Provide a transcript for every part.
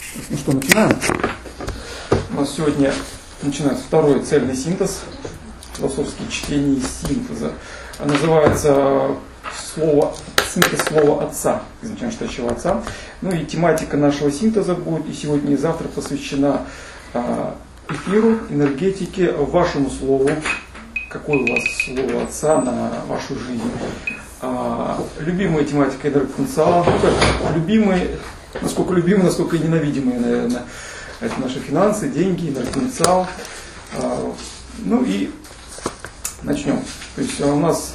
Ну что, начинаем? У нас сегодня начинается второй цельный синтез, философские чтения из синтеза. Называется синтез слова Отца, изначально читающего Отца. Ну и тематика нашего синтеза будет и сегодня, и завтра посвящена эфиру, энергетике, вашему слову. Какое у вас слово Отца на вашу жизнь? Любимая тематика энергопотенциала. Любимые, насколько любимые, насколько и ненавидимые, наверное. Это наши финансы, деньги, энергопотенциал. Ну и начнем. То есть у нас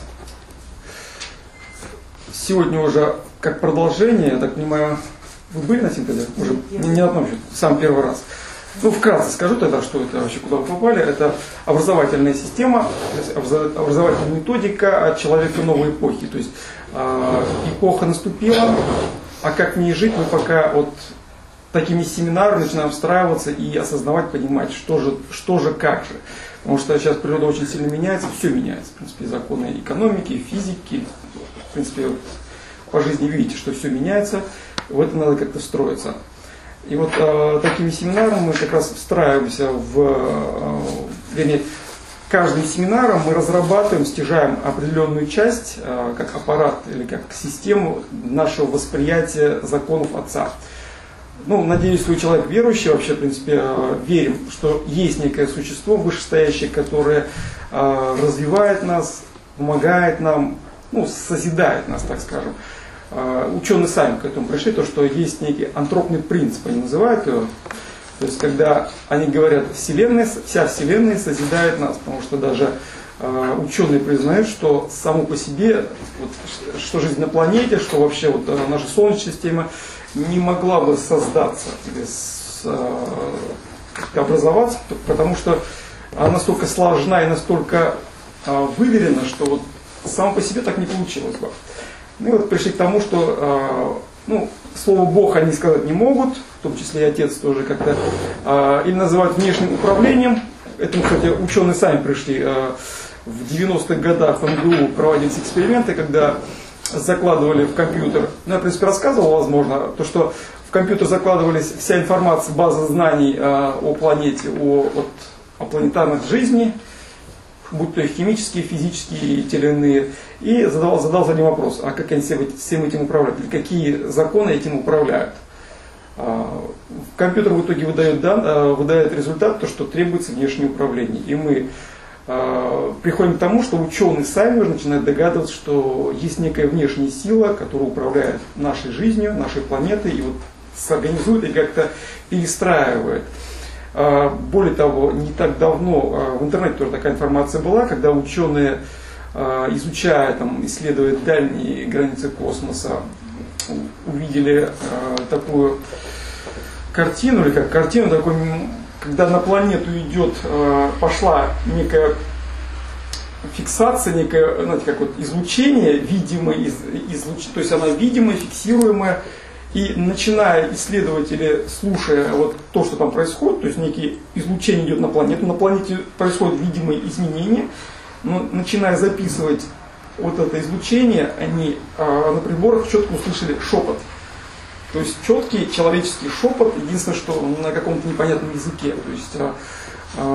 сегодня уже как продолжение, я так понимаю, вы были на синтезе? Уже не одном, сам первый раз. Ну, вкратце скажу тогда, что это вообще, куда вы попали. Это образовательная система, образовательная методика от человека новой эпохи. То есть эпоха наступила, а как в ней жить, мы пока вот такими семинарами начинаем встраиваться и осознавать, понимать, что же, как же. Потому что сейчас природа очень сильно меняется, все меняется. В принципе, законы экономики, физики, в принципе, по жизни видите, что все меняется. В это надо как-то встроиться. И вот такими семинарами мы как раз встраиваемся вернее, каждым семинаром мы разрабатываем, стяжаем определенную часть, как аппарат или как систему нашего восприятия законов Отца. Ну, надеюсь, вы человек верующий, вообще, в принципе, верим, что есть некое существо вышестоящее, которое развивает нас, помогает нам, ну, созидает нас, так скажем. Ученые сами к этому пришли, то, что есть некий антропный принцип, они называют его. То есть, когда они говорят, вся Вселенная созидает нас, потому что даже ученые признают, что само по себе, вот, что жизнь на планете, что вообще вот, наша Солнечная система не могла бы создаться, образоваться, потому что она настолько сложна и настолько выверена, что вот само по себе так не получилось бы. Ну и вот пришли к тому, что слово Бог они сказать не могут, в том числе и Отец тоже как-то, или называют внешним управлением. Этому, кстати, ученые сами пришли. В 90-х годах в МГУ проводились эксперименты, когда закладывали в компьютер, я, в принципе, рассказывал, возможно, то, что в компьютер закладывались вся информация, база знаний о планете, о планетарных жизни, будь то и химические, физические и те или иные, и задал за ним вопрос, а как они всем этим управляют, или какие законы этим управляют. Компьютер в итоге выдает результат, то, что требуется внешнее управление. И мы приходим к тому, что ученые сами уже начинают догадываться, что есть некая внешняя сила, которая управляет нашей жизнью, нашей планетой, и вот организует и как-то перестраивает. Более того, не так давно в интернете тоже такая информация была, когда ученые, изучая, исследуя дальние границы космоса, увидели такую картину, или как картину, такой, когда на планету пошла некая фиксация, некое, знаете, как вот излучение, видимое, то есть она видимая, фиксируемая. И начиная исследователи, слушая вот то, что там происходит, то есть некие излучение идет на планете происходят видимые изменения, но начиная записывать вот это излучение, они на приборах четко услышали шепот. То есть четкий человеческий шепот, единственное, что на каком-то непонятном языке. То есть,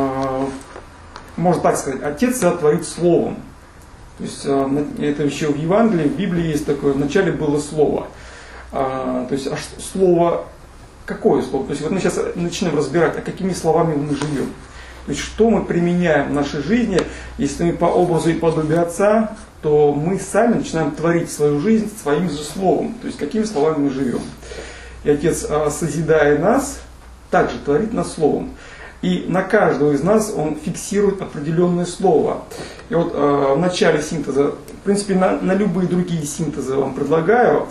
можно так сказать, Отец всегда творит словом. То есть это еще в Евангелии, в Библии есть такое, вначале было слово. То есть, слово, какое слово? То есть, вот мы сейчас начнем разбирать, а какими словами мы живем. То есть, что мы применяем в нашей жизни, если мы по образу и подобию Отца, то мы сами начинаем творить свою жизнь своим же словом. То есть, какими словами мы живем. И Отец, созидая нас, также творит нас словом. И на каждого из нас Он фиксирует определенное слово. И вот в начале синтеза, в принципе, на любые другие синтезы вам предлагаю,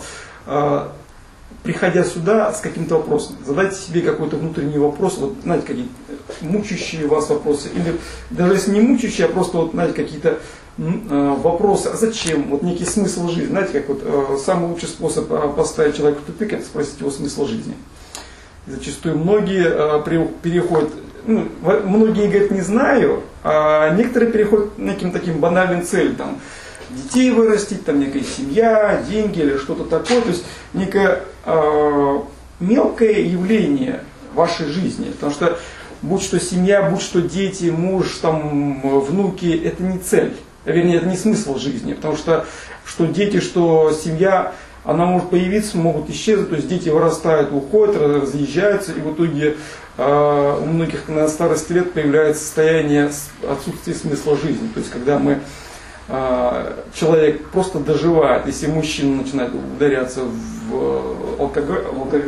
приходя сюда с каким-то вопросом, задайте себе какой-то внутренний вопрос, вот, знаете, какие мучающие вас вопросы, или даже если не мучающие, а просто, вот, знаете, какие-то вопросы, а зачем, вот некий смысл жизни, знаете, как вот самый лучший способ поставить человека в тупик, это спросить его смысл жизни. И зачастую многие переходят, многие говорят, не знаю, а некоторые переходят к неким таким банальным целям, детей вырастить, некая семья, деньги или что-то такое. То есть некая мелкое явление вашей жизни. Потому что будь что семья, будь что дети, муж, там, внуки, это не цель. Вернее, это не смысл жизни. Потому что дети, что семья, она может появиться, могут исчезнуть. То есть дети вырастают, уходят, разъезжаются. И в итоге у многих на старости лет появляется состояние отсутствия смысла жизни. То есть когда человек просто доживает, если мужчина начинает ударяться в алкоголь,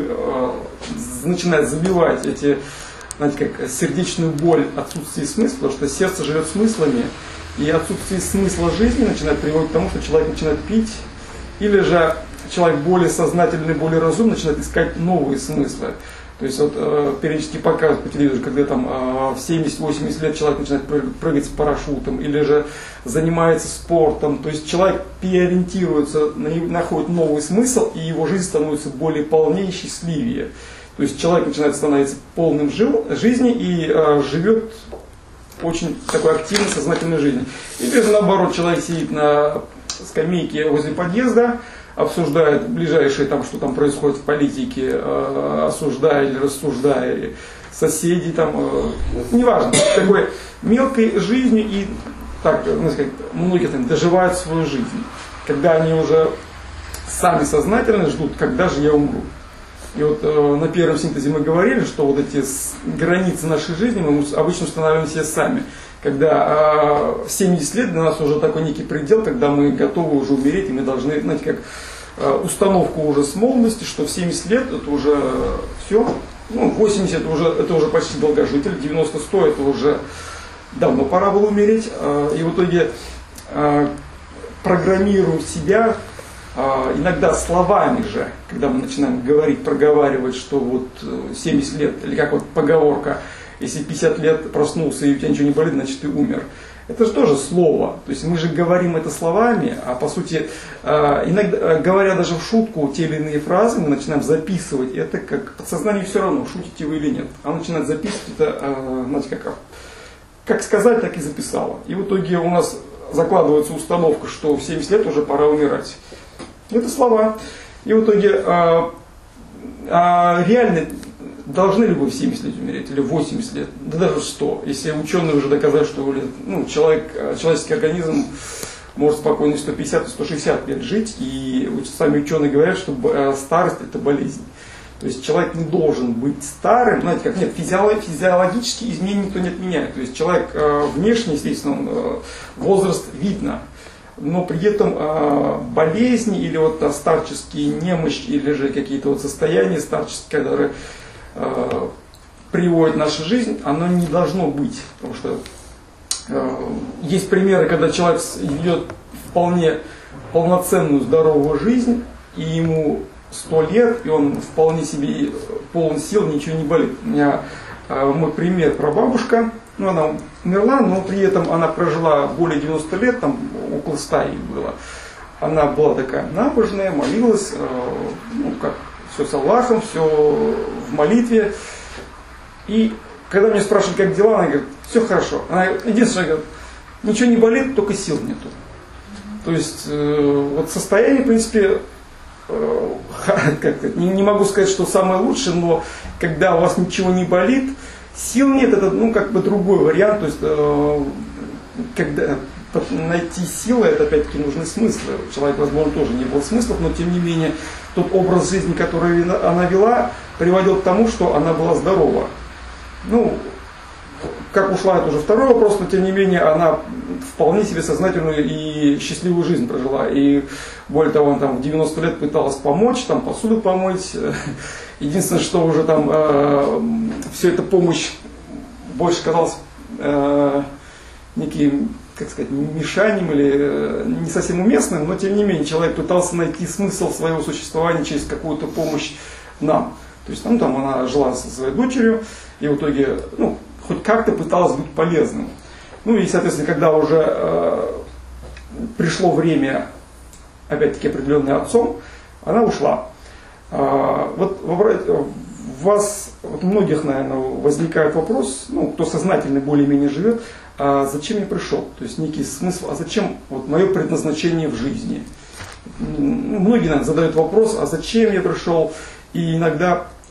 начинает забивать эти, знаете, как сердечную боль, отсутствие смысла, потому что сердце живет смыслами, и отсутствие смысла жизни начинает приводить к тому, что человек начинает пить, или же человек более сознательный, более разумный начинает искать новые смыслы. То есть вот периодически показывают по телевизору, когда там в 70-80 лет человек начинает прыгать с парашютом, или же занимается спортом. То есть человек переориентируется, находит новый смысл, и его жизнь становится более полнее и счастливее. То есть человек начинает становиться полным жизни и живет очень такой активной, сознательной жизнью. Или же наоборот, человек сидит на скамейке возле подъезда, обсуждает ближайшие, там, что там происходит в политике, осуждая или рассуждая, или соседей, там, неважно, такой мелкой жизнью, и так, многие там доживают свою жизнь, когда они уже сами сознательно ждут, когда же я умру. И вот на первом синтезе мы говорили, что вот эти границы нашей жизни мы обычно устанавливаем себе сами. Когда 70 лет для нас уже такой некий предел, когда мы готовы уже умереть, и мы должны, знаете, как установку уже с молодости, что в 70 лет это уже все, 80 это уже почти долгожитель, 90-100 это уже давно пора было умереть. И в итоге программируем себя иногда словами же, когда мы начинаем говорить, проговаривать, что вот 70 лет, или как вот поговорка, если 50 лет проснулся и у тебя ничего не болит, значит ты умер. Это же тоже слово. То есть мы же говорим это словами, а по сути, иногда, говоря даже в шутку те или иные фразы, мы начинаем записывать это, как подсознание все равно, шутите вы или нет. Оно начинает записывать это, знаете, как сказать, так и записало. И в итоге у нас закладывается установка, что в 70 лет уже пора умирать. Это слова. И в итоге реально должны ли вы в 70 лет умереть, или в 80 лет, да даже 100, если ученые уже доказали, что человеческий организм может спокойно 150 и 160 лет жить, и сами ученые говорят, что старость это болезнь. То есть человек не должен быть старым, знаете, как нет, физиологические изменения никто не отменяет. То есть человек внешне, естественно, возраст видно, но при этом болезни или вот старческие немощи, или же какие-то вот состояния старческие, которые приводит нашу жизнь, оно не должно быть. Потому что есть примеры, когда человек ведет вполне полноценную, здоровую жизнь, и ему 100 лет, и он вполне себе полон сил, ничего не болит. У меня мой пример прабабушка, она умерла, но при этом она прожила более 90 лет, там около 100 ей было. Она была такая набожная, молилась, все с Аллахом, все в молитве. И когда меня спрашивают, как дела, она говорит, все хорошо. Она единственное говорит, ничего не болит, только сил нету. То есть вот состояние, в принципе, не могу сказать, что самое лучшее, но когда у вас ничего не болит, сил нет, это другой вариант. То есть когда найти силы, это опять-таки нужны смыслы. У человека, возможно, тоже не было смыслов, но тем не менее тот образ жизни, который она вела, приводил к тому, что она была здорова. Как ушла, это уже второй вопрос, но тем не менее она вполне себе сознательную и счастливую жизнь прожила. И более того, она в 90 лет пыталась помочь, посуду помыть. Единственное, что уже все эта помощь больше казалась неким, мешанием или не совсем уместным, но тем не менее человек пытался найти смысл своего существования через какую-то помощь нам. То есть она жила со своей дочерью и в итоге хоть как-то пыталась быть полезным. И, соответственно, когда уже пришло время, опять-таки определенное отцом, она ушла. У вас, у многих, наверное, возникает вопрос, кто сознательно более-менее живет, а зачем я пришел? То есть некий смысл, а зачем мое предназначение в жизни? Многие, наверное, задают вопрос, а зачем я пришел? И иногда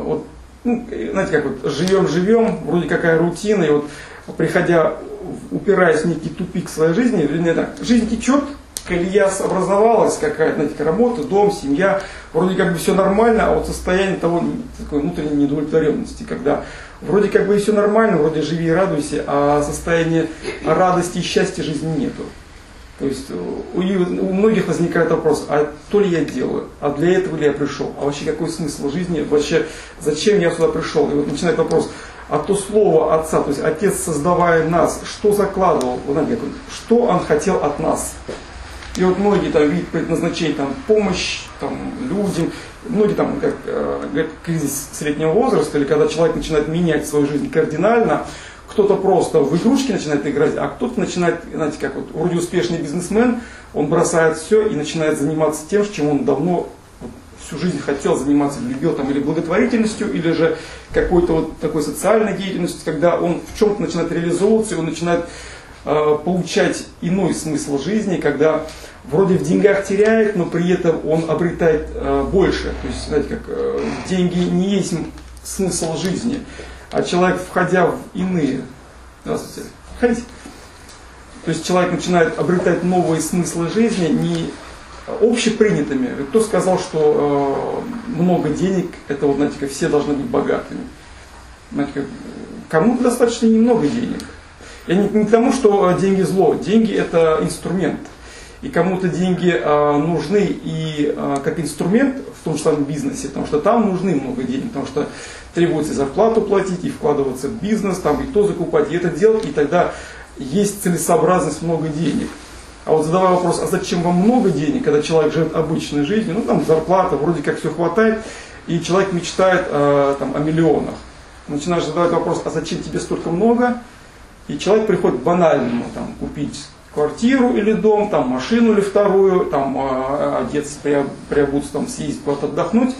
вот, ну, знаете, как вот живем, вроде какая рутина, и вот приходя, упираясь в некий тупик своей жизни, вернее так, жизнь течет, колея образовалась, какая-то, знаете, работа, дом, семья, вроде как бы все нормально, а вот состояние того, такой внутренней неудовлетворенности, когда вроде как бы и все нормально, вроде живи и радуйся, а состояния радости и счастья жизни нету. То есть у многих возникает вопрос, а то ли я делаю, а для этого ли я пришел, а вообще какой смысл жизни, вообще зачем я сюда пришел? И вот начинает вопрос, а то слово Отца, то есть Отец, создавая нас, что закладывал, что Он хотел от нас? И вот многие там видят предназначение, там, помощь там, людям, многие там, как говорят, кризис среднего возраста, или когда человек начинает менять свою жизнь кардинально, кто-то просто в игрушки начинает играть, а кто-то начинает, знаете, как вот вроде успешный бизнесмен, он бросает все и начинает заниматься тем, чем он давно всю жизнь хотел заниматься, любил там или благотворительностью, или же какой-то вот такой социальной деятельностью, когда он в чем-то начинает реализовываться, и он начинает получать иной смысл жизни, когда вроде в деньгах теряет, но при этом он обретает больше. То есть, знаете, как деньги не есть смысл жизни, а человек, входя в иные, здравствуйте, входите. То есть человек начинает обретать новые смыслы жизни, не общепринятыми. Кто сказал, что много денег, это вот, знаете, как все должны быть богатыми? Знаете, как, кому-то достаточно немного денег. Я не к тому, что деньги зло. Деньги это инструмент. И кому-то деньги нужны и как инструмент, в том числе в бизнесе, потому что там нужны много денег, потому что требуется зарплату платить, и вкладываться в бизнес, там, и то закупать, и это делать, и тогда есть целесообразность много денег. А вот задавая вопрос, а зачем вам много денег, когда человек живет обычной жизнью, ну там зарплата, вроде как все хватает, и человек мечтает там, о миллионах. Начинаешь задавать вопрос, а зачем тебе столько много? И человек приходит к банальному, там, купить квартиру или дом, там, машину или вторую, там, одеться, приобуться, там, съездить куда-то отдохнуть.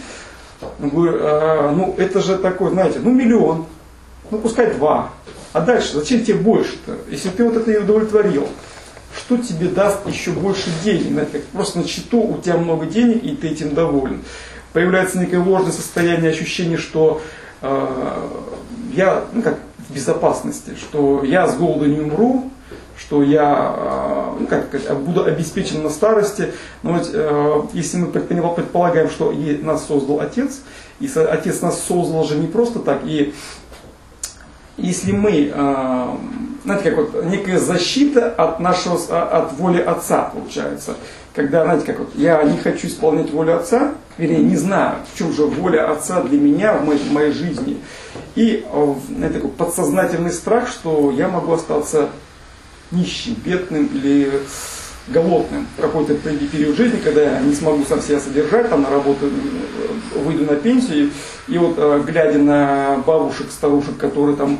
Ну, это же такой, знаете, ну, миллион, ну, пускай 2. А дальше, зачем тебе больше-то? Если ты вот это и удовлетворил, что тебе даст еще больше денег? Знаете, просто на счету у тебя много денег, и ты этим доволен. Появляется некое ложное состояние, ощущение, что я, ну, как в безопасности, что я с голоду не умру, что я буду обеспечен на старости. Но ведь, если мы предполагаем, что нас создал Отец, и Отец нас создал же не просто так, и если мы, знаете, как вот некая защита от воли Отца получается, когда, знаете, как вот я не хочу исполнять волю Отца, вернее, не знаю, в чем же воля Отца для меня в моей жизни, и, знаете, такой подсознательный страх, что я могу остаться нищим, бедным или голодным в какой-то период жизни, когда я не смогу сам себя содержать, там на работу выйду на пенсию, и вот глядя на бабушек, старушек, которые там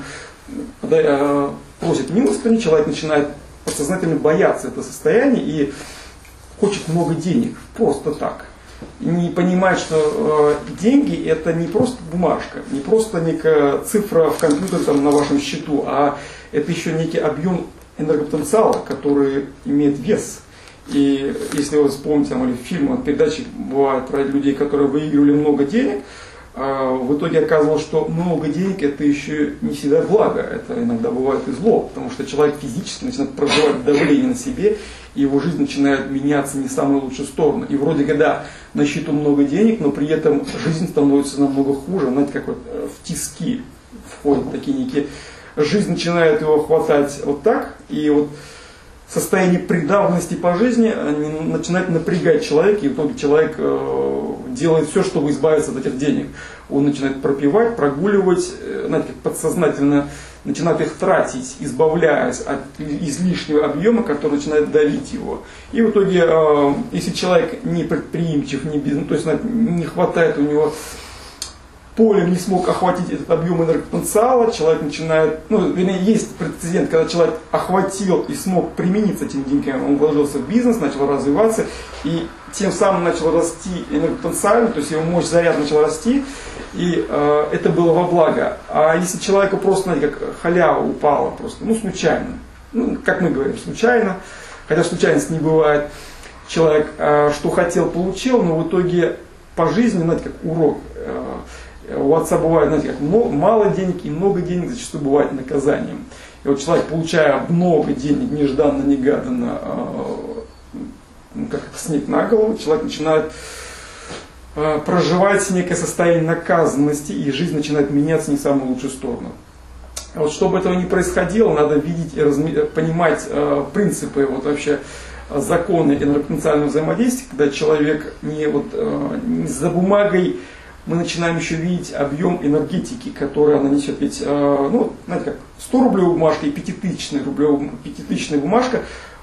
просят милостыню, человек начинает подсознательно бояться этого состояния и хочет много денег, просто так. И не понимает, что деньги это не просто бумажка, не просто некая цифра в компьютере там, на вашем счету, а это еще некий объем энергопотенциала, который имеет вес. И если вы вспомните там, или фильмы, передачи бывают про людей, которые выигрывали много денег, в итоге оказывалось, что много денег это еще не всегда благо, это иногда бывает и зло, потому что человек физически начинает проживать давление на себе, и его жизнь начинает меняться не в самую лучшую сторону. И вроде когда на счету много денег, но при этом жизнь становится намного хуже, знаете, как вот в тиски входят такие некие, жизнь начинает его хватать вот так, и вот состояние придавленности по жизни начинает напрягать человека, и в итоге человек делает все, чтобы избавиться от этих денег. Он начинает пропивать, прогуливать, знаете, как подсознательно начинает их тратить, избавляясь от излишнего объема, который начинает давить его. И в итоге, если человек не предприимчив, не бизнес, то есть не хватает у него полем, не смог охватить этот объем энергопотенциала, человек начинает, ну, вернее, есть прецедент, когда человек охватил и смог применить этим деньгам, он вложился в бизнес, начал развиваться, и тем самым начал расти энергопотенциально, то есть его мощь заряд начал расти, и это было во благо. А если человеку просто, знаете, как халява упала, просто, ну, случайно, ну, как мы говорим, случайно, хотя случайность не бывает, человек что хотел, получил, но в итоге по жизни, знаете, как урок, у отца бывает, знаете, как мало денег и много денег зачастую бывает наказанием. И вот человек, получая много денег нежданно-негаданно, как снег на голову, человек начинает проживать некое состояние наказанности, и жизнь начинает меняться не в самую лучшую сторону. Вот, чтобы этого не происходило, надо видеть и понимать принципы, вот, вообще, законы энергопотенциального взаимодействия, когда человек не за бумагой, мы начинаем еще видеть объем энергетики, который она несет. Ведь, знаете, как 100-рублевая бумажка и 5000-тысячная бумажка,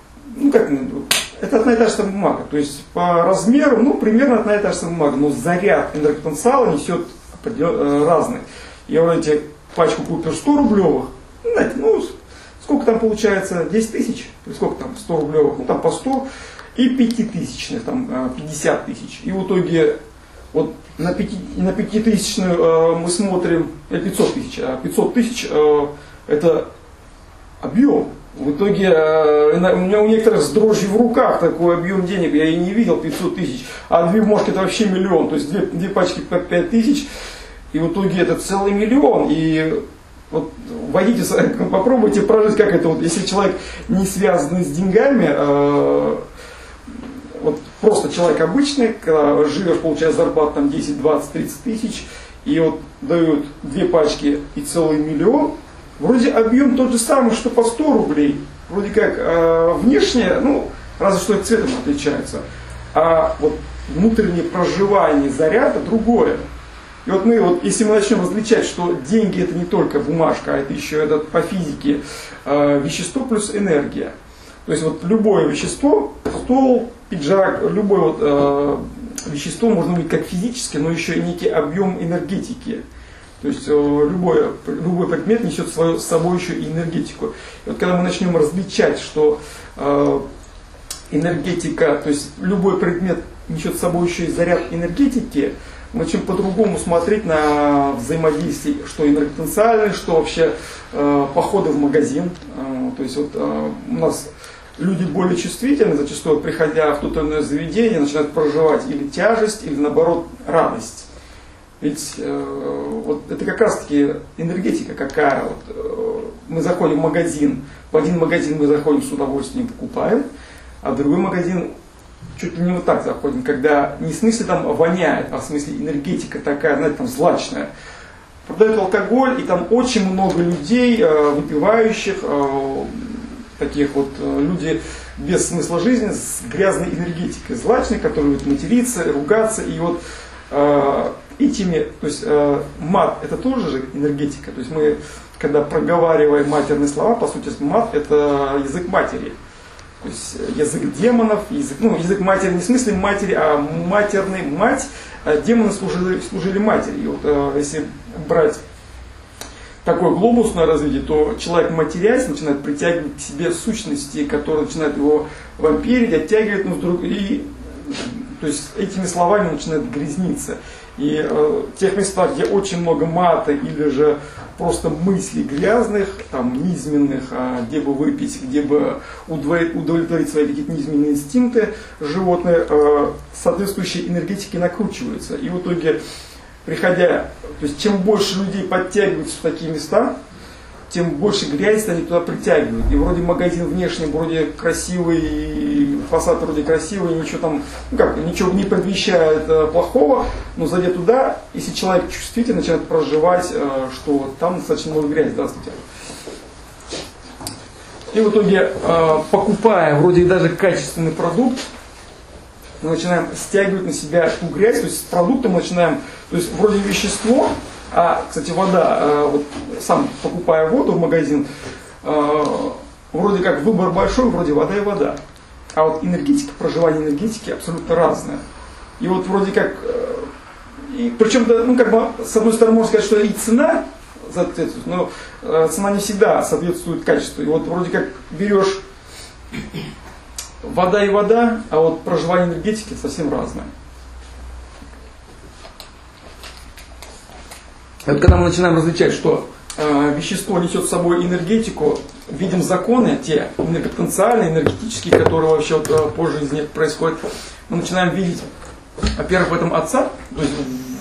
это одна и та же самая бумага. То есть по размеру, примерно одна и та же самая бумага, но заряд энергопотенциала несет разный. Я вот эти пачку купил 100-рублевых, знаете, сколько там получается, 10 тысяч, или сколько там, 100-рублевых, там по 100, и 5000-ных, там 50 тысяч. И в итоге вот на 5000-ную мы смотрим, 500 тысяч, а 500 тысяч это объем. В итоге у меня у некоторых с дрожью в руках такой объем денег, я и не видел 500 тысяч, а 2 бумажки это вообще миллион, то есть 2 пачки по 5000, и в итоге это целый миллион. И вот войдите, попробуйте прожить, как это, вот, если человек не связанный с деньгами, вот просто человек обычный, когда живешь, получаешь зарплату там 10, 20, 30 тысяч, и вот дают 2 пачки и целый миллион, вроде объем тот же самый, что по 100 рублей, вроде как внешне, разве что цветом отличается, а вот внутреннее проживание заряда другое. И вот если мы начнем различать, что деньги это не только бумажка, а это еще по физике вещество плюс энергия. То есть вот любое вещество, стол, пиджак, любое вещество можно увидеть как физически, но еще и некий объем энергетики. То есть любой предмет несет с собой еще и энергетику. И вот когда мы начнем различать, что энергетика, то есть любой предмет несет с собой еще и заряд энергетики, мы начнем по-другому смотреть на взаимодействие, что энергопотенциальное, что вообще походы в магазин. То есть вот у нас люди более чувствительны, зачастую, приходя в то или иное заведение, начинают проживать или тяжесть, или наоборот радость. Ведь вот это как раз таки энергетика какая. Вот, мы заходим в магазин, в один магазин мы заходим с удовольствием, покупаем, а в другой магазин чуть ли не вот так заходим, когда не в смысле там воняет, а в смысле энергетика такая, знаете, там злачная. Продают алкоголь, и там очень много людей, выпивающих, таких вот люди без смысла жизни, с грязной энергетикой, злачной, которые будут материться, ругаться, и вот этими, то есть мат это тоже же энергетика, то есть мы, когда проговариваем матерные слова, по сути мат это язык матери, то есть язык демонов, язык матери не в смысле матери, а матерный мать, демоны служили матери. И вот если брать такое глобусное развитие, то человек, матерясь, начинает притягивать к себе сущности, которые начинают его вампирить, оттягивать, то есть этими словами начинает грязниться. И в тех местах, где очень много мата или же просто мыслей грязных, там, низменных, где бы выпить, где бы удовлетворить свои какие-то низменные инстинкты, животные соответствующие энергетики накручиваются. И в итоге, приходя, то есть чем больше людей подтягиваются в такие места, тем больше грязи они туда притягивают. И вроде магазин внешне вроде красивый, фасад вроде красивый, ничего там, ничего не предвещает плохого, но зайдя туда, если человек чувствительно начинает проживать, что там достаточно много грязи. Здравствуйте. И в итоге, покупая вроде даже качественный продукт, мы начинаем стягивать на себя ту грязь, то есть с продуктом начинаем, то есть вроде вещество, кстати, вода, вот сам покупая воду в магазин, вроде как выбор большой, вроде вода и вода. А вот энергетика, проживание энергетики абсолютно разное. И вот вроде как, причем, с одной стороны можно сказать, что и цена соответствует, но цена не всегда соответствует качеству. И вот вроде как берешь вода и вода, а вот проживание энергетики совсем разное. Вот когда мы начинаем различать, что вещество несет с собой энергетику, видим законы, те энергопотенциальные, энергетические, которые вообще по жизни происходят, мы начинаем видеть, во-первых, в этом отца, то есть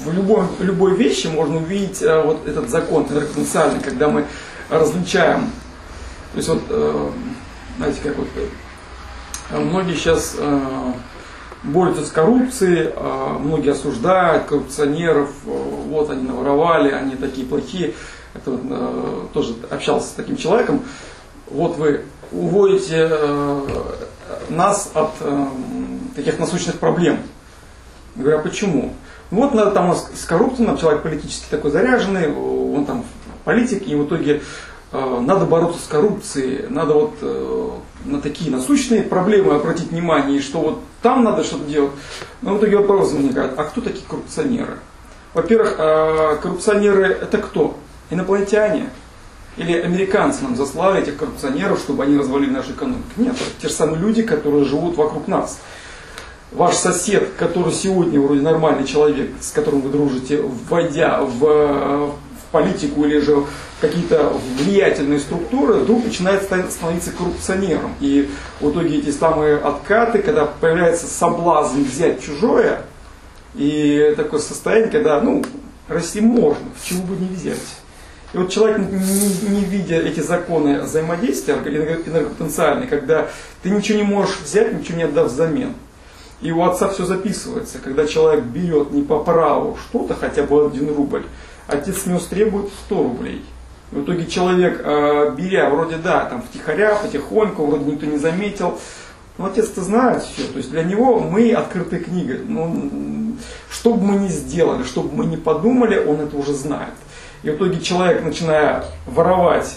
в любой вещи можно увидеть вот этот закон энергопотенциальный, когда мы различаем. То есть вот, знаете, как вот многие сейчас борются с коррупцией, многие осуждают коррупционеров, вот они наворовали, они такие плохие. Это вот, тоже общался с таким человеком. Вот вы уводите нас от таких насущных проблем. Я говорю, а почему? Вот надо там с коррупцией, нам человек политически такой заряженный, он там политик, и в итоге надо бороться с коррупцией, надо вот на такие насущные проблемы обратить внимание, и что вот там надо что-то делать. Но в итоге вопрос возникает, а кто такие коррупционеры? Во-первых, коррупционеры это кто? Инопланетяне? Или американцы нам заслали этих коррупционеров, чтобы они развалили нашу экономику? Нет, это те же самые люди, которые живут вокруг нас. Ваш сосед, который сегодня вроде нормальный человек, с которым вы дружите, войдя в политику или же в какие-то влиятельные структуры, вдруг начинает становиться коррупционером. И в итоге эти самые откаты, когда появляется соблазн взять чужое, и такое состояние, когда, расти можно, чего бы не взять. И вот человек, не видя эти законы взаимодействия энергопотенциальные, когда ты ничего не можешь взять, ничего не отдав взамен. И у отца все записывается, когда человек берет не по праву что-то, хотя бы 1 рубль, отец с него требует 100 рублей. И в итоге человек, беря, вроде да, там втихаря, потихоньку, вроде никто не заметил, но отец-то знает все. То есть для него мы открытая книга. Что бы мы ни сделали, что бы мы ни подумали, он это уже знает. И в итоге человек, начиная воровать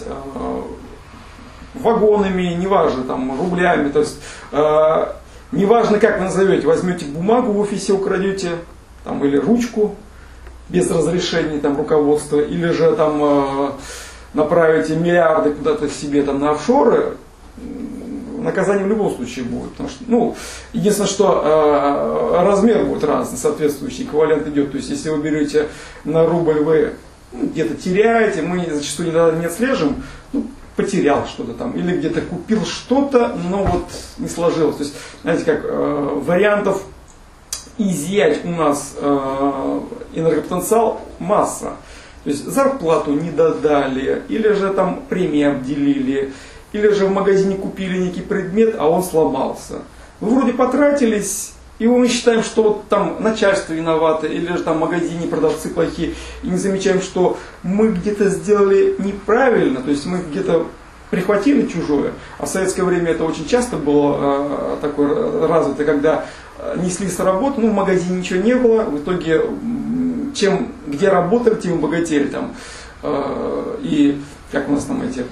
вагонами, неважно, там, рублями, то есть неважно, как вы назовете, возьмете бумагу в офисе, украдете, там, или ручку без разрешения там, руководства, или же там, направите миллиарды куда-то себе там, на офшоры, наказание в любом случае будет. Потому что, единственное, что размер будет разный, соответствующий эквивалент идет. То есть, если вы берете на рубль, вы где-то теряете, мы зачастую не отслеживаем, потерял что-то там, или где-то купил что-то, но вот не сложилось. То есть, знаете, как вариантов изъять у нас энергопотенциал масса. То есть зарплату не додали, или же там премии обделили, или же в магазине купили некий предмет, а он сломался. Вы вроде потратились, и мы считаем, что вот там начальство виновато, или же там в магазине продавцы плохие, и не замечаем, что мы где-то сделали неправильно, то есть мы где-то прихватили чужое. А в советское время это очень часто было такое развито, когда несли с работы, в магазине ничего не было, в итоге где работали, тем богатели там. И как у нас там эти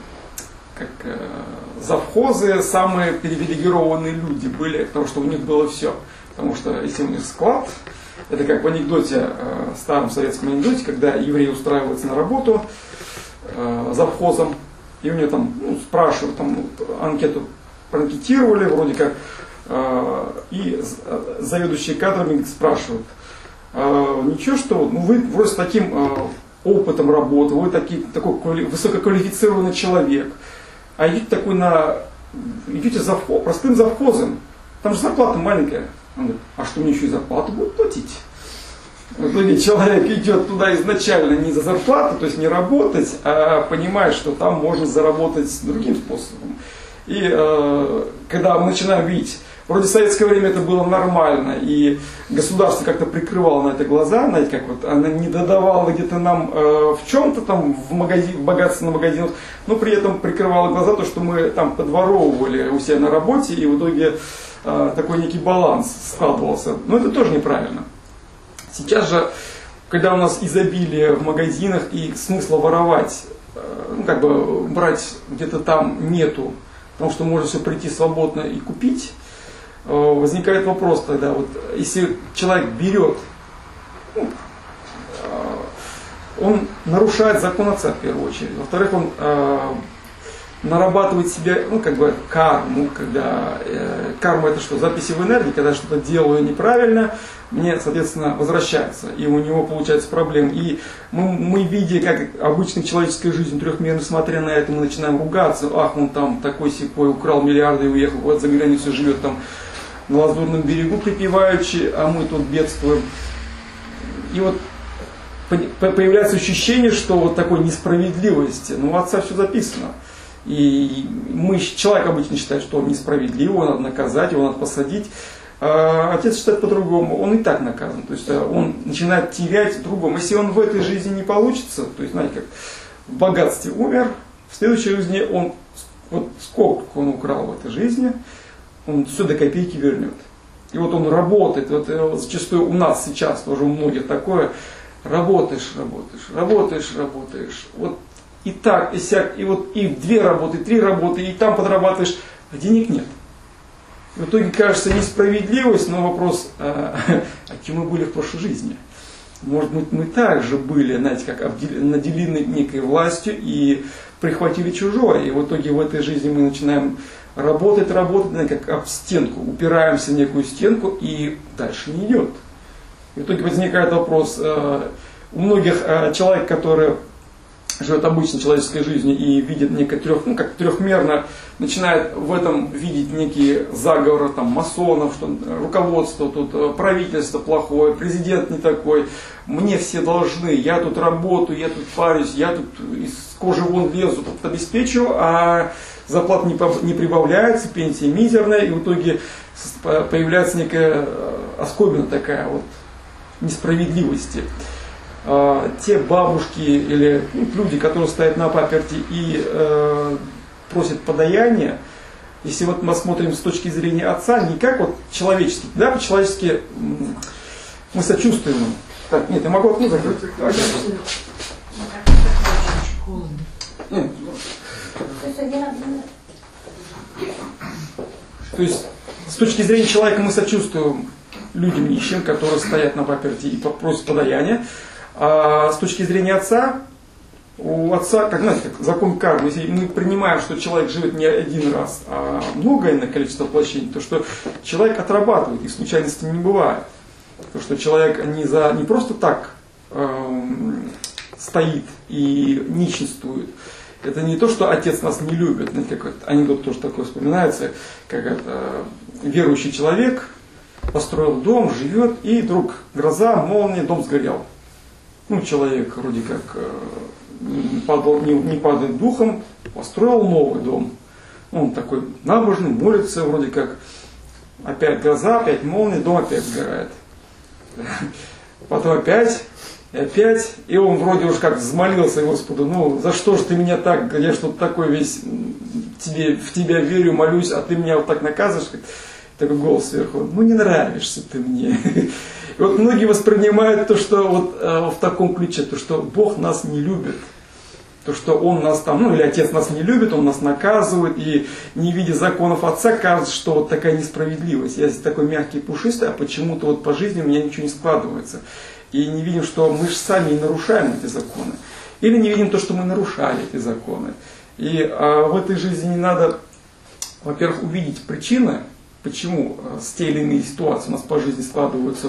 завхозы, самые привилегированные люди были, потому что у них было все. Потому что если у них склад, это как в анекдоте, старом советском анекдоте, когда еврей устраивается на работу завхозом, и у него там спрашивают, там анкету проанкетировали, вроде как, и заведующие кадрами спрашивают, ничего, что вы вроде с таким опытом работы, вы такой высококвалифицированный человек, а идете простым завхозом, там же зарплата маленькая. Он говорит, а что мне еще и зарплату будут платить? В итоге человек идет туда изначально не за зарплату, то есть не работать, а понимает, что там можно заработать другим способом. И когда мы начинаем видеть, вроде в советское время это было нормально, и государство как-то прикрывало на это глаза, знаете, как вот она не додавала где-то нам в чем-то там в богатство на магазинах, но при этом прикрывала глаза то, что мы там подворовывали у себя на работе, и в итоге такой некий баланс складывался. Но это тоже неправильно. Сейчас же, когда у нас изобилие в магазинах и смысла воровать, брать где-то там нету, потому что можно все прийти свободно и купить, возникает вопрос тогда, вот если человек берет, он нарушает закон отца в первую очередь. Во-вторых, он нарабатывает себе, карму, когда карма это что? Записи в энергии, когда я что-то делаю неправильно, мне, соответственно, возвращается, и у него получается проблемы. И мы видя, как обычная человеческая жизнь трехмерно, смотря на это, мы начинаем ругаться, ах, он там такой-сякой, украл миллиарды и уехал, вот за границу живет там на Лазурном берегу припеваючи, а мы тут бедствуем. И вот появляется ощущение, что вот такой несправедливости. Но у отца все записано. И человек обычно считает, что он несправедлив, его надо наказать, его надо посадить. А отец считает по-другому, он и так наказан. То есть он начинает терять в другом. Если он в этой жизни не получится, то есть, знаете, как в богатстве умер, в следующей жизни он, вот сколько он украл в этой жизни, он все до копейки вернет. И вот он работает, вот зачастую у нас сейчас тоже у многих такое, работаешь, вот и так, и сяк, и вот и 2 работы, 3 работы, и там подрабатываешь, а денег нет. В итоге кажется несправедливость, но вопрос, а кем мы были в прошлой жизни? Может быть, мы также были, знаете, как наделены некой властью и прихватили чужое, и в итоге в этой жизни мы начинаем работать, знаете, как об стенку, упираемся в некую стенку и дальше не идет. В итоге возникает вопрос, у многих человек, который живет обычной человеческой жизнью и видит некое трехмерно, начинает в этом видеть некие заговоры там, масонов, что руководство, тут правительство плохое, президент не такой, мне все должны, я тут работаю, я тут парюсь, я тут из кожи вон лезу, тут обеспечиваю, а зарплата не прибавляется, пенсия мизерная, и в итоге появляется некая оскомина такая вот несправедливости. Те бабушки или люди, которые стоят на паперти и просят подаяние, если вот мы смотрим с точки зрения отца, не как вот человечески, да, по-человечески мы сочувствуем им. Так, нет, я могу окно закрыть. То есть, с точки зрения человека мы сочувствуем людям нищим, которые стоят на паперти и просят подаяния. А с точки зрения отца, у отца, как знаете, как закон кармы, если мы принимаем, что человек живет не один раз, а многое количество воплощений, то что человек отрабатывает, и случайностей не бывает. То что человек не просто так стоит и нищенствует. Это не то, что отец нас не любит. Знаете, как анекдот тоже такой вспоминается, как это верующий человек построил дом, живет, и вдруг гроза, молния, дом сгорел. Человек вроде как не падает духом, построил новый дом. Он такой набожный, молится, вроде как опять гроза, опять молния, дом опять сгорает. Потом опять, и он вроде уж как взмолился Господу, за что же ты меня так, я что-то такой весь в тебя верю, молюсь, а ты меня вот так наказываешь. Такой голос сверху, не нравишься ты мне. И вот многие воспринимают то, что вот в таком ключе, то, что Бог нас не любит. То, что Он нас там, или Отец нас не любит, Он нас наказывает, и не видя законов Отца, кажется, что вот такая несправедливость. Я здесь такой мягкий и пушистый, а почему-то вот по жизни у меня ничего не складывается. И не видим, что мы же сами и нарушаем эти законы. Или не видим то, что мы нарушали эти законы. И в этой жизни не надо, во-первых, увидеть причины, почему с те или иные ситуации у нас по жизни складываются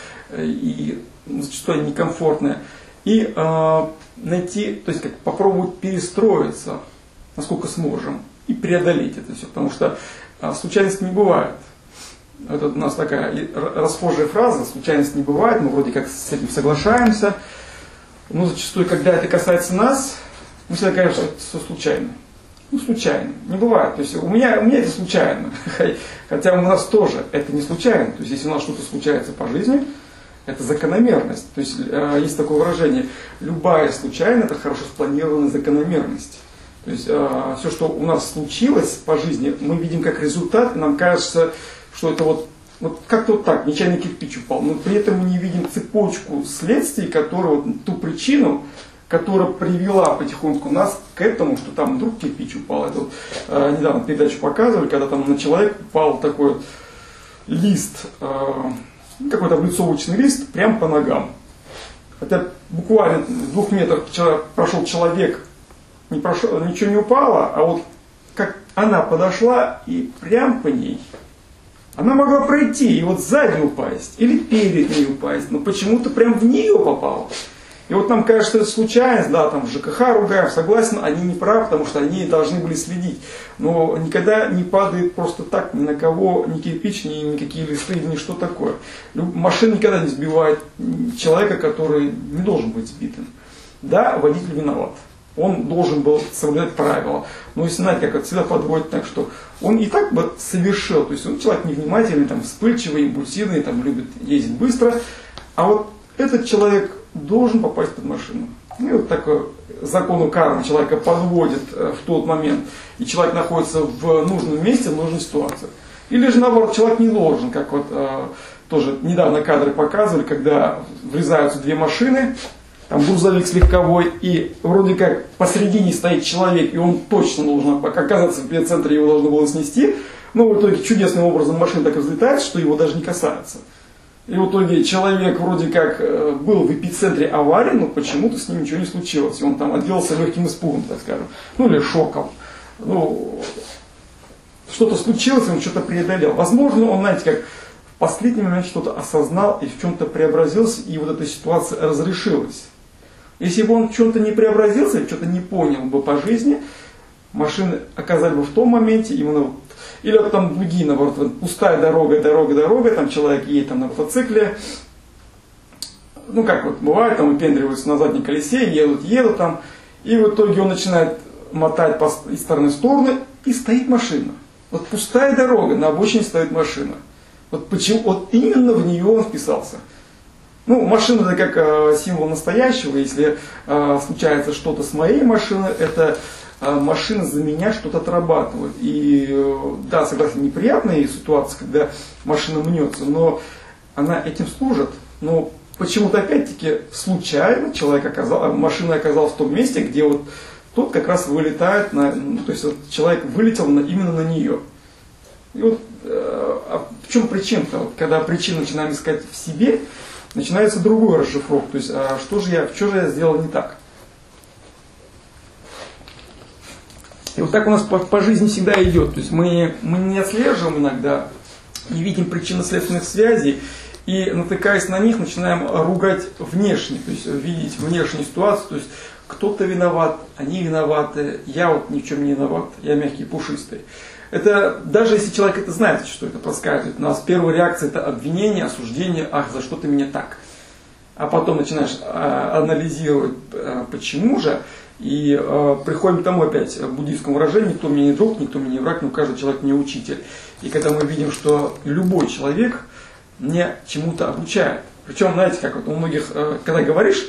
и зачастую они некомфортные. И найти, то есть как попробовать перестроиться, насколько сможем, и преодолеть это все. Потому что случайности не бывает. Это у нас такая расхожая фраза, случайности не бывает, мы вроде как с этим соглашаемся. Но зачастую, когда это касается нас, мы всегда говорим, что это все случайно. Случайно. Не бывает. То есть у меня это случайно. Хотя у нас тоже это не случайно. То есть если у нас что-то случается по жизни, это закономерность. То есть есть такое выражение, любая случайность — это хорошо спланированная закономерность. То есть все, что у нас случилось по жизни, мы видим как результат, и нам кажется, что это вот как-то вот так, нечаянно кирпич упал. Но при этом мы не видим цепочку следствий, которая ту причину, которая привела потихоньку нас к этому, что там вдруг кирпич упал. Это недавно передачу показывали, когда там на человека упал такой лист, какой-то облицовочный лист, прямо по ногам. Хотя буквально 2 метров прошел человек, ничего не упало, а вот как она подошла и прям по ней. Она могла пройти и вот сзади упасть, или перед ней упасть, но почему-то прям в нее попала. И вот нам кажется, это случайность, да, там в ЖКХ ругаем, согласен, они не правы, потому что они должны были следить. Но никогда не падает просто так ни на кого, ни кирпич, ни никакие листы, ни что такое. Машина никогда не сбивает человека, который не должен быть сбитым. Да, водитель виноват. Он должен был соблюдать правила. Но если, знаете, как это всегда подводит так, что он и так бы совершил, то есть он человек невнимательный, там, вспыльчивый, импульсивный, там, любит ездить быстро, а вот этот человек должен попасть под машину. И вот такой закону кармы человека подводит в тот момент, и человек находится в нужном месте, в нужной ситуации. Или же наоборот, человек не должен, как вот тоже недавно кадры показывали, когда врезаются две машины, там грузовик с легковой, и вроде как посредине стоит человек, и он точно должен оказаться в эпицентре, его должно было снести, но в итоге чудесным образом машина так разлетается, что его даже не касается. И в итоге человек вроде как был в эпицентре аварии, но почему-то с ним ничего не случилось. И он там отделался легким испугом, так скажем. Ну или шоком. Ну, что-то случилось, он что-то преодолел. Возможно, он, знаете, как в последний момент что-то осознал и в чем-то преобразился, и вот эта ситуация разрешилась. Если бы он в чем-то не преобразился, или что-то не понял бы по жизни, машины оказались бы в том моменте, именно или вот там другие, наоборот, пустая дорога, там человек едет там на мотоцикле, ну как вот бывает, там выпендриваются на заднем колесе, едут там, и в итоге он начинает мотать из стороны в сторону, и стоит машина. Вот пустая дорога, на обочине стоит машина. Вот почему, вот именно в нее он вписался. Ну, машина это как символ настоящего, если случается что-то с моей машиной, это машина за меня что-то отрабатывает. И да, согласен, неприятная ситуация, когда машина мнется, но она этим служит. Но почему-то опять-таки случайно машина оказалась в том месте, где вот тот как раз вылетает, то есть вот человек вылетел именно на нее. И вот в чем причина-то? Вот, когда причину начинаем искать в себе, начинается другой расшифровка. То есть, что же я сделал не так? И вот так у нас по жизни всегда идет. То есть мы не отслеживаем иногда, не видим причинно-следственных связей, и, натыкаясь на них, начинаем ругать внешне, то есть видеть внешнюю ситуацию. То есть кто-то виноват, они виноваты, я вот ни в чем не виноват, я мягкий, пушистый. Это, даже если человек это знает, что это подсказывает, у нас первая реакция это обвинение, осуждение, ах, за что ты меня так? А потом начинаешь анализировать, почему же, и приходим к тому опять буддийскому выражению: никто мне не друг, никто мне не враг, но каждый человек мне учитель. И когда мы видим, что любой человек мне чему-то обучает. Причем, знаете, как вот у многих, когда говоришь,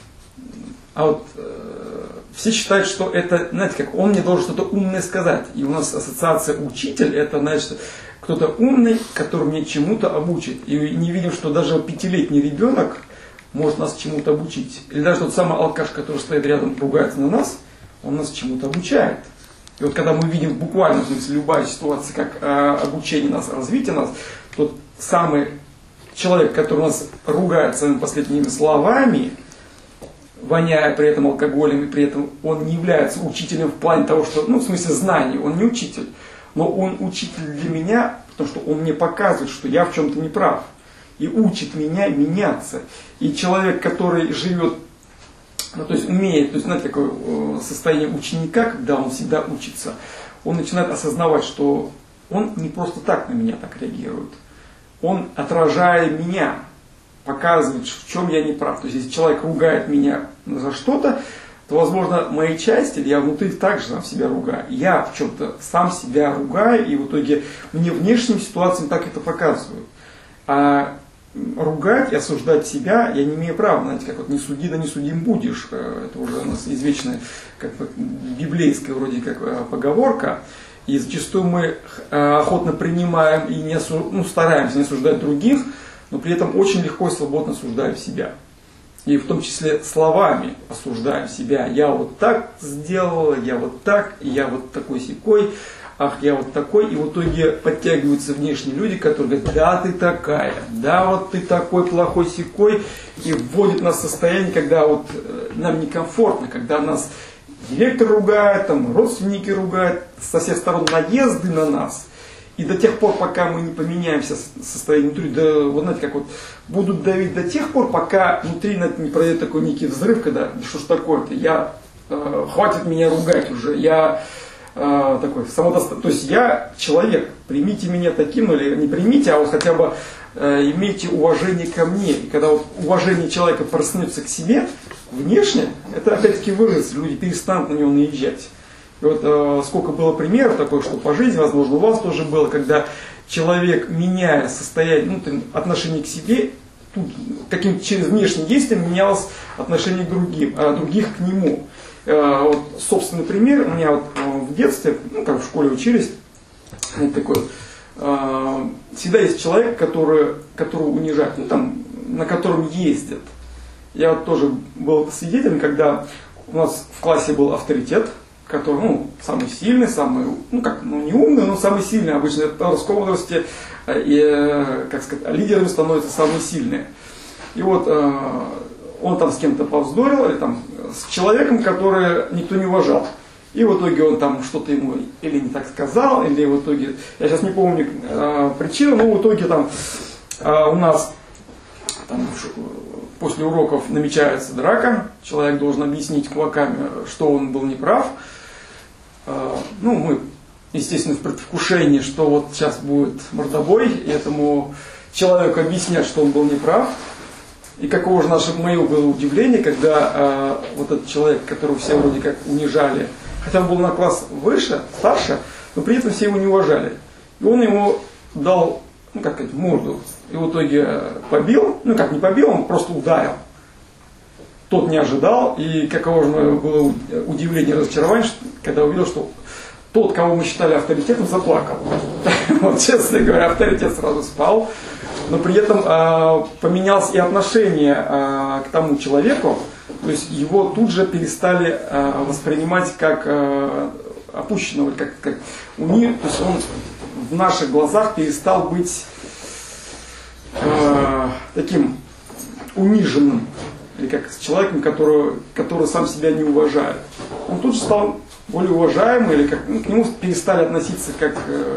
все считают, что это, знаете, как он мне должен что-то умное сказать. И у нас ассоциация учитель, это, значит, кто-то умный, который мне чему-то обучит. И не видим, что даже 5-летний ребенок может нас чему-то обучить. Или даже тот самый алкаш, который стоит рядом, ругается на нас, он нас чему-то обучает. И вот когда мы видим в буквальном смысле любая ситуация, как обучение нас, развитие нас, тот самый человек, который нас ругает своими последними словами, воняя при этом алкоголем, и при этом он не является учителем в плане того, что, в смысле знаний, он не учитель, но он учитель для меня, потому что он мне показывает, что я в чем-то не прав, и учит меня меняться. И человек, который живет, то есть умеет, то есть, знаете, такое состояние ученика, когда он всегда учится, он начинает осознавать, что он не просто так на меня так реагирует, он, отражая меня, показывает, в чем я не прав. То есть, если человек ругает меня за что-то, то, возможно, мои части, я внутри также сам себя ругаю. Я в чем-то сам себя ругаю, и в итоге мне внешним ситуациям так это показывают. А ругать и осуждать себя я не имею права. Знаете, как вот не суди, да не судим будешь. Это уже у нас извечная, как бы, библейская вроде как поговорка. И зачастую мы охотно принимаем и стараемся не осуждать других, но при этом очень легко и свободно осуждаем себя. И в том числе словами осуждаем себя. Я вот так сделала, я вот так, и я вот такой-сякой, ах, я вот такой. И в итоге подтягиваются внешние люди, которые говорят: да, ты такая, да, вот ты такой плохой-сякой. И вводят нас в состояние, когда вот нам некомфортно, когда нас директор ругает, там, родственники ругают, со всех сторон наезды на нас. И до тех пор, пока мы не поменяемся состояние внутри, да, вот знаете, как вот будут давить до тех пор, пока внутри не пройдет такой некий взрыв, когда, да что ж такое-то, хватит меня ругать уже, я такой самодостаточный, то есть я человек, примите меня таким, или не примите, а вот хотя бы имейте уважение ко мне. И когда вот уважение человека проснется к себе, внешне, это опять-таки выразится, люди перестанут на него наезжать. И вот сколько было примеров такое, что по жизни, возможно, у вас тоже было, когда человек, меняя состояние, отношение к себе, тут каким-то через внешнее действие менялось отношение к других к нему. Вот собственный пример, у меня вот в детстве, как в школе учились, такой, всегда есть человек, которого унижают, на котором ездят. Я вот тоже был свидетелем, когда у нас в классе был авторитет, который, самый сильный, самый, не умный, но самый сильный. Обычно в подростковом возрасте, лидерами становятся самые сильные. И вот он там с кем-то повздорил, или там с человеком, который никто не уважал. И в итоге он там что-то ему или не так сказал, или в итоге, я сейчас не помню причину, но в итоге там у нас после уроков намечается драка, человек должен объяснить кулаками, что он был неправ. Мы, естественно, в предвкушении, что вот сейчас будет мордобой, и этому человеку объяснять, что он был неправ. И каково же мое было удивление, когда вот этот человек, которого все вроде как унижали, хотя он был на класс выше, старше, но при этом все его не уважали. И он ему дал, морду. И в итоге побил, не побил, он просто ударил. Тот не ожидал, и каково же было удивление и разочарование, когда увидел, что тот, кого мы считали авторитетом, заплакал. Вот, честно говоря, авторитет сразу спал. Но при этом поменялось и отношение к тому человеку, то есть его тут же перестали воспринимать как опущенного, то есть он в наших глазах перестал быть таким униженным, или как с человеком, который сам себя не уважает. Он тут же стал более уважаемым, или к нему перестали относиться как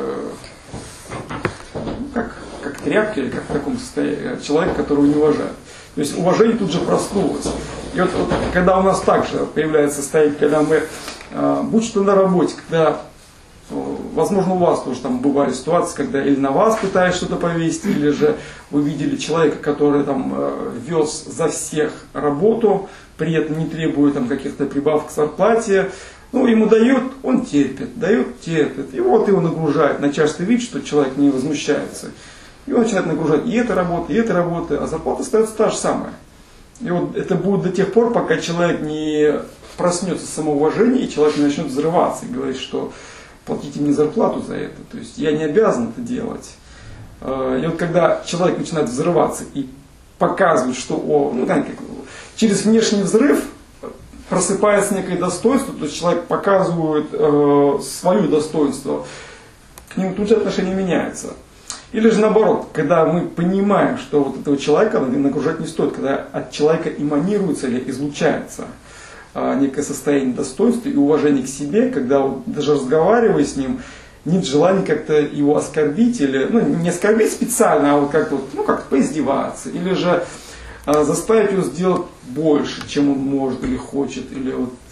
к тряпке, или как к такому состоянию, человека, которого не уважают. То есть уважение тут же проснулось. И вот когда у нас также появляется состояние, когда мы, будь что на работе, когда, возможно, у вас тоже там бывали ситуации, когда или на вас пытались что-то повесить, или же вы видели человека, который там вез за всех работу, при этом не требуя там каких-то прибавок к зарплате, ему дают, он терпит, и вот его нагружают. Начальство видит, что человек не возмущается. И он начинает нагружать и эта работа, а зарплата остается та же самая. И вот это будет до тех пор, пока человек не проснется самоуважение, и человек не начнет взрываться и говорить, что платите мне зарплату за это. То есть я не обязан это делать. И вот когда человек начинает взрываться и показывает, что через внешний взрыв просыпается некое достоинство, то есть человек показывает свое достоинство, к нему тут же отношение меняется. Или же наоборот, когда мы понимаем, что вот этого человека нагружать не стоит, когда от человека эманируется или излучается некое состояние достоинства и уважения к себе, когда вот, даже разговаривая с ним, нет желания как-то его оскорбить, или не оскорбить специально, а вот как-то как-то поиздеваться, или же заставить его сделать больше, чем он может или хочет, или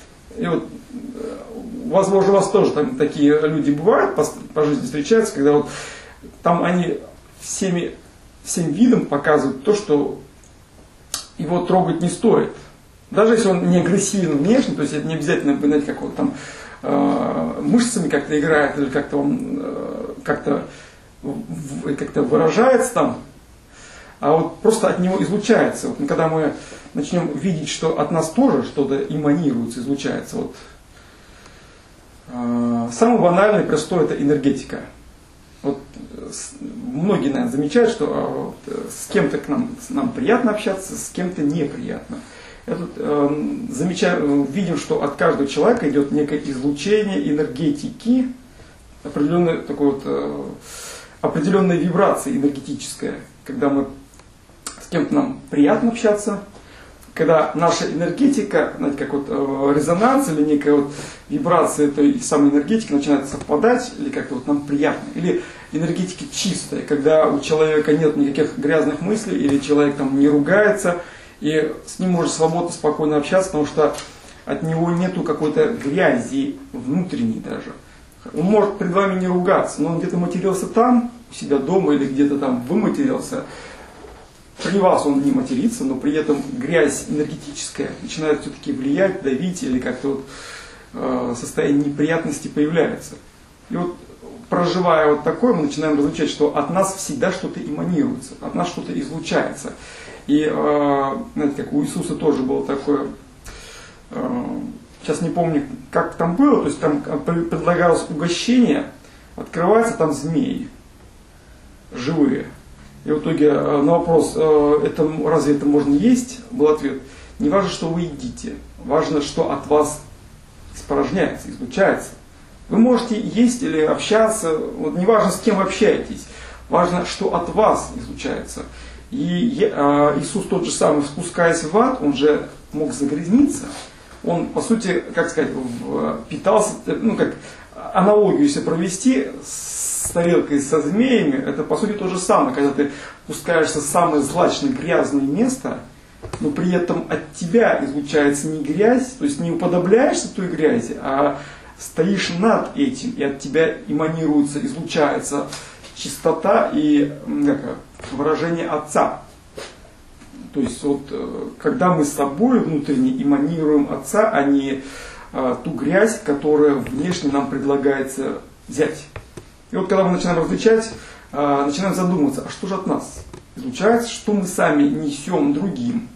возможно, у вас тоже там такие люди бывают, по жизни встречаются, когда вот там они всем видом показывают то, что его трогать не стоит. Даже если он не агрессивен внешне, то есть это не обязательно, знаете, как он там мышцами как-то играет, или как-то он как-то выражается там, а вот просто от него излучается. Вот, когда мы начнем видеть, что от нас тоже что-то эманируется, излучается. Вот. Самое банальное и простое – это энергетика. Вот, многие, наверное, замечают, что с кем-то нам приятно общаться, с кем-то неприятно. Видим, что от каждого человека идет некое излучение энергетики, определенная вибрация энергетическая. Когда с кем-то нам приятно общаться, когда наша энергетика, знаете, как вот резонанс или некая вот вибрация этой самой энергетики начинает совпадать, или как-то вот нам приятно, или энергетики чистые, когда у человека нет никаких грязных мыслей, или человек там не ругается, и с ним можно свободно, спокойно общаться, потому что от него нету какой-то грязи внутренней даже. Он может перед вами не ругаться, но он где-то матерился там, у себя дома, или где-то там выматерился. При вас он не матерится, но при этом грязь энергетическая начинает все-таки влиять, давить, или как-то вот состояние неприятности появляется. И вот проживая вот такое, мы начинаем различать, что от нас всегда что-то эманируется, от нас что-то излучается. И, знаете, как у Иисуса тоже было такое, сейчас не помню, как там было, то есть там предлагалось угощение, открывается там змеи, живые. И в итоге на вопрос, разве это можно есть, был ответ: не важно, что вы едите, важно, что от вас испорожняется, излучается. Вы можете есть или общаться, вот не важно, с кем вы общаетесь, важно, что от вас излучается. И Иисус тот же самый, спускаясь в ад, он же мог загрязниться. Он, по сути, как сказать, питался, ну как аналогию если провести с тарелкой со змеями, это по сути то же самое, когда ты пускаешься в самое злачное, грязное место, но при этом от тебя излучается не грязь, то есть не уподобляешься той грязи, а стоишь над этим, и от тебя эманируется, излучается чистота и выражение Отца. То есть вот, когда мы с собой внутренне эманируем Отца, а не ту грязь, которая внешне нам предлагается взять. И вот когда мы начинаем различать, начинаем задумываться, а что же от нас излучается, что мы сами несем другим,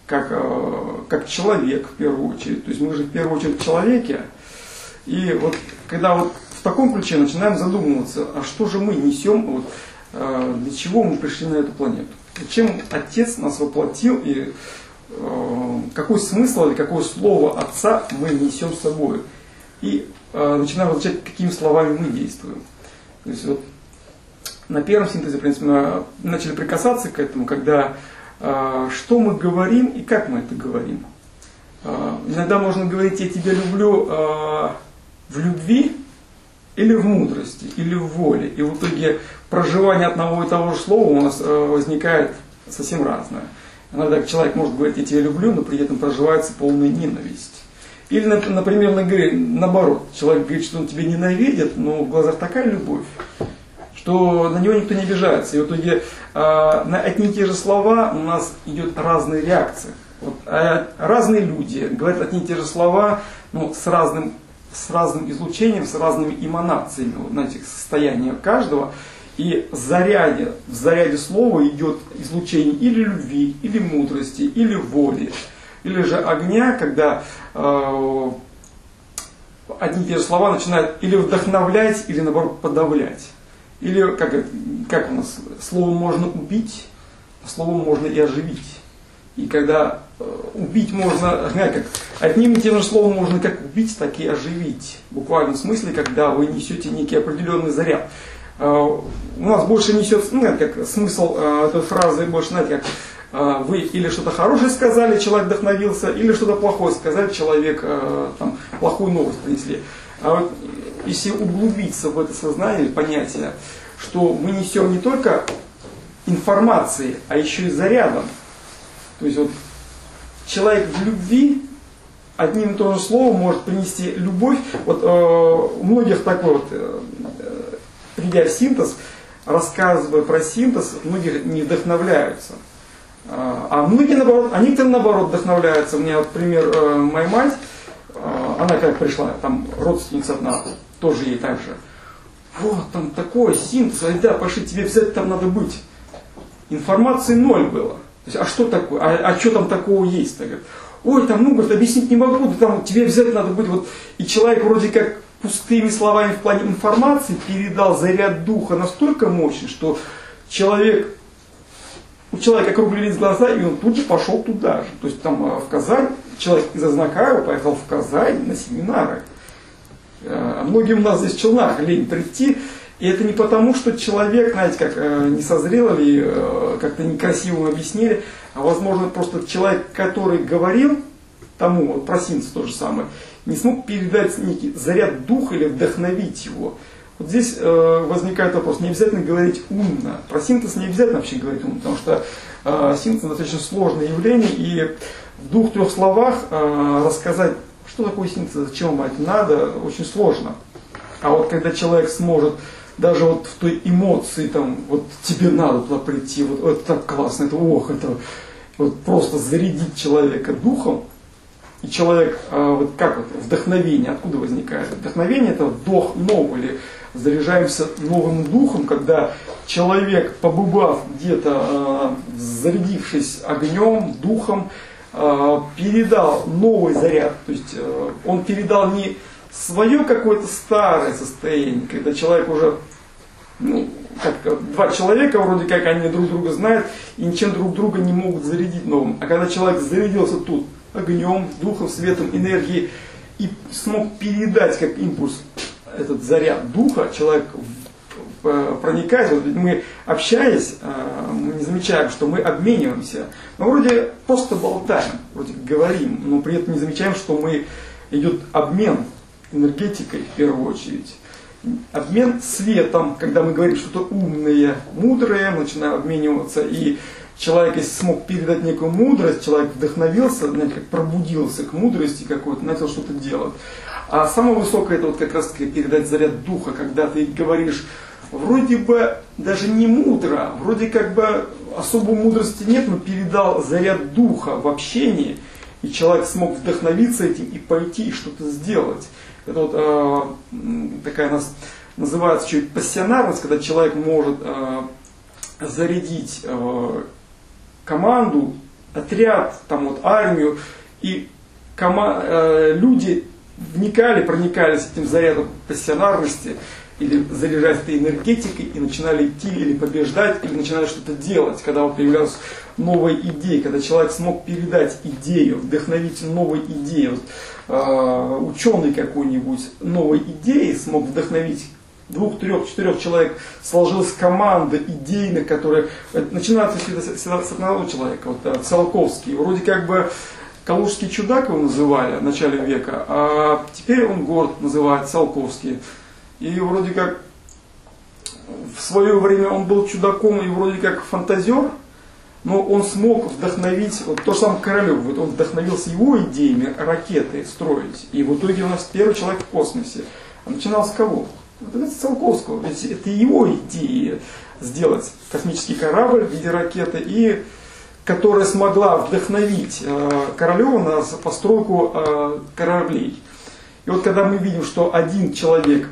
как человек в первую очередь. То есть мы же в первую очередь человеки. И вот когда вот в таком ключе начинаем задумываться, а что же мы несем, вот, для чего мы пришли на эту планету. Зачем Отец нас воплотил и какой смысл или какое слово Отца мы несем с собой. И начинаем различать, какими словами мы действуем. То есть вот на первом синтезе, в принципе, начали прикасаться к этому, когда что мы говорим и как мы это говорим. Иногда можно говорить «я тебя люблю» в любви или в мудрости, или в воле. И в итоге проживание одного и того же слова у нас возникает совсем разное. Иногда человек может говорить «я тебя люблю», но при этом проживается полная ненависть. Или, например, наоборот, человек говорит, что он тебя ненавидит, но в глазах такая любовь, что на него никто не обижается. И в итоге на одни и те же слова у нас идет разные реакции. Вот, разные люди говорят одни и те же слова, но с разным излучением, с разными эманациями, вот, знаете, состояния каждого. И в заряде слова идет излучение или любви, или мудрости, или воли, или же огня, когда одни и те же слова начинают или вдохновлять, или наоборот подавлять. Или, как у нас, словом можно убить, а словом можно и оживить. И когда убить можно, как одним и тем же словом можно как убить, так и оживить. В буквальном смысле, когда вы несете некий определенный заряд. У нас больше несет, как смысл этой фразы, больше, знаете, как вы или что-то хорошее сказали, человек вдохновился, или что-то плохое сказали, человек там, плохую новость принесли. А вот если углубиться в это сознание, понятие, что мы несем не только информацией, а еще и зарядом. То есть вот человек в любви одним и тем же словом может принести любовь. Вот у многих такой вот, придя в синтез, рассказывая про синтез, многие не вдохновляются. А многие наоборот, они-то наоборот вдохновляются. У меня, вот, пример, моя мать, она как пришла, там родственница одна, тоже ей так же. Вот там такой синтез, да, пошли, тебе обязательно там надо быть. Информации ноль было. То есть, а что такое? А что там такого есть? Так, ой, там, говорит, объяснить не могу, да, там тебе обязательно надо быть. Вот. И человек вроде как пустыми словами в плане информации передал заряд духа настолько мощный, что у человека округлились глаза, и он тут же пошел туда же. То есть там в Казань, человек из Азнакаева поехал в Казань на семинары. Многим у нас здесь в Челнах лень прийти. И это не потому, что человек, знаете, как не созрел или как-то некрасиво объяснили. а возможно просто человек, который говорил тому, вот про синтез то же самое, не смог передать некий заряд духа или вдохновить его. Вот здесь возникает вопрос, не обязательно говорить умно. Про синтез не обязательно вообще говорить умно, потому что синтез достаточно сложное явление, и в 2-3 словах рассказать, что такое синтез, зачем вам это надо, очень сложно. А вот когда человек сможет даже вот в той эмоции, там, вот тебе надо туда прийти, вот это так классно, это вот просто зарядить человека духом, и человек, вот как вот, вдохновение, откуда возникает? Вдохновение — это вдох новый, или заряжаемся новым духом, когда человек, побывав где-то, зарядившись огнем, духом, передал новый заряд. То есть он передал не свое какое-то старое состояние, когда человек уже, ну, как 2 человека, вроде как они друг друга знают, и ничем друг друга не могут зарядить новым. А когда человек зарядился тут огнем, духом, светом, энергией, и смог передать как импульс этот заряд духа, человек проникает. Вот мы, общаясь, мы не замечаем, что мы обмениваемся. Мы вроде просто болтаем, вроде говорим, но при этом не замечаем, что идет обмен энергетикой в первую очередь. Обмен светом, когда мы говорим что-то умное, мудрое, мы начинаем обмениваться, и человек, если смог передать некую мудрость, человек вдохновился, знаете, как пробудился к мудрости какой-то, начал что-то делать. А самое высокое — это вот как раз таки передать заряд духа, когда ты говоришь вроде бы даже не мудро, вроде как бы особой мудрости нет, но передал заряд духа в общении, и человек смог вдохновиться этим и пойти и что-то сделать. Это вот такая у нас называется чуть пассионарность, когда человек может зарядить команду, отряд, там вот армию, и люди вникали, проникались этим зарядом пассионарности, или заряжать этой энергетикой, и начинали идти, или побеждать, или начинали что-то делать, когда вот появлялась новая идея, когда человек смог передать идею, вдохновить новой идеей. Вот, ученый какой-нибудь новой идеей смог вдохновить 2, 3, 4 человек, сложилась команда идейных, которая начинается всегда с одного человека, вот Циолковский, вроде как бы Калужский чудак его называли в начале века, а теперь он город называет Циолковский. И вроде как в свое время он был чудаком и вроде как фантазер, но он смог вдохновить, вот то же самое Королев, вот он вдохновился его идеями ракеты строить. И в итоге у нас первый человек в космосе. А начинал с кого? Вот это с Циолковского. Ведь это его идея сделать космический корабль в виде ракеты, и которая смогла вдохновить Королева на постройку кораблей. И вот когда мы видим, что один человек,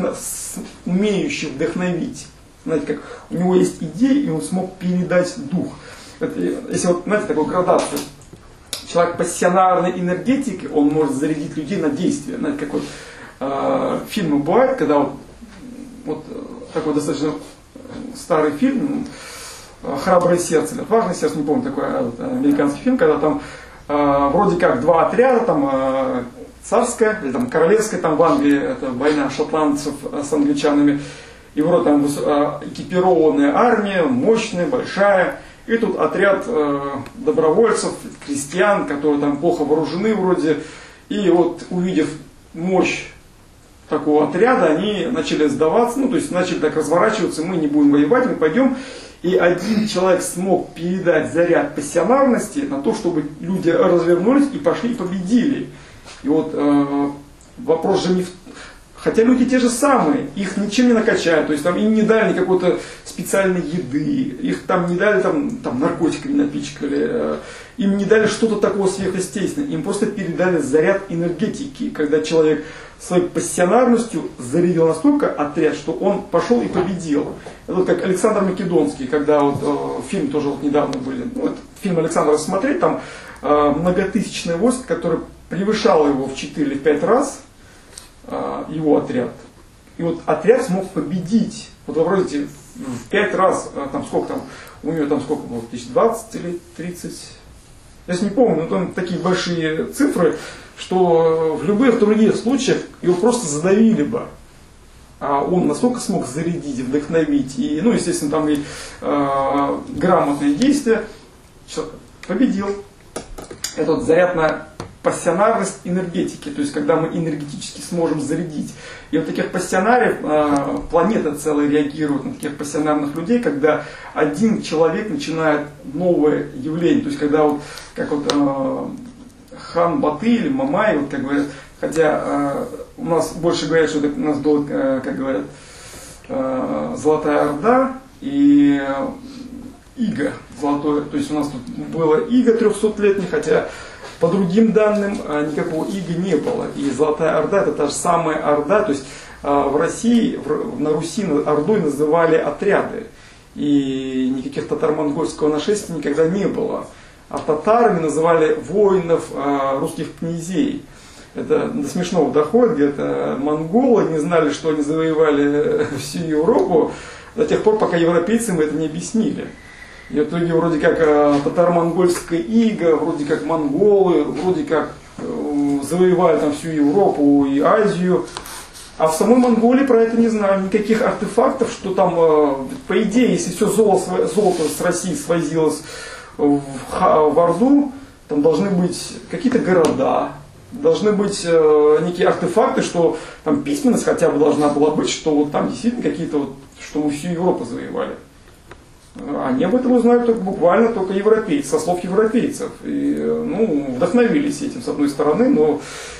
умеющий вдохновить, знаете, как у него есть идея, и он смог передать дух. Это, если вот, знаете, такую градацию, человек пассионарной энергетики, он может зарядить людей на действие. Знаете, как вот фильмы бывают, когда вот такой достаточно старый фильм, «Храброе сердце», или «Отважное сердце», не помню, такой американский фильм, когда там вроде как 2 отряда, там царская, или там королевская, там в Англии, это война шотландцев с англичанами, и вроде там экипированная армия, мощная, большая, и тут отряд добровольцев, крестьян, которые там плохо вооружены вроде, и вот увидев мощь такого отряда, они начали сдаваться, ну то есть начали так разворачиваться, мы не будем воевать, мы пойдем. И один человек смог передать заряд пассионарности на то, чтобы люди развернулись и пошли и победили. И вот вопрос же не в... Хотя люди те же самые, их ничем не накачают, то есть там им не дали какой-то специальной еды, их там не дали там наркотиками напичкали, им не дали что-то такого сверхъестественного, им просто передали заряд энергетики, когда человек своей пассионарностью зарядил настолько отряд, что он пошел и победил. Это вот как Александр Македонский, когда вот фильм тоже вот недавно были, вот, фильм Александра смотреть, там многотысячное войско, которое превышало его в 4 или 5 раз, его отряд. И вот отряд смог победить. Вот вы вроде в 5 раз, там сколько там, у него там сколько было, 20 или 30, я не помню, но там такие большие цифры, что в любых других случаях его просто задавили бы. А он настолько смог зарядить, вдохновить, и, ну, естественно, там и грамотные действия. победил. Это вот заряд на пассионарность энергетики, то есть когда мы энергетически сможем зарядить. И вот таких пассионариев, планета целая реагирует на таких пассионарных людей, когда один человек начинает новое явление. То есть когда вот, как вот хан Баты или Мамай, вот как говорят, хотя у нас больше говорят, что это у нас была, как говорят, Золотая Орда и Иго золотое. То есть у нас тут было Иго 300-летнее, хотя по другим данным никакого Иго не было. И Золотая Орда это та же самая Орда. То есть в России, на Руси Ордой называли отряды. И никаких татаро-монгольского нашествия никогда не было. А татарами называли воинов русских князей. Это до смешного доходит, где-то монголы не знали, что они завоевали всю Европу, до тех пор, пока европейцы им это не объяснили. И в итоге вроде как татаро-монгольское иго, вроде как монголы, вроде как завоевали там всю Европу и Азию. А в самой Монголии про это не знаю, никаких артефактов, что там, по идее, если все золото с России свозилось в Орду, там должны быть какие-то города, должны быть некие артефакты, что там письменность хотя бы должна была быть, что вот там действительно какие-то, вот, что мы всю Европу завоевали. Они об этом узнают буквально только европейцы, со слов европейцев. И, ну, вдохновились этим с одной стороны, но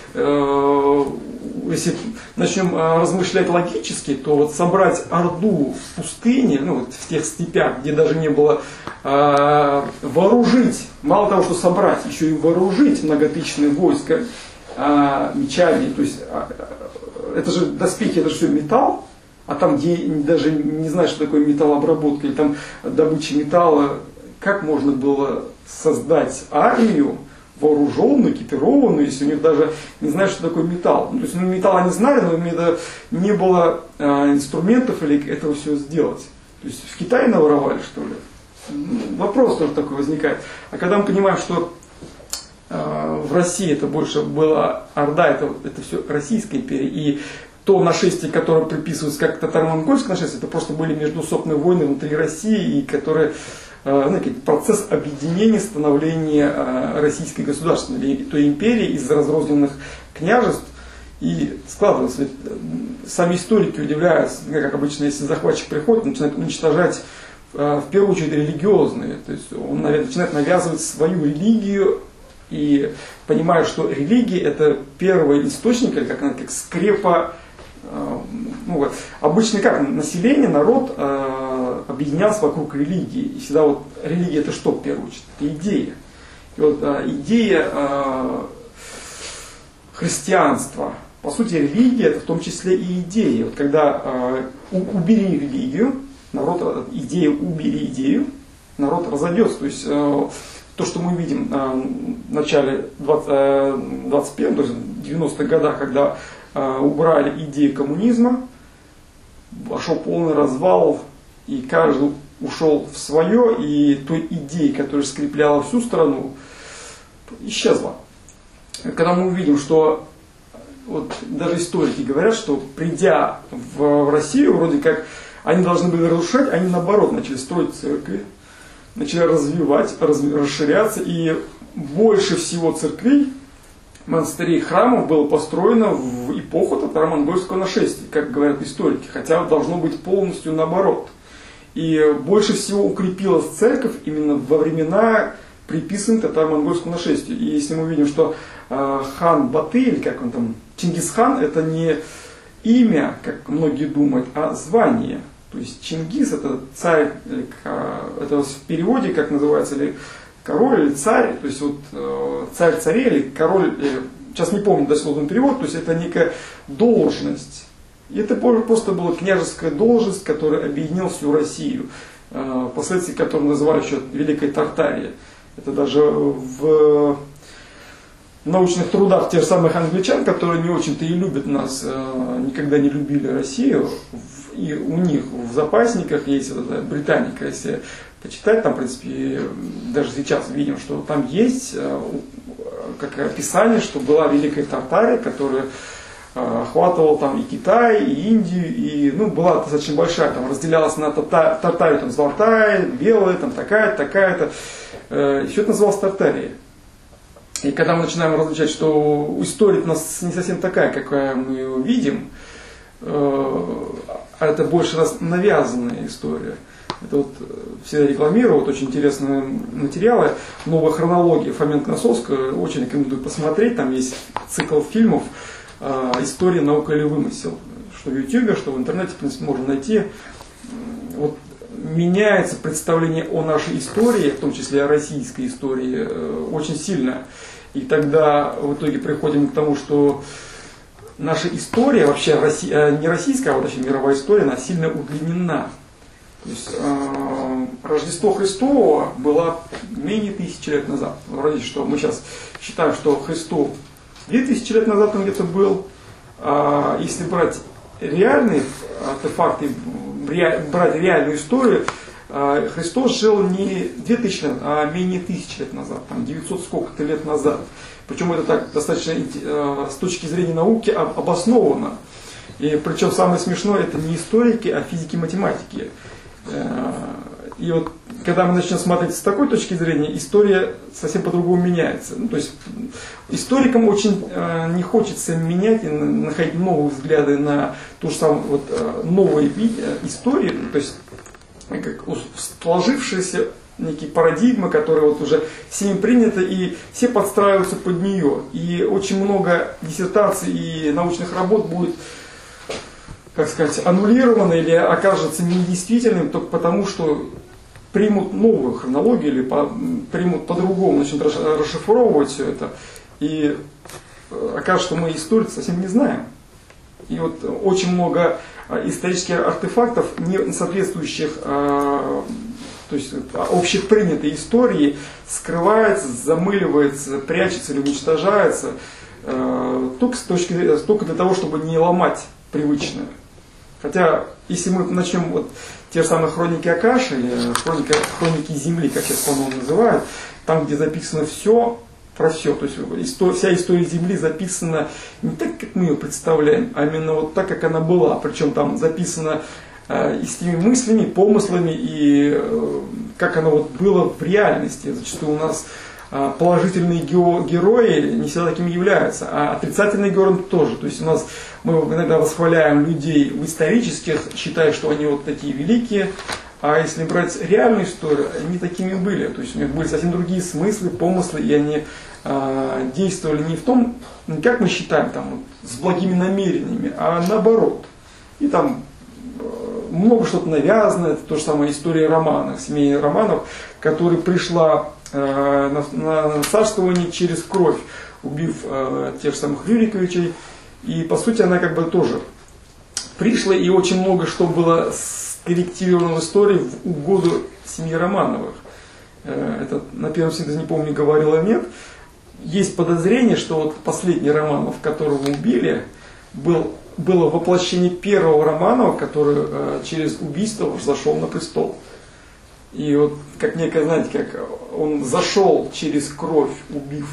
если начнем размышлять логически, то вот собрать Орду в пустыне, ну, вот в тех степях, где даже не было, вооружить, мало того, что собрать, еще и вооружить многотысячные войска мечами, то есть это же доспехи, это же все металл, а там, где даже не знаешь, что такое металлообработка, или там добыча металла, как можно было создать армию, вооруженную, экипированную, если у них даже не знают, что такое металл. Ну, то есть металл они знали, но не было инструментов или этого всего сделать. То есть в Китае наворовали, что ли? Вопрос тоже такой возникает. А когда мы понимаем, что в России это больше была Орда, это все Российская империя, и то нашествие, которое приписывается как татаро-монгольское нашествие, это просто были междуусобные войны внутри России, и которые, знаете, процесс объединения, становления российской государственной, той империи из разрозненных княжеств, и складывалось. Ведь сами историки удивляются, как обычно, если захватчик приходит, начинает уничтожать в первую очередь религиозные, то есть он начинает навязывать свою религию, и понимая, что религия это первый источник, как скрепа. Ну, вот. Обычно как население, народ объединялся вокруг религии. И всегда вот религия это что в первую очередь? Это идея. И вот идея христианства. По сути, религия это в том числе и идея. Вот когда убери религию, народ, идея убери идею, народ разойдется. То есть то, что мы видим в начале 21-го, то есть 90-х годах, когда убрали идею коммунизма, пошел полный развал, и каждый ушел в свое, и той идеи, которая скрепляла всю страну, исчезла. Когда мы увидим, что вот даже историки говорят, что придя в Россию, вроде как они должны были разрушать, они наоборот начали строить церкви, начали развивать, расширяться, и больше всего церквей, монастырей, храмов было построено в эпоху татаро-монгольского нашествия, как говорят историки, хотя должно быть полностью наоборот. И больше всего укрепилась церковь именно во времена приписанных татаро-монгольскому нашествию. И если мы видим, что хан Баты, или как он там, Чингисхан, это не имя, как многие думают, а звание. То есть Чингис это царь, это в переводе, как называется, или король или царь, то есть вот царь царей или король, сейчас не помню дословный перевод, то есть это некая должность. И это просто была княжеская должность, которая объединила всю Россию, впоследствии которую называли еще Великой Тартарией. Это даже в научных трудах тех самых англичан, которые не очень-то и любят нас, никогда не любили Россию, и у них в запасниках есть вот эта Британика, если почитать, там, в принципе, даже сейчас видим, что там есть как описание, что была Великая Тартария, которая охватывала там и Китай, и Индию, и была достаточно большая, там разделялась на Тартарию, там золотая, белая, там такая-то, Все это называлось Тартарией. И когда мы начинаем различать, что история у нас не совсем такая, какая мы ее видим, а это больше раз навязанная история. Это вот все рекламируют, очень интересные материалы. Новая хронология Фоменко-Носовская, очень рекомендую посмотреть. Там есть цикл фильмов «История, наука или вымысел». Что в Ютубе, что в интернете, в принципе, можно найти. Вот меняется представление о нашей истории, в том числе о российской истории, очень сильно. И тогда в итоге приходим к тому, что наша история, вообще не российская, а вообще мировая история, она сильно удлинена. То есть Рождество Христово было менее 1000 лет назад. Вроде что мы сейчас считаем, что Христу 2000 лет назад он где-то был. А если брать реальные артефакты, брать реальную историю, Христос жил не 2000 лет, а менее 1000 лет назад, там 900 сколько-то лет назад. Причем это так достаточно с точки зрения науки обосновано. И причем самое смешное, это не историки, а физики и математики. И вот когда мы начнем смотреть с такой точки зрения, история совсем по-другому меняется. Ну, то есть историкам очень не хочется менять и находить новые взгляды на ту же самую вот, новые истории, то есть как сложившиеся некие парадигмы, которые вот уже всеми приняты, и все подстраиваются под нее. И очень много диссертаций и научных работ будет, как сказать, аннулировано или окажется недействительным только потому, что примут новую хронологию или примут по-другому, начнут расшифровывать все это. И окажется, что мы историю совсем не знаем. И вот очень много исторических артефактов, не соответствующих то есть, общепринятой истории, скрывается, замыливается, прячется или уничтожается только для того, чтобы не ломать привычное. Хотя, если мы начнем вот те же самые хроники Акаши, или хроники Земли, как сейчас, по-моему, называют, там, где записано все про все, то есть вся история Земли записана не так, как мы ее представляем, а именно вот так, как она была. Причем там записано и с теми мыслями, помыслами, и как оно вот было в реальности. Зачастую у нас положительные герои не всегда такими являются, а отрицательные герои тоже. То есть у нас мы иногда восхваляем людей в исторических, считая, что они вот такие великие, а если брать реальную историю, они такими были. То есть у них были совсем другие смыслы, помыслы, и они действовали не в том, как мы считаем, там, с благими намерениями, а наоборот. И там много что-то навязано, это то же самое история романов, семейных романов, которая пришла на царствование через кровь, убив тех же самых Рюриковичей. И по сути она как бы тоже пришла, и очень много что было скорректировано в истории в угоду семьи Романовых. Это на первом синтезе, не помню, говорил или нет. Есть подозрение, что вот последний Романов, которого убили, было воплощение первого Романова, который через убийство взошел на престол. И вот, как некое, знаете, как он зашел через кровь, убив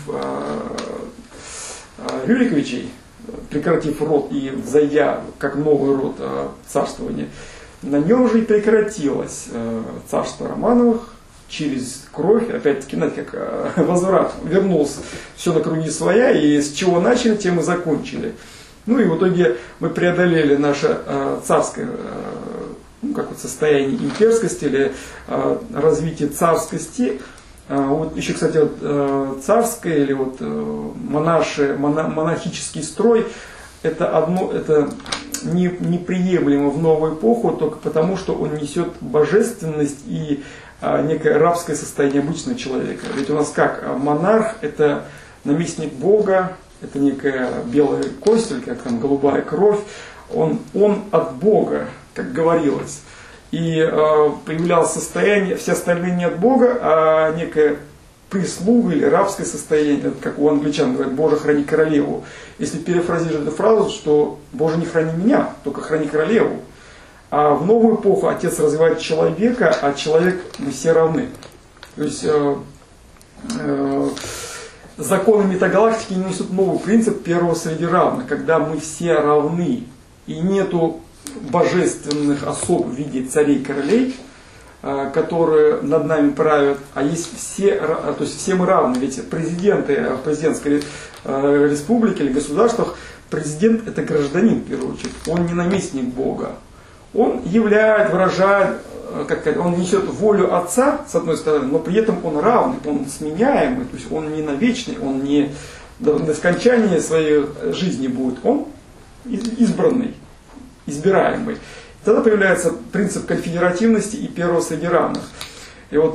Рюриковичей, прекратив род и взойдя как новый род царствования, на нем же и прекратилось царство Романовых через кровь, опять-таки, знаете, как возврат, вернулся все на круги своя, и с чего начали, тем и закончили. Ну и в итоге мы преодолели наше царское как вот состояние имперскости или развитие царскости. Вот еще, кстати, вот, царское или вот монархический строй, это неприемлемо в новую эпоху только потому, что он несет божественность и некое рабское состояние обычного человека. Ведь у нас как? Монарх – это наместник Бога, это некая белая кость, или как там голубая кровь. Он от Бога, как говорилось. И появлялось состояние, все остальные не от Бога, а некая прислуга или рабское состояние, как у англичан говорят, Боже, храни королеву. Если перефразировать эту фразу, что Боже, не храни меня, только храни королеву. А в новую эпоху Отец развивает человека, а человек мы все равны. То есть законы метагалактики несут новый принцип первого среди равных, когда мы все равны. И нету божественных особ в виде царей и королей, которые над нами правят, а есть все, то есть все мы равны. Ведь президенты в президентской республике или государствах, президент это гражданин в первую очередь, он не наместник Бога. Он являет, выражает, как сказать, он несет волю Отца, с одной стороны, но при этом он равный, он сменяемый, то есть он не навечный, он не до скончания своей жизни будет, он избранный, избираемый. Тогда появляется принцип конфедеративности и первого среди равных. И вот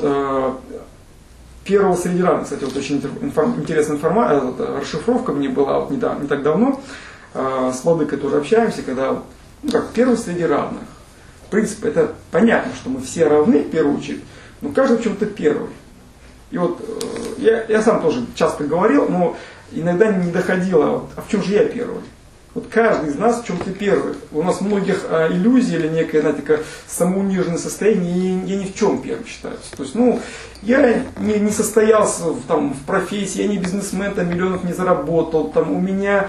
первого среди равных, кстати, вот очень интересная расшифровка мне была вот не так давно, с Владыкой тоже общаемся, когда, ну как, первый среди равных. В принципе, это понятно, что мы все равны в первую очередь, но каждый в чем-то первый. И вот я сам тоже часто говорил, но иногда не доходило, вот, а в чем же я первый? Вот каждый из нас в чем-то первый. У нас у многих иллюзий или некое, знаете, такое самоуниженное состояние, я ни в чем первым считаюсь. То есть, ну, я не состоялся в профессии, я не бизнесмен, там, миллионов не заработал, там, у меня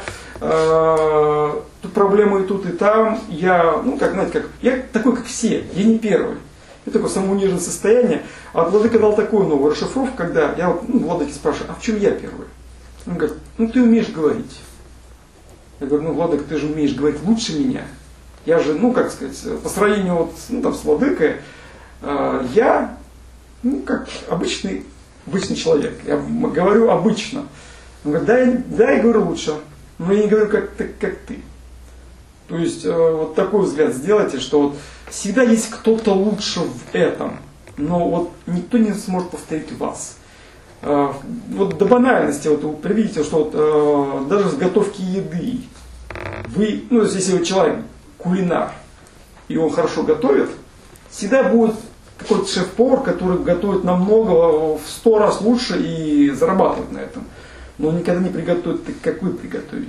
тут проблемы и тут, и там. Я, ну, как, знаете, как, я такой, как все, я не первый. Это такое самоуниженное состояние. А Владыка дал такую новую расшифровку, когда я Владыке спрашиваю, а в чем я первый? Он говорит, ну, ты умеешь говорить. Я говорю, ну, Владыка, ты же умеешь говорить лучше меня. Я же, ну, как сказать, по сравнению вот, ну, там, с Владыкой, я, ну, как обычный человек. Я говорю обычно. Он говорит, да, я говорю лучше, но я не говорю как ты. То есть, вот такой взгляд сделайте, что вот всегда есть кто-то лучше в этом, но вот никто не сможет повторить вас. Вот до банальности, вот вы видите, что вот, даже с готовки еды, вы, ну, если вы человек кулинар, и он хорошо готовит, всегда будет какой-то шеф-повар, который готовит намного, в 100 раз лучше и зарабатывает на этом. Но он никогда не приготовит так, как вы приготовите.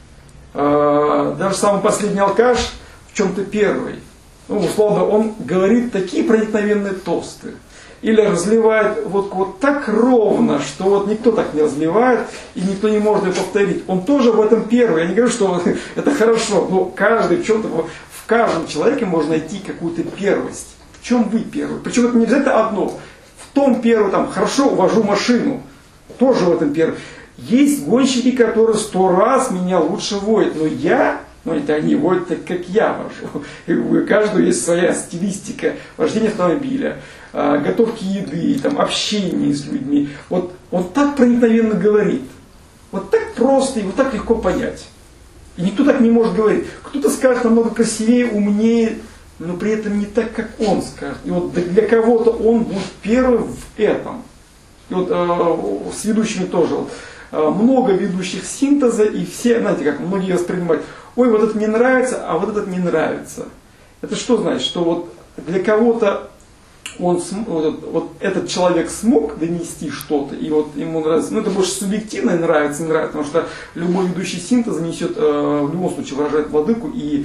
Даже самый последний алкаш в чем-то первый. Ну, условно, он говорит такие проникновенные тосты. Или разливает вот так ровно, что вот никто так не разливает, и никто не может ее повторить. Он тоже в этом первый. Я не говорю, что это хорошо, но каждый в чем-то, в каждом человеке можно найти какую-то первость. В чем вы первый? Причем это не обязательно одно. В том первый, там, хорошо вожу машину, тоже в этом первый. Есть гонщики, которые 100 раз меня лучше водят, но я, ну это они водят так, как я вожу. И у каждого есть своя стилистика вождения автомобиля, готовки еды, там, общения с людьми. Вот он так проникновенно говорит. Вот так просто и вот так легко понять. И никто так не может говорить. Кто-то скажет намного красивее, умнее, но при этом не так, как он скажет. И вот для кого-то он будет первым в этом. И вот с ведущими тоже. Много ведущих синтеза, и все, знаете, как многие воспринимают, ой, вот это мне нравится, а вот этот не нравится. Это что значит? Что вот для кого-то вот этот человек смог донести что-то, и вот ему нравится, ну это больше субъективно нравится, не нравится, потому что любой ведущий синтеза несет, в любом случае выражает Владыку и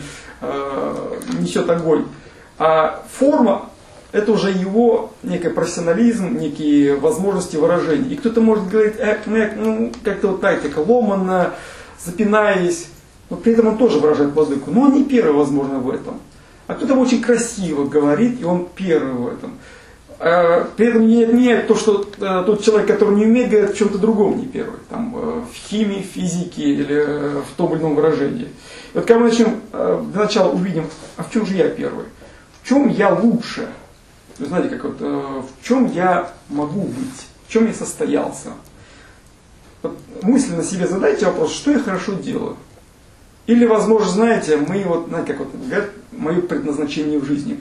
несет огонь. А форма, это уже его некий профессионализм, некие возможности выражения. И кто-то может говорить, ну, как-то вот так, ломанно, запинаясь, но при этом он тоже выражает Владыку. Но он не первый, возможно, в этом. А кто-то очень красиво говорит, и он первый в этом. При этом не отменяет то, что тот человек, который не умеет, говорит в чем-то другом не первый. Там, в химии, в физике или в том или ином выражении. И вот когда мы начнем, для начала увидим, а в чем же я первый? В чем я лучше? Вы знаете, как вот, в чем я могу быть? В чем я состоялся? Вот мысленно себе задайте вопрос, что я хорошо делаю? Или, возможно, знаете, мы вот, знаете, как вот говорят, мое предназначение в жизни.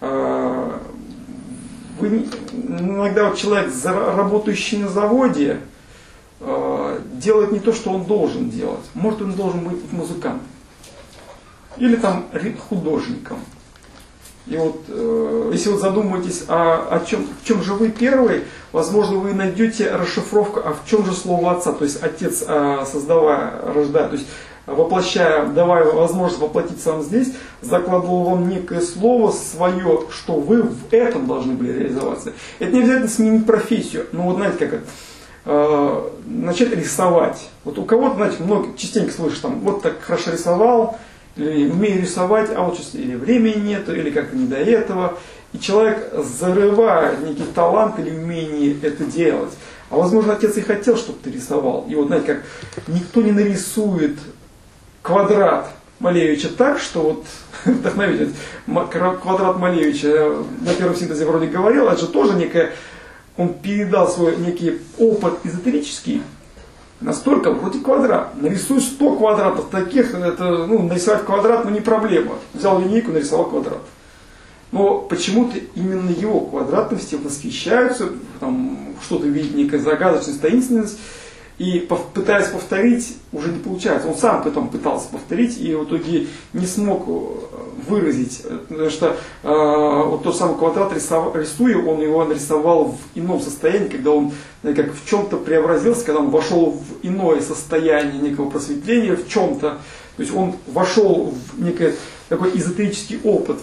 Иногда вот человек, работающий на заводе, делает не то, что он должен делать. Может, он должен быть музыкантом. Или там художником. И вот, если вот задумаетесь, в чем же вы первый, возможно, вы найдете расшифровку, а в чем же слово Отца, то есть Отец, создавая, рождая, то есть воплощая, давая возможность воплотиться вам здесь, закладывал вам некое слово свое, что вы в этом должны были реализоваться. Это не обязательно сменить профессию, но вот знаете, как это, начать рисовать. Вот у кого-то, знаете, много, частенько слышишь, там, вот так хорошо рисовал, или умею рисовать, а вот сейчас или времени нету, или как-то не до этого, и человек зарывает некий талант или умение это делать. А возможно, отец и хотел, чтобы ты рисовал. И вот знаете, как никто не нарисует квадрат Малевича так, что вот вдохновитель квадрат Малевича на первом синтезе вроде говорил, это же тоже некое, он передал свой некий опыт эзотерический, настолько вроде квадрат. Нарисуй 100 квадратов таких, это, нарисовать квадрат, не проблема. Взял линейку, нарисовал квадрат. Но почему-то именно его квадратностью восхищаются, там что-то видит, некая загадочность, таинственность, и пытаясь повторить, уже не получается. Он сам потом пытался повторить, и в итоге не смог выразить, потому что вот тот самый квадрат, рисуя, он его нарисовал в ином состоянии, когда он как в чем-то преобразился, когда он вошел в иное состояние некого просветления, в чем-то. То есть он вошел в некий такой эзотерический опыт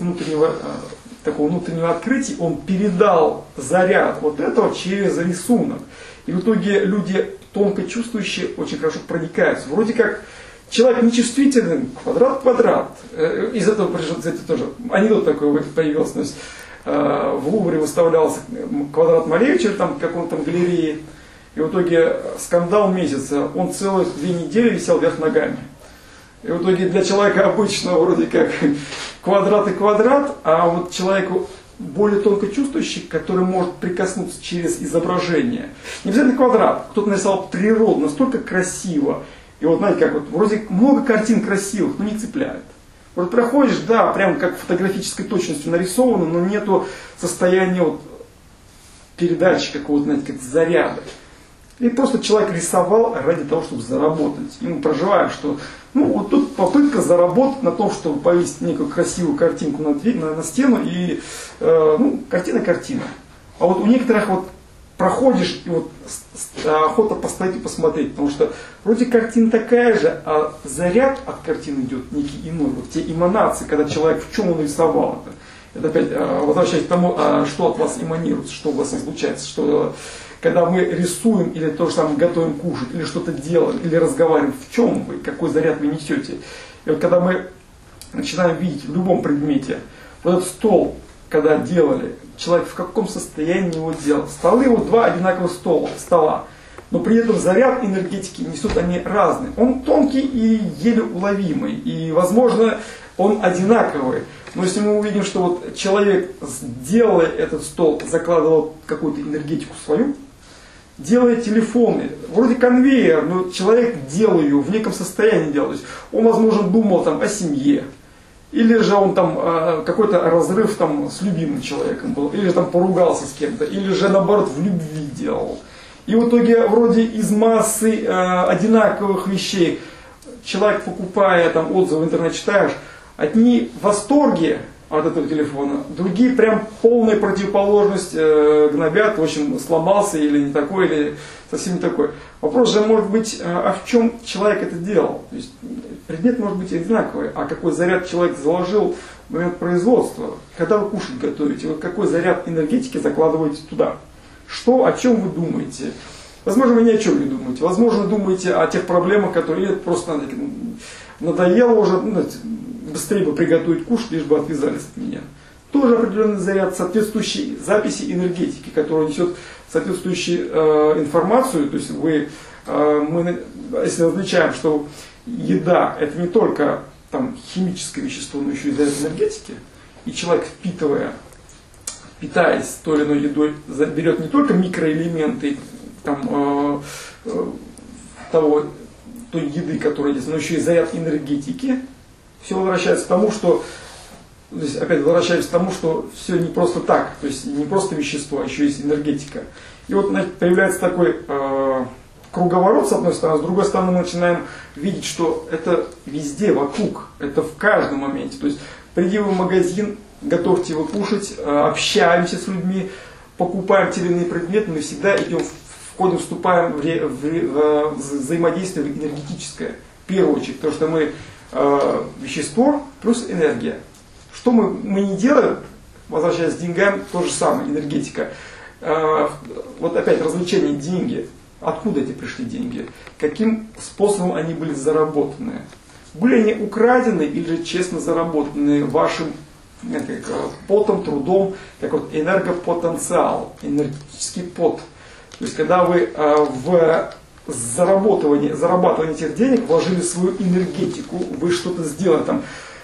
такого внутреннего открытия, он передал заряд вот этого через рисунок. И в итоге люди тонко чувствующие очень хорошо проникаются. Вроде как человек нечувствительный, квадрат. Из этого пришло, кстати, тоже анекдот такой появился. То есть, в Лувре выставлялся квадрат Малевича, там, в каком-то галерее. И в итоге скандал месяца. Он целых 2 недели висел вверх ногами. И в итоге для человека обычного вроде как квадрат и квадрат, а вот человеку более тонко чувствующий, который может прикоснуться через изображение. Не обязательно квадрат. Кто-то нарисовал природу настолько красиво. И вот знаете, как вот вроде много картин красивых, но не цепляет. Вот проходишь, да, прям как фотографической точностью нарисовано, но нету состояния вот передачи какого-то, знаете, как заряда. И просто человек рисовал ради того, чтобы заработать. И мы проживаем, что вот тут попытка заработать на том, чтобы повесить некую красивую картинку на стену, и картина. А вот у некоторых вот проходишь, и вот охота постоять и посмотреть, потому что вроде картина такая же, а заряд от картины идет некий иной. Вот те эманации, когда человек в чем он рисовал это. Это опять возвращаясь к тому, что от вас эманируется, что у вас случается, что когда мы рисуем или то же самое готовим кушать, или что-то делаем, или разговариваем, в чем вы, какой заряд вы несете. И вот когда мы начинаем видеть в любом предмете, вот этот стол, когда делали, человек в каком состоянии его делал. Столы, вот 2 одинаковых стола, но при этом заряд энергетики несут они разный. Он тонкий и еле уловимый, и возможно он одинаковый. Но если мы увидим, что вот человек, делая этот стол, закладывал какую-то энергетику свою, делая телефоны, вроде конвейер, но человек делал ее в неком состоянии делал. То есть он, возможно, думал там о семье, или же он там какой-то разрыв там с любимым человеком был, или же там поругался с кем-то, или же наоборот в любви делал. И в итоге вроде из массы одинаковых вещей человек, покупая там отзывы в интернете, читаешь, одни в восторге от этого телефона, другие прям полная противоположность гнобят, в общем, сломался или не такой, или совсем не такой. Вопрос же может быть, а в чем человек это делал? То есть предмет может быть одинаковый, а какой заряд человек заложил в момент производства, когда вы кушать готовите, вот какой заряд энергетики закладываете туда? Что, о чем вы думаете? Возможно, вы ни о чем не думаете. Возможно, думаете о тех проблемах, которые просто надоело уже, быстрее бы приготовить кушать, лишь бы отвязались от меня. Тоже определенный заряд соответствующей записи энергетики, которая несет соответствующую информацию. То есть мы, если различаем, что еда это не только там, химическое вещество, но еще и заряд энергетики, и человек, питаясь той или иной едой, берет не только микроэлементы там, той еды, которая есть, но еще и заряд энергетики. Все возвращается к тому, что здесь опять возвращаюсь к тому, что все не просто так, то есть не просто вещество, а еще есть энергетика. И вот появляется такой круговорот с одной стороны, с другой стороны мы начинаем видеть, что это везде, вокруг, это в каждом моменте. То есть приди в магазин, готовьте его кушать, общаемся с людьми, покупаем те или иные предметы, мы всегда вступаем в взаимодействие энергетическое, в первую очередь, потому что мы вещество плюс энергия. Что мы не делаем, возвращаясь к деньгам, то же самое, энергетика. Вот опять развлечение, деньги. Откуда эти пришли деньги? Каким способом они были заработаны? Были они украдены или же честно заработаны вашим потом, трудом, как вот энергопотенциал, энергетический пот. То есть когда вы в зарабатывание этих денег вложили свою энергетику, вы что-то сделали, там,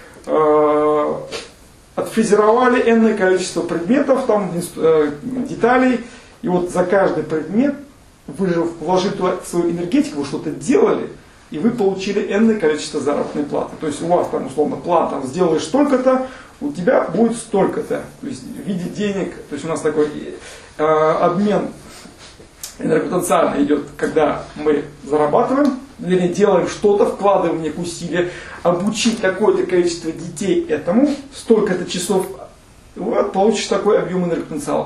отфрезеровали энное количество предметов, там, деталей, и вот за каждый предмет вы же вложили туда свою энергетику, вы что-то делали, и вы получили энное количество заработной платы. То есть у вас там условно план, там, сделаешь столько-то, у тебя будет столько-то, то есть в виде денег, то есть у нас такой обмен энергопотенциально идет, когда мы зарабатываем, вернее, делаем что-то, вкладываем в них усилия, обучить такое-то количество детей этому, столько-то часов, вот, получишь такой объем энергопотенциала.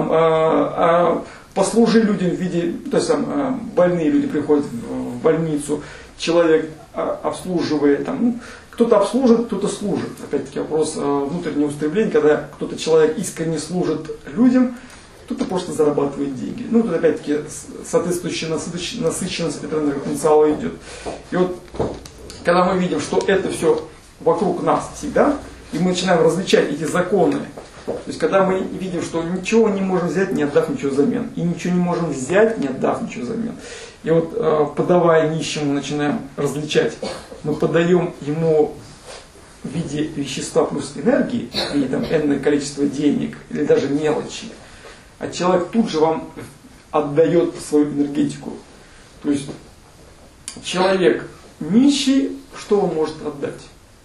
Там, послужи людям в виде, то есть там, больные люди приходят в больницу, человек обслуживает, там, ну, кто-то обслужит, кто-то служит. Опять-таки вопрос внутреннего устремления, когда кто-то человек искренне служит людям, кто-то просто зарабатывает деньги. Ну, тут опять-таки соответствующая насыщенность этого энергопотенциала идет. И вот, когда мы видим, что это все вокруг нас всегда, и мы начинаем различать эти законы, то есть, когда мы видим, что ничего не можем взять, не отдав ничего взамен, и ничего не можем взять, не отдав ничего взамен. И вот, подавая нищему, начинаем различать. Мы подаем ему в виде вещества плюс энергии, или там энное количество денег, или даже мелочи. А человек тут же вам отдает свою энергетику. То есть человек нищий, что он может отдать?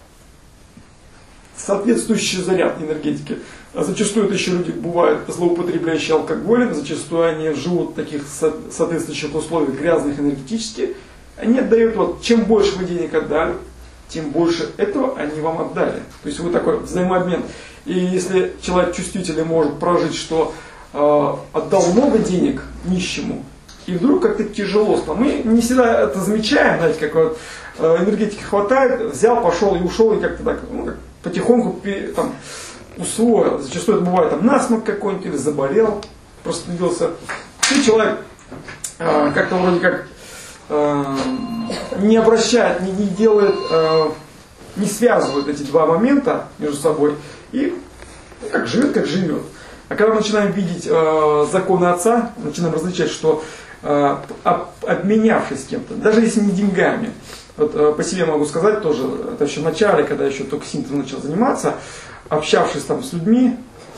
Соответствующий заряд энергетики. А зачастую это еще люди бывают злоупотребляющие алкоголем, зачастую они живут в таких соответствующих условиях грязных энергетически. Они отдают, вот, чем больше вы денег отдали, тем больше этого они вам отдали. То есть вы такой взаимообмен. И если человек чувствительный может прожить, что отдал много денег нищему, и вдруг как-то тяжело стало. Мы не всегда это замечаем, знаете, как вот энергетики хватает, взял, пошел и ушел, и как-то так, ну, как потихоньку там, усвоил. Зачастую это бывает там насморк какой-нибудь, или заболел, простудился. И человек как-то вроде как не обращает, не делает, не связывает эти два момента между собой, и как живет. А когда мы начинаем видеть законы Отца, начинаем различать, что обменявшись с кем-то, даже если не деньгами, вот по себе могу сказать тоже, это еще в начале, когда я еще только синтезом начал заниматься, общавшись там с людьми,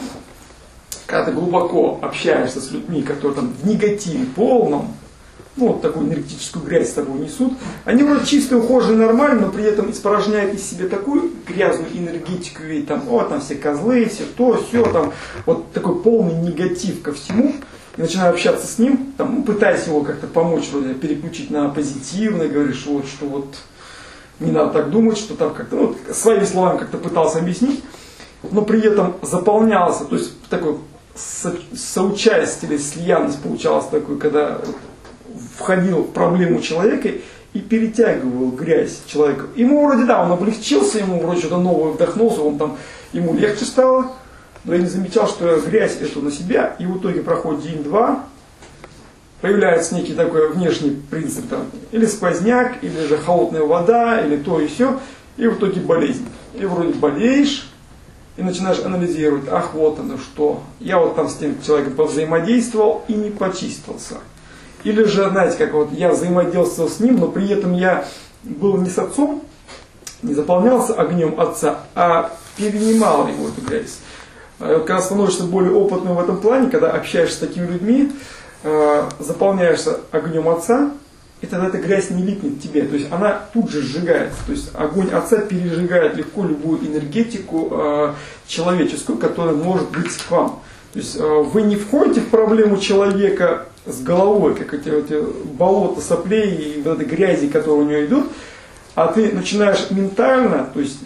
когда ты глубоко общаешься с людьми, которые там в негативе полном, ну, вот такую энергетическую грязь с собой несут, они вроде чистые, ухоженные, нормальные, но при этом испражняют из себя такую грязную энергетику, и там, о, там все козлы, все то, все, там, вот такой полный негатив ко всему, и начинаю общаться с ним, там, ну, пытаясь его как-то помочь, вроде, переключить на позитивное, говоришь, вот, что вот не надо так думать, что там как-то, ну, своими словами как-то пытался объяснить, но при этом заполнялся, то есть такой соучастие или слиянность получалась такой, когда входил в проблему человека и перетягивал грязь человека. Ему вроде, да, он облегчился, ему вроде что-то новое вдохнулся, он там, ему легче стало, но я не замечал, что я грязь эту на себя, и в итоге проходит день-два, появляется некий такой внешний принцип, там, или сквозняк, или же холодная вода, или то и все, и в итоге болезнь. И вроде болеешь, и начинаешь анализировать, ах, вот оно что, я вот там с тем человеком повзаимодействовал и не почистился. Или же, знаете, как вот я взаимодействовал с ним, но при этом я был не с отцом, не заполнялся огнем отца, а перенимал его эту грязь. Когда становишься более опытным в этом плане, когда общаешься с такими людьми, заполняешься огнем отца, и тогда эта грязь не липнет к тебе. То есть она тут же сжигается. То есть огонь отца пережигает легко любую энергетику человеческую, которая может быть к вам. То есть вы не входите в проблему человека с головой, как эти болота соплей и вот этой грязи, которые у него идут, а ты начинаешь ментально, то есть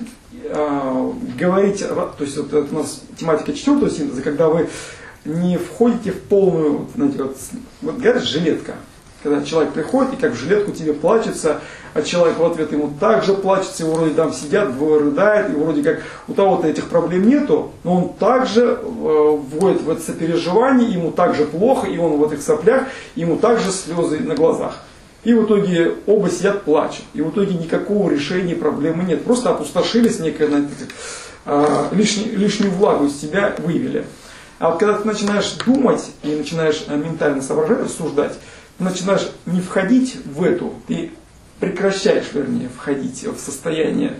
говорить, то есть вот это у нас тематика 4-го синтеза, когда вы не входите в полную, знаете, вот говорят, жилетка. Когда человек приходит и как в жилетку тебе плачется, а человек в ответ ему также плачется, его вроде там сидят, двое рыдают, и вроде как у того-то этих проблем нету, но он также вводит в это сопереживание, ему также плохо, и он в этих соплях, ему также слезы на глазах. И в итоге оба сидят, плачут. И в итоге никакого решения проблемы нет. Просто опустошились некое, лишнюю влагу из себя вывели. А вот когда ты начинаешь думать и начинаешь ментально соображать, рассуждать, ты начинаешь не входить в эту, ты прекращаешь, вернее, входить в состояние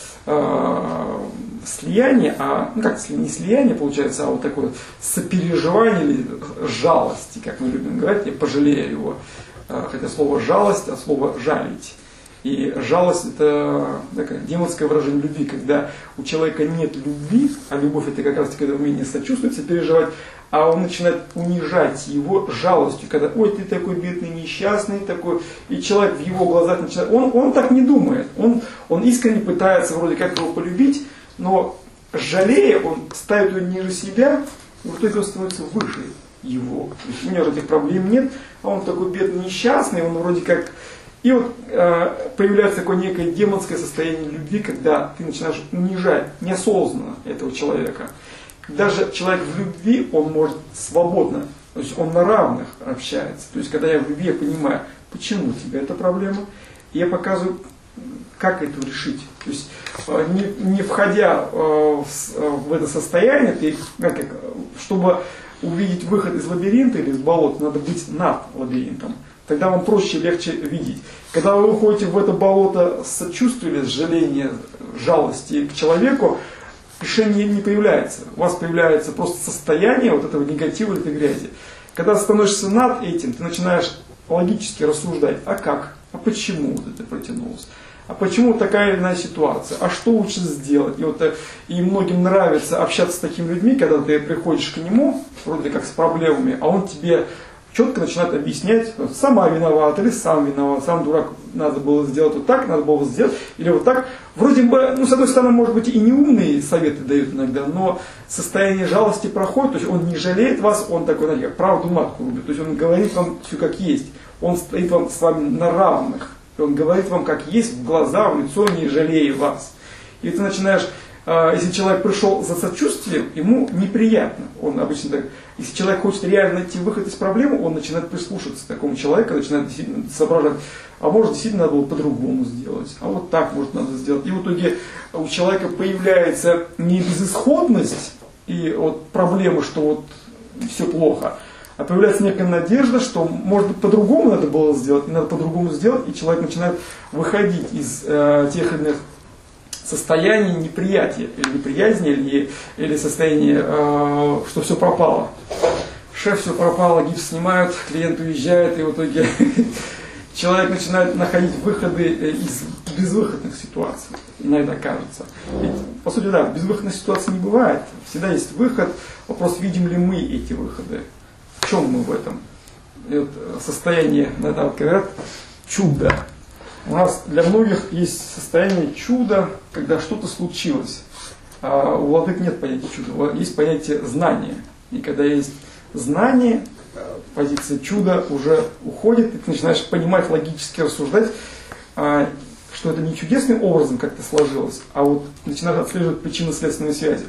слияния, ну как не слияние получается, а вот такое сопереживание или жалости, как мы любим говорить, я пожалею его. Хотя слово жалость, а слово жалить. И жалость это такое демонское выражение любви, когда у человека нет любви, а любовь это как раз таки умение сочувствовать, сопереживать, а он начинает унижать его жалостью, когда ой, ты такой бедный, несчастный такой, и человек в его глазах начинает, он так не думает, он искренне пытается вроде как его полюбить, но жалея, он ставит его ниже себя, и в итоге он становится выше его. То есть у него этих проблем нет, а он такой бедный, несчастный, он вроде как... И вот появляется такое некое демонское состояние любви, когда ты начинаешь унижать неосознанно этого человека. Даже человек в любви, он может свободно, то есть он на равных общается. То есть когда я в любви, я понимаю, почему у тебя эта проблема, и я показываю, как это решить. То есть не входя в это состояние, ты, чтобы увидеть выход из лабиринта или из болота, надо быть над лабиринтом. Тогда вам проще, легче видеть. Когда вы уходите в это болото с сочувствием, с жалением, жалости к человеку, решение не появляется. У вас появляется просто состояние вот этого негатива, этой грязи. Когда ты становишься над этим, ты начинаешь логически рассуждать, а как, а почему вот это протянулось, а почему такая или иная ситуация, а что лучше сделать. И многим нравится общаться с такими людьми, когда ты приходишь к нему, вроде как с проблемами, а он тебе четко начинает объяснять, сама виновата или сам виноват, сам дурак, надо было сделать вот так, надо было сделать, или вот так. Вроде бы, с одной стороны, может быть, и неумные советы дают иногда, но состояние жалости проходит, то есть он не жалеет вас, он такой, знаете, как правду матку рубит, то есть он говорит вам все как есть, он стоит вам с вами на равных, он говорит вам как есть, в глаза, в лицо, не жалея вас. И ты начинаешь, если человек пришел за сочувствием, ему неприятно. Он обычно так, если человек хочет реально найти выход из проблемы, он начинает прислушиваться к такому человеку, начинает действительно соображать, а может действительно надо было по-другому сделать, а вот так может надо сделать. И в итоге у человека появляется не безысходность и вот проблемы, что вот все плохо, а появляется некая надежда, что может быть по-другому надо было сделать, и надо по-другому сделать, и человек начинает выходить из тех или иных состояние неприятия, или неприязни, или состояние, что все пропало. Шеф, все пропало, гипс снимают, клиент уезжает, и в итоге человек начинает находить выходы из безвыходных ситуаций. Иногда кажется. Ведь, по сути, да, безвыходных ситуаций не бывает. Всегда есть выход. Вопрос, видим ли мы эти выходы. В чем мы в этом? И вот состояние, иногда говорят, чудо. У нас для многих есть состояние чуда, когда что-то случилось. А у владык нет понятия чуда, есть понятие знания. И когда есть знание, позиция чуда уже уходит, и ты начинаешь понимать, логически рассуждать, что это не чудесным образом как-то сложилось, а вот начинаешь отслеживать причинно-следственные связи.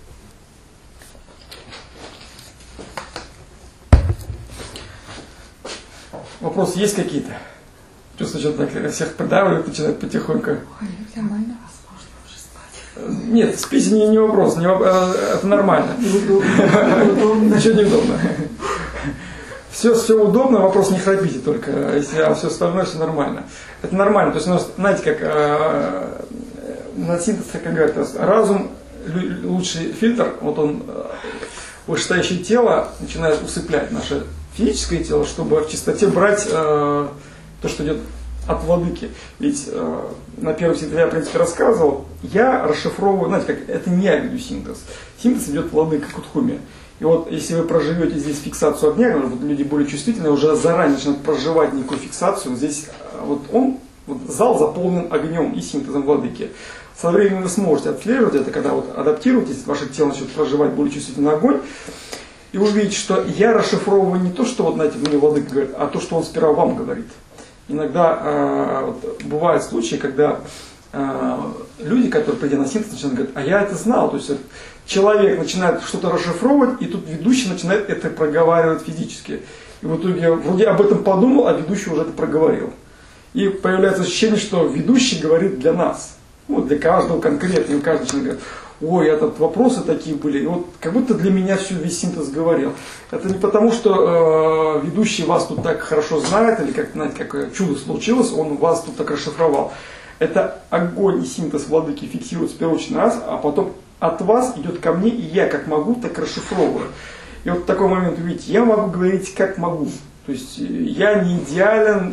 Вопросы есть какие-то? Чувствую, что так всех придавливают, начинают потихоньку. Нормально. Нет, спить не вопрос, это нормально. Ничего не удобно. Все удобно, вопрос не храпите только, а все остальное все нормально. Это нормально, то есть, знаете, как на синтез, как говорят, разум лучший фильтр, вот он вышестоящее тело начинает усыплять наше физическое тело, чтобы в чистоте брать то, что идет от владыки. Ведь на первом синтезе я, в принципе, рассказывал, я расшифровываю, знаете, как это не я веду синтез. Синтез идет владыка Кутхуми. И вот если вы проживете здесь фиксацию огня, вот люди более чувствительные уже заранее начинают проживать некую фиксацию, здесь зал заполнен огнем и синтезом владыки. Со временем вы сможете отслеживать это, когда вот адаптируетесь, ваше тело начнет проживать более чувствительный огонь, и вы увидите, что я расшифровываю не то, что вот, знаете, мне владыка говорит, а то, что он сперва вам говорит. Иногда бывают случаи, когда люди, которые, придя на синтез, начинают говорить, а я это знал. То есть человек начинает что-то расшифровывать, и тут ведущий начинает это проговаривать физически. И в итоге вроде об этом подумал, а ведущий уже это проговорил. И появляется ощущение, что ведущий говорит для нас. Ну, для каждого конкретно, и каждый человек говорит, ой, этот вопросы такие были, и вот как будто для меня весь синтез говорил. Это не потому, что ведущий вас тут так хорошо знает, или как, знаете, как чудо случилось, он вас тут так расшифровал. Это огонь и синтез владыки фиксируется в первую очередь на вас, а потом от вас идет ко мне, и я как могу, так расшифровываю. И вот в такой момент, видите, я могу говорить как могу. То есть я не идеален,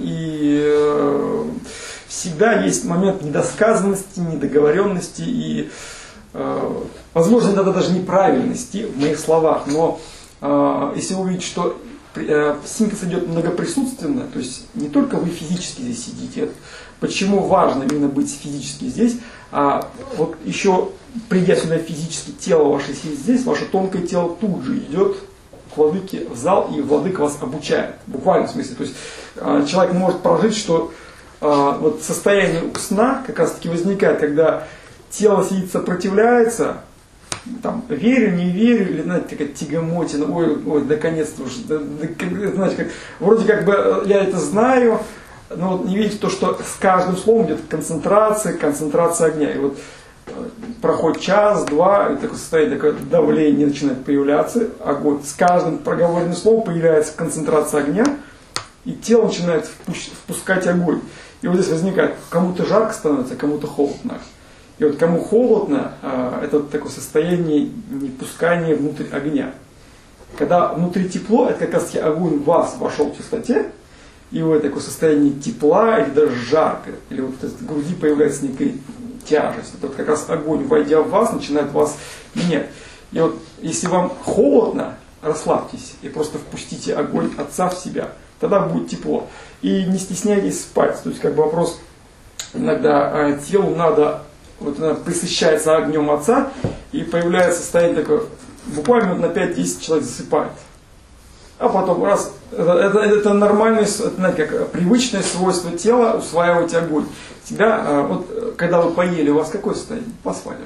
и всегда есть момент недосказанности, недоговоренности и, возможно, иногда даже неправильности в моих словах. Но если вы увидите, что синтез идет многоприсутственно, то есть не только вы физически здесь сидите, почему важно именно быть физически здесь, а вот еще придя сюда физически, тело ваше сидит здесь, ваше тонкое тело тут же идет к владыке в зал, и владыка вас обучает, в буквальном смысле. То есть человек может прожить, что вот состояние сна как раз таки возникает, когда тело сидит, сопротивляется, там, верю, не верю, или, знаете, такая тягомотина, ой, наконец-то уже, знаете, как, вроде как бы я это знаю, но вот не видите то, что с каждым словом идет концентрация огня. И вот проходит час-два, и такое состояние, такое давление начинает появляться, огонь. С каждым проговоренным словом появляется концентрация огня, и тело начинает впускать огонь. И вот здесь возникает, кому-то жарко становится, кому-то холодно. И вот кому холодно, это вот такое состояние непускания внутрь огня. Когда внутри тепло, это как раз огонь в вас вошел в чистоте, и вы такое состояние тепла, или даже жарко, или вот в груди появляется некая тяжесть. Это вот как раз огонь, войдя в вас, начинает вас менять. И вот если вам холодно, расслабьтесь и просто впустите огонь Отца в себя. Тогда будет тепло. И не стесняйтесь спать. То есть как бы вопрос, иногда телу надо, вот она присыщается огнем Отца, и появляется состояние такое, буквально на 5-10 человек засыпает. А потом раз, это нормальное, это, знаете, как привычное свойство тела усваивать огонь. Всегда, вот, когда вы поели, у вас какое состояние? Поспать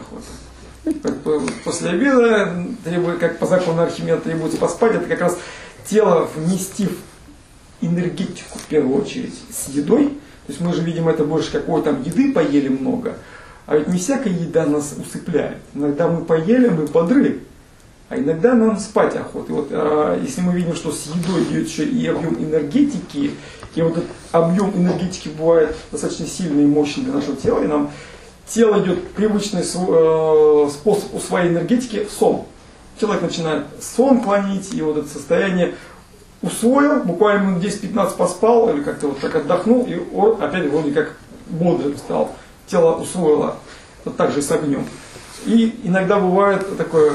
охота. После обеда, как по закону Архимеда требуется поспать, это как раз тело внести в энергетику в первую очередь с едой. То есть мы же видим это больше, какой там еды поели много. А ведь не всякая еда нас усыпляет. Иногда мы поели, мы бодры. А иногда нам спать охота. И вот если мы видим, что с едой идет еще и объем энергетики, и вот этот объем энергетики бывает достаточно сильный и мощный для нашего тела, и нам тело идет привычный способ усвоения энергетики – сон. Человек начинает сон клонить, и вот это состояние усвоил, буквально минут 10-15 поспал, или как-то вот так отдохнул, и опять вроде как бодрым стал. Тело усвоило, вот так же и с огнем. И иногда бывает такое,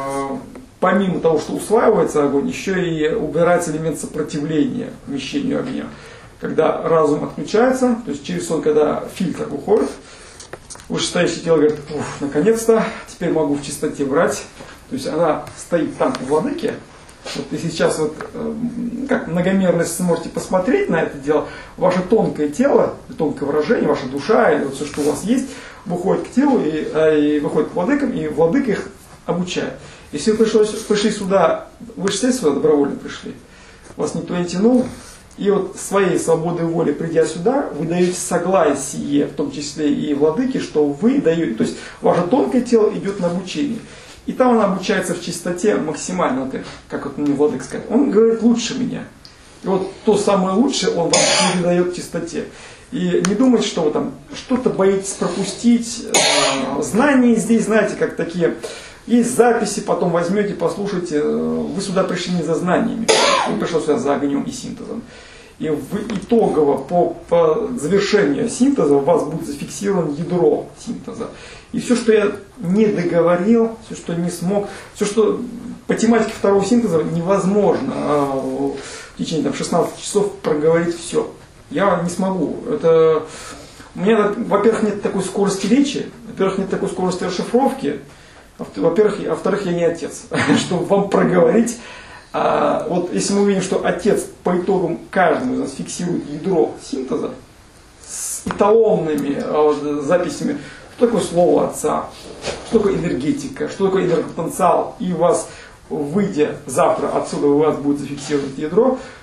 помимо того, что усваивается огонь, еще и убирается элемент сопротивления вмещению огня. Когда разум отключается, то есть через сон, когда фильтр уходит, вышестоящее тело говорит, наконец-то, теперь могу в чистоте брать. То есть она стоит там в владыке. Вот если сейчас вот, как многомерность сможете посмотреть на это дело, ваше тонкое тело, тонкое выражение, ваша душа, и вот все, что у вас есть, выходит к телу и выходит к владыкам, и владыка их обучает. Если вы пришли сюда, вы же все сюда добровольно пришли, вас никто не тянул, и вот своей свободой воли, придя сюда, вы даете согласие, в том числе и владыке, что вы даете, то есть ваше тонкое тело идет на обучение. И там он обучается в чистоте максимально, как вот мне владыка сказал. Он говорит лучше меня. И вот то самое лучшее он вам передает в чистоте. И не думайте, что вы там что-то боитесь пропустить. Знания здесь, знаете, как такие. Есть записи, потом возьмете, послушайте. Вы сюда пришли не за знаниями. Вы пришли сюда за огнем и синтезом. И итогово, по завершению синтеза, у вас будет зафиксировано ядро синтеза. И все, что я не договорил, все, что не смог, все, что по тематике второго синтеза невозможно в течение там, 16 часов проговорить все. Я не смогу. У меня, во-первых, нет такой скорости речи, во-первых, нет такой скорости расшифровки, во-вторых, я не отец, чтобы вам проговорить. Вот если мы увидим, что отец по итогам каждому из нас фиксирует ядро синтеза с эталонными записями, что такое слово отца, что такое энергетика, что такое энергопотенциал, и у вас, выйдя завтра отсюда, у вас будет зафиксировано ядро,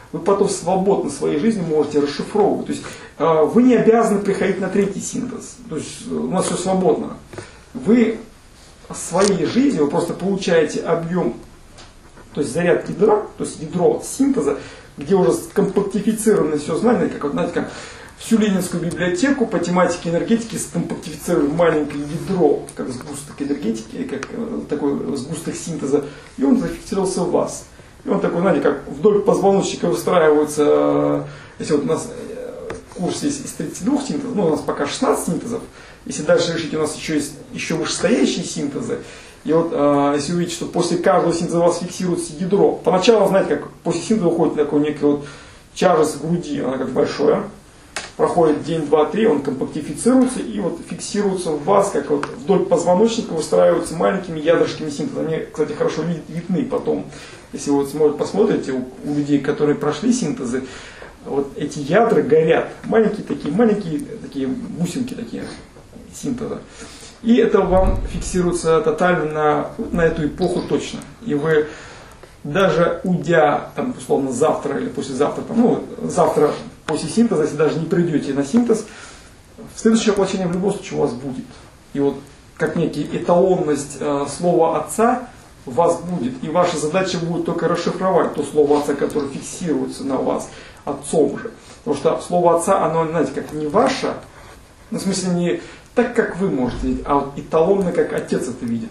вы потом свободно в своей жизни можете расшифровывать. То есть вы не обязаны приходить на третий синтез. То есть у нас все свободно. Вы в своей жизни вы просто получаете объем, то есть заряд ядра, то есть ядро синтеза, где уже скомпактифицировано все знание, как, вот, знаете, как всю Ленинскую библиотеку по тематике энергетики скомпактифицировали в маленькое ядро, как сгусток энергетики, как такой сгусток синтеза, и он зафиксировался в вас. И он такой, знаете, как вдоль позвоночника выстраиваются, если вот у нас курс есть из 32 синтезов, ну у нас пока 16 синтезов, если дальше решить, у нас еще есть еще вышестоящие синтезы, и вот если увидите, что после каждого синтеза у вас фиксируется ядро, поначалу, знаете, как после синтеза уходит такой некий вот тяжесть в груди, она как большая, проходит день, два, три, он компактифицируется и вот фиксируется в вас, как вот вдоль позвоночника выстраиваются маленькими ядрышками синтеза. Они, кстати, хорошо видны потом, если вы вот посмотрите у людей, которые прошли синтезы, вот эти ядра горят, маленькие такие бусинки такие синтеза. И это вам фиксируется тотально на эту эпоху точно. И вы даже уйдя, там, условно, завтра или послезавтра, там, ну, завтра после синтеза, если даже не придете на синтез, в следующее воплощение в любом случае у вас будет. И вот как некий эталонность слова Отца у вас будет. И ваша задача будет только расшифровать то слово Отца, которое фиксируется на вас Отцом же. Потому что слово Отца, оно, знаете, как не ваше, ну, в смысле не так, как вы можете видеть, а вот эталонно, как Отец это видит.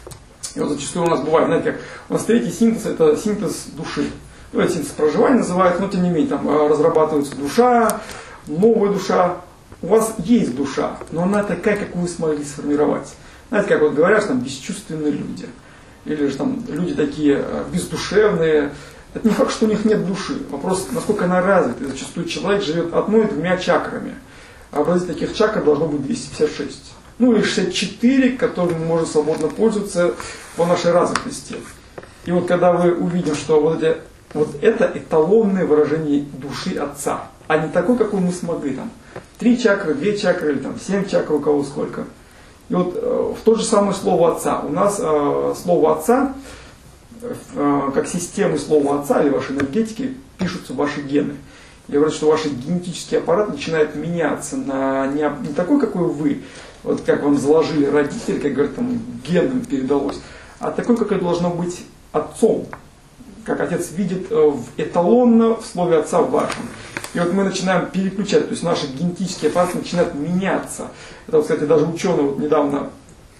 И вот зачастую у нас бывает, знаете, как у нас третий синтез, это синтез души. Ну, это синтез проживания называют, но тем не менее, там разрабатывается душа, новая душа. У вас есть душа, но она такая, как вы смогли сформировать. Знаете, как вот говорят, там бесчувственные люди. Или же там люди такие бездушевные. Это не факт, что у них нет души. Вопрос, насколько она развита. И зачастую человек живет одной-двумя чакрами. А образец таких чакр должно быть 256. Ну или 64, которыми можно свободно пользоваться по нашей развитости. И вот когда вы увидим, что вот это эталонное выражение души Отца, а не такой, какой мы смогли, там, 3 чакры, 2 чакры, или там 7 чакр, у кого сколько. И вот в то же самое слово Отца. У нас слово Отца, как системы слова Отца или вашей энергетики, пишутся ваши гены. Я говорю, что ваш генетический аппарат начинает меняться на не такой, какой вы, вот как вам заложили родители, как говорят, там геном передалось, а такой, какой должно быть Отцом. Как Отец видит эталонно в слове Отца в вашем. И вот мы начинаем переключать, то есть наши генетические аппараты начинают меняться. Это, вот, кстати, даже ученые вот недавно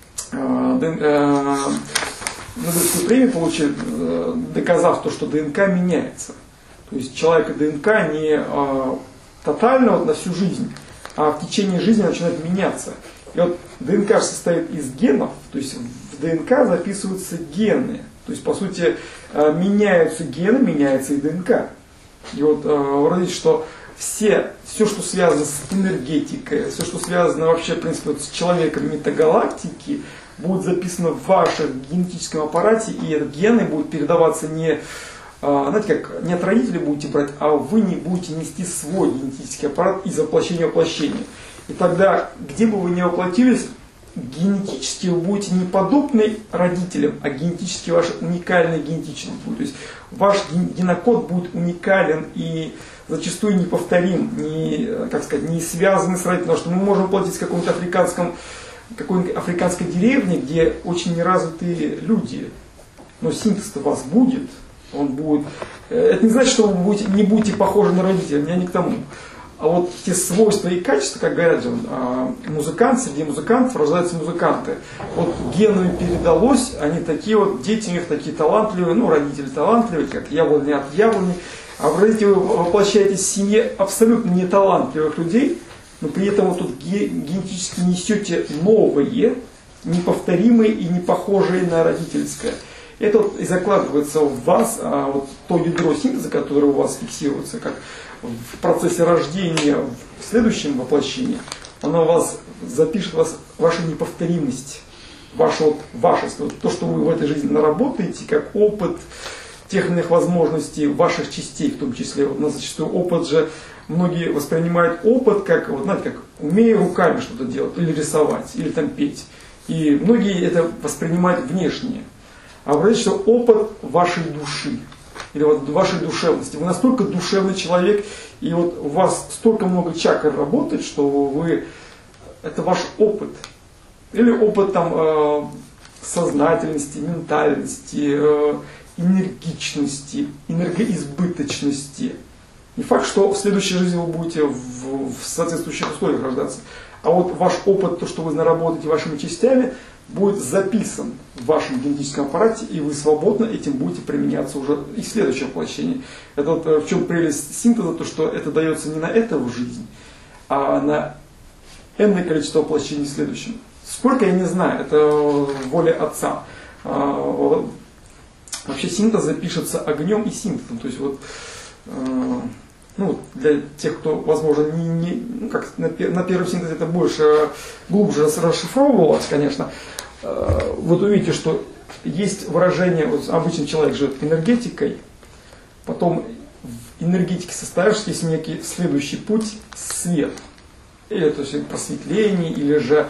Нобелевскую премию получили, доказав то, что ДНК меняется. То есть человека ДНК не тотально вот на всю жизнь, а в течение жизни начинает меняться. И вот ДНК состоит из генов, то есть в ДНК записываются гены. То есть, по сути, меняются гены, меняется и ДНК. И вот вроде что все, что связано с энергетикой, все, что связано вообще, в принципе, вот с человеком метагалактики, будет записано в вашем генетическом аппарате, и гены будут передаваться не, знаете, как не от родителей будете брать, а вы не будете нести свой генетический аппарат из воплощения в воплощение. И тогда, где бы вы ни воплотились, генетически вы будете не подобны родителям, а генетически ваша уникальная генетичность будет. То есть ваш генокод будет уникален и зачастую неповторим, не связанный с родителями. Потому что мы можем воплотиться в какой-нибудь африканской деревне, где очень неразвитые люди. Но синтез-то у вас будет. Он будет. Это не значит, что вы не будете похожи на родителей, я не к тому. А вот те свойства и качества, как говорят же, музыкант, среди музыкантов рождаются музыканты. Вот генами передалось, они такие вот, дети у них такие талантливые, ну, родители талантливые, как яблони от яблони. А вы воплощаетесь в семье абсолютно неталантливых людей, но при этом вот тут генетически несете новые, неповторимые и не похожие на родительское. Это вот и закладывается в вас, вот то ядро синтеза, которое у вас фиксируется, как в процессе рождения в следующем воплощении, оно у вас запишет вашу неповторимость, вашу то, что вы в этой жизни наработаете, как опыт тех или иных возможностей ваших частей, в том числе. Вот, на зачастую опыт же, многие воспринимают опыт как, вот, знаете, как умея руками что-то делать, или рисовать, или там петь. И многие это воспринимают внешне. А обратите, что опыт вашей души. или вот вашей душевности. Вы настолько душевный человек, и вот у вас столько много чакр работает, что это ваш опыт. Или опыт там сознательности, ментальности, энергичности, энергоизбыточности. Не факт, что в следующей жизни вы будете в соответствующих условиях рождаться. А вот ваш опыт, то, что вы наработаете вашими частями, будет записан в вашем генетическом аппарате, и вы свободно этим будете применяться уже и в следующем воплощении. Это вот в чем прелесть синтеза, то, что это дается не на эту жизнь, а на энное количество воплощений в следующем. Сколько, я не знаю, это воля Отца. Вообще синтез пишется огнем и синтезом. То есть вот, для тех, кто, возможно, на первом синтезе это больше, глубже расшифровывалось, конечно, вот увидите, что есть выражение, вот обычно человек живет энергетикой, потом в энергетике состоишься, есть некий следующий путь, свет. Или то есть просветление, или же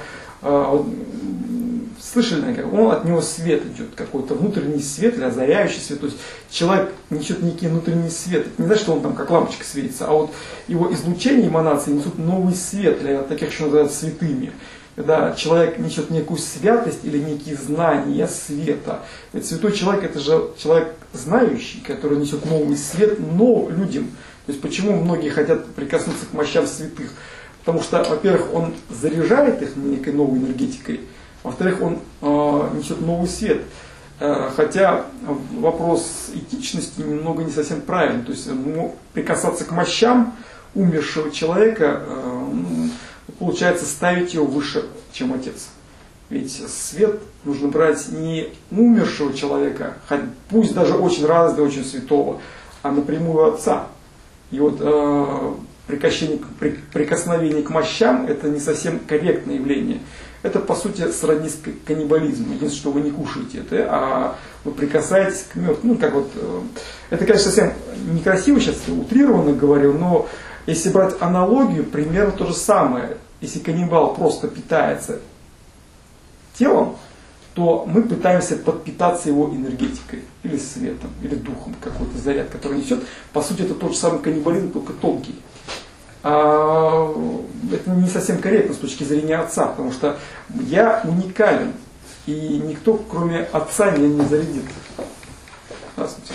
слышали, наверное, от него свет идет, какой-то внутренний свет или озаряющий свет. То есть человек несет некий внутренний свет. Это не значит, что он там как лампочка светится, а вот его излучение, эманации несут новый свет, для таких еще называют святыми. Когда человек несет некую святость или некие знания света. Ведь святой человек это же человек знающий, который несет новый свет, но людям. То есть почему многие хотят прикоснуться к мощам святых? Потому что, во-первых, он заряжает их некой новой энергетикой, во-вторых, он несет новый свет. Хотя вопрос этичности немного не совсем правильный. То есть прикасаться к мощам умершего человека, получается ставить его выше, чем Отец. Ведь свет нужно брать не умершего человека, пусть даже очень развитого, очень святого, а напрямую Отца. И вот прикосновение к мощам это не совсем корректное явление. Это по сути сродни с каннибализмом. Единственное, что вы не кушаете это, а вы прикасаетесь к мертвым. Это, конечно, совсем некрасиво, сейчас утрированно говорю, но если брать аналогию, примерно то же самое. Если каннибал просто питается телом, то мы пытаемся подпитаться его энергетикой, или светом, или духом, какой-то заряд, который несет. По сути, это тот же самый каннибализм, только тонкий. Это не совсем корректно с точки зрения Отца, потому что я уникален, и никто, кроме Отца, меня не зарядит. Здравствуйте.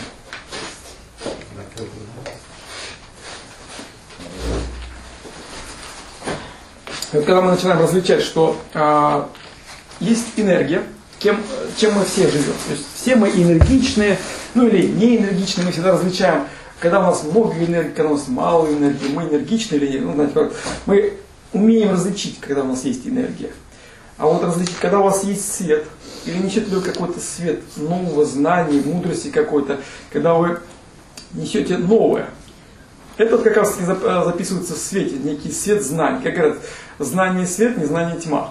Вот когда мы начинаем различать, что есть энергия, чем мы все живем. То есть все мы энергичные, или не энергичные, мы всегда различаем. Когда у нас много энергии, когда у нас мало энергии, мы энергичны или нет. Мы умеем различить, когда у нас есть энергия. А вот различить, когда у вас есть свет, или несет ли вы какой-то свет нового знания, мудрости какой-то, когда вы несете новое. Это как раз записывается в свете, некий свет знаний. Как говорят, знание свет, не знание тьма.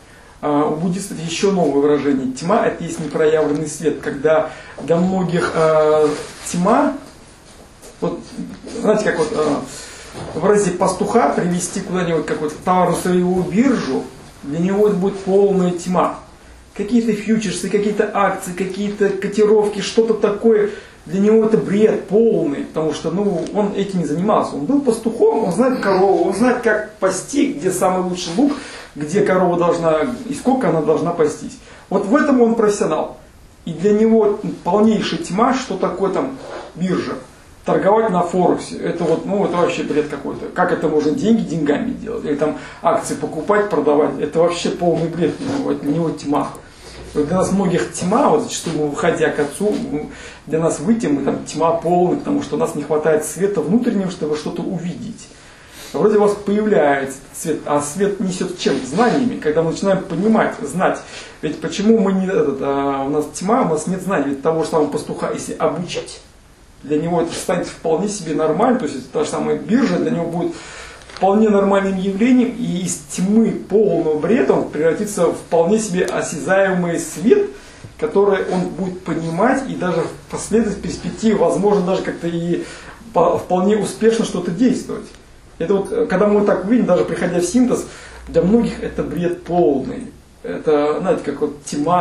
У буддистов еще новое выражение. Тьма это есть непроявленный свет, когда для многих тьма. Вот, знаете, как выразить пастуха, привести куда-нибудь какой-то товар на свою биржу, для него это будет полная тьма. Какие-то фьючерсы, какие-то акции, какие-то котировки, что-то такое, для него это бред полный, потому что он этим не занимался. Он был пастухом, он знает корову, он знает, как пасти, где самый лучший луг, где корова должна, и сколько она должна пастись. Вот в этом он профессионал. И для него полнейшая тьма, что такое там биржа. Торговать на Форексе, это это вообще бред какой-то. Как это можно деньги деньгами делать? Или там акции покупать, продавать, это вообще полный бред, для него тьма. Для нас многих тьма, зачастую мы, выходя к Отцу, для нас выйти, там тьма полная, потому что у нас не хватает света внутреннего, чтобы что-то увидеть. Вроде у вас появляется свет, а свет несет чем? Знаниями, когда мы начинаем понимать, знать. Ведь почему мы у нас тьма, у нас нет знаний, ведь того же самого пастуха, если обучить, для него это станет вполне себе нормально, то есть та же самая биржа для него будет вполне нормальным явлением, и из тьмы полного бреда он превратится в вполне себе осязаемый свет, который он будет понимать, и даже в последующей перспективе, возможно, даже как-то и вполне успешно что-то действовать. Это когда мы так увидим, даже приходя в синтез, для многих это бред полный. Это, знаете, как тьма.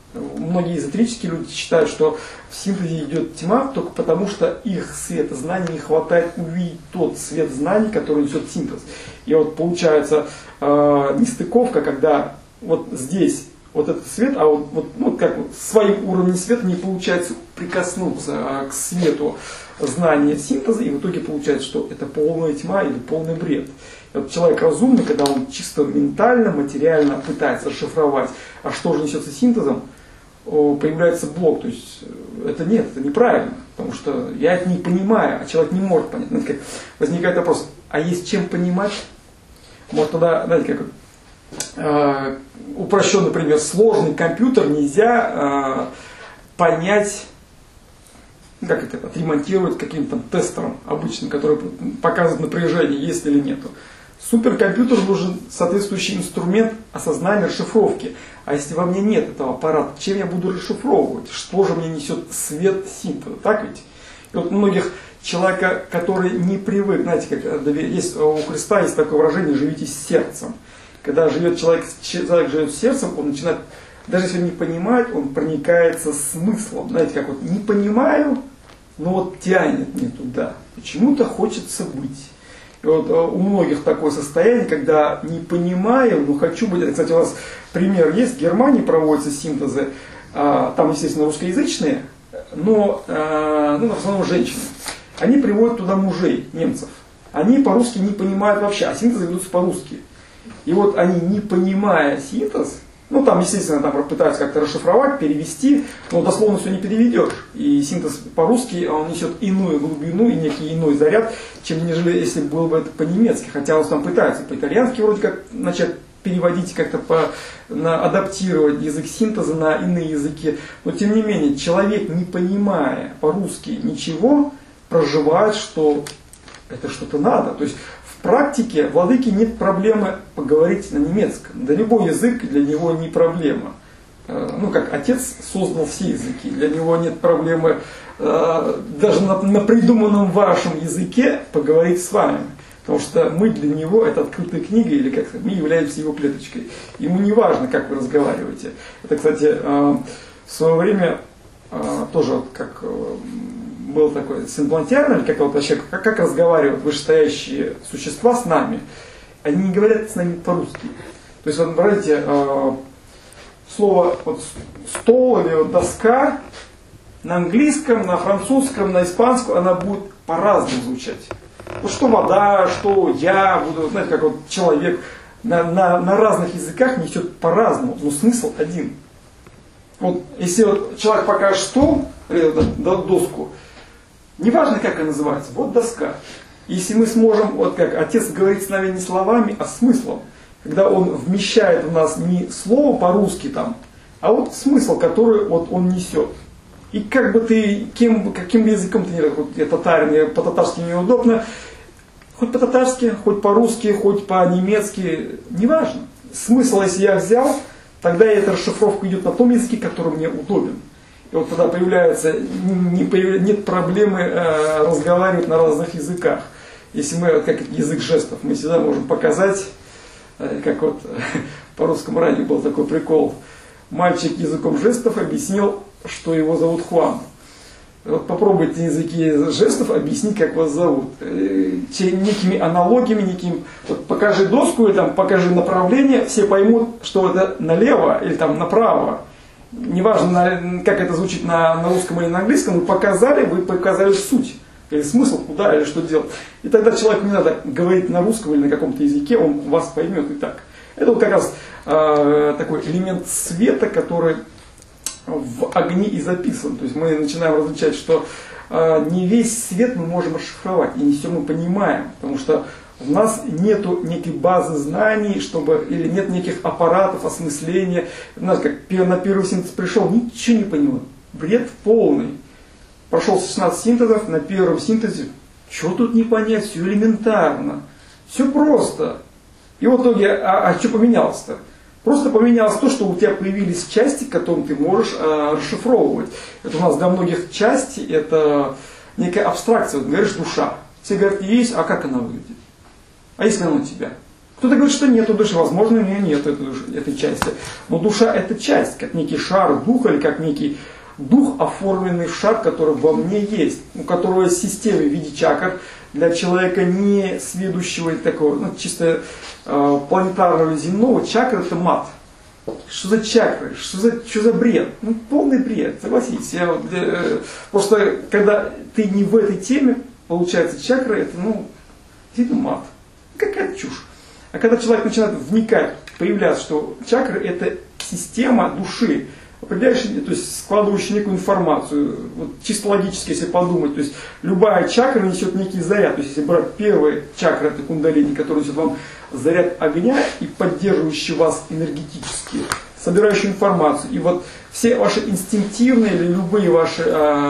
многие эзотерические люди считают, что в синтезе идет тьма только потому, что их света знаний не хватает увидеть тот свет знаний, который несет синтез. И вот получается нестыковка, когда вот здесь вот этот свет, а вот как своим уровнем света не получается прикоснуться к свету знания синтеза, и в итоге получается, что это полная тьма или полный бред. И вот человек разумный, когда он чисто ментально, материально пытается расшифровать, а что же несется синтезом, появляется блок. То есть это нет, это неправильно, потому что я это не понимаю, а человек не может понять. Знаете, как возникает вопрос, а есть чем понимать? Может тогда, знаете, как упрощенный пример, сложный компьютер нельзя понять, как это, отремонтировать каким-то тестером обычным, который показывает напряжение, есть или нету. Суперкомпьютер нужен соответствующий инструмент осознания расшифровки. А если во мне нет этого аппарата, чем я буду расшифровывать? Что же мне несет свет синтеза? Так ведь? И вот у многих человека, который не привык, знаете, как есть, у Христа есть такое выражение «живите сердцем». Когда человек живет сердцем, он начинает, даже если не понимает, он проникается смыслом. Знаете, как вот не понимаю, но вот тянет мне туда. Почему-то хочется быть. И вот у многих такое состояние, когда не понимаю, но хочу быть. Кстати, у нас пример есть, в Германии проводятся синтезы, там, естественно, русскоязычные, но в основном женщины. Они приводят туда мужей, немцев. Они по-русски не понимают вообще, а синтезы ведутся по-русски. И вот они, не понимая синтез, там, естественно, там пытаются как-то расшифровать, перевести, но дословно все не переведешь. И синтез по-русски, он несет иную глубину и некий иной заряд, чем нежели если было бы это по-немецки. Хотя он там пытается по-итальянски вроде как начать переводить, как-то адаптировать язык синтеза на иные языки. Но тем не менее, человек, не понимая по-русски ничего, проживает, что это что-то надо. То есть в практике владыке нет проблемы поговорить на немецком. Да любой язык для него не проблема. Как отец создал все языки, для него нет проблемы даже на придуманном вашем языке поговорить с вами. Потому что мы для него это открытая книга, или как мы являемся его клеточкой. Ему не важно, как вы разговариваете. Это, кстати, в свое время тоже как был такой симплантиарно, или как вообще, как разговаривают вышестоящие существа с нами. Они не говорят с нами по-русски. То есть, вот, смотрите, слово стол или доска на английском, на французском, на испанском, она будет по-разному звучать. Что вода, что я, буду, знаете, как человек на разных языках несет по-разному, но смысл один. Вот если человек покажет стол или доску, неважно, как она называется, вот доска. Если мы сможем, вот как отец говорит с нами не словами, а смыслом, когда он вмещает в нас не слово по-русски там, а вот смысл, который вот он несет. И как бы ты, каким языком ты не хоть я татарин, по-татарски неудобно, хоть по-татарски, хоть по-русски, хоть по-немецки, неважно. Смысл, если я взял, тогда эта расшифровка идет на том языке, который мне удобен. И вот тогда нет проблемы разговаривать на разных языках. Если мы, как язык жестов, мы всегда можем показать, как вот по русскому радио был такой прикол. Мальчик языком жестов объяснил, что его зовут Хуан. Вот попробуйте языки жестов объяснить, как вас зовут. Некими аналогиями, вот покажи доску, и там покажи направление, все поймут, что это налево или там направо. Неважно, как это звучит на русском или на английском, вы показали суть, или смысл, куда или что делать. И тогда человеку не надо говорить на русском или на каком-то языке, он вас поймет и так. Это вот как раз такой элемент света, который в огне и записан. То есть мы начинаем различать, что не весь свет мы можем расшифровать, и не все мы понимаем, потому что у нас нет некой базы знаний, или нет неких аппаратов осмысления. Знаете, как на первый синтез пришел, ничего не понял. Бред полный. Прошел 16 синтезов, на первом синтезе, что тут не понять, все элементарно. Все просто. И в итоге, что поменялось-то? Просто поменялось то, что у тебя появились части, которые ты можешь расшифровывать. Это у нас для многих части, это некая абстракция. Вот, говоришь, душа. Все говорят, есть, а как она выглядит? А если она у тебя? Кто-то говорит, что нет души, возможно, у нее нет этой части. Но душа это часть, как некий шар духа или как некий дух, оформленный в шар, который во мне есть, у которого есть система в виде чакр. Для человека не сведущего такого, ну, чисто планетарного или земного, чакра это мат. Что за чакры? Что за бред? Ну, полный бред, согласитесь. Просто когда ты не в этой теме, получается, чакра это, ну, действительно мат. Какая-то чушь. А когда человек начинает вникать, появляется, что чакры это система души, определяющая, то есть складывающая некую информацию, вот чисто логически, если подумать, то есть любая чакра несет некий заряд, то есть если брать первая чакра, это кундалини, которая несет вам заряд огня и поддерживающий вас энергетически, собирающий информацию, и вот все ваши инстинктивные или любые ваши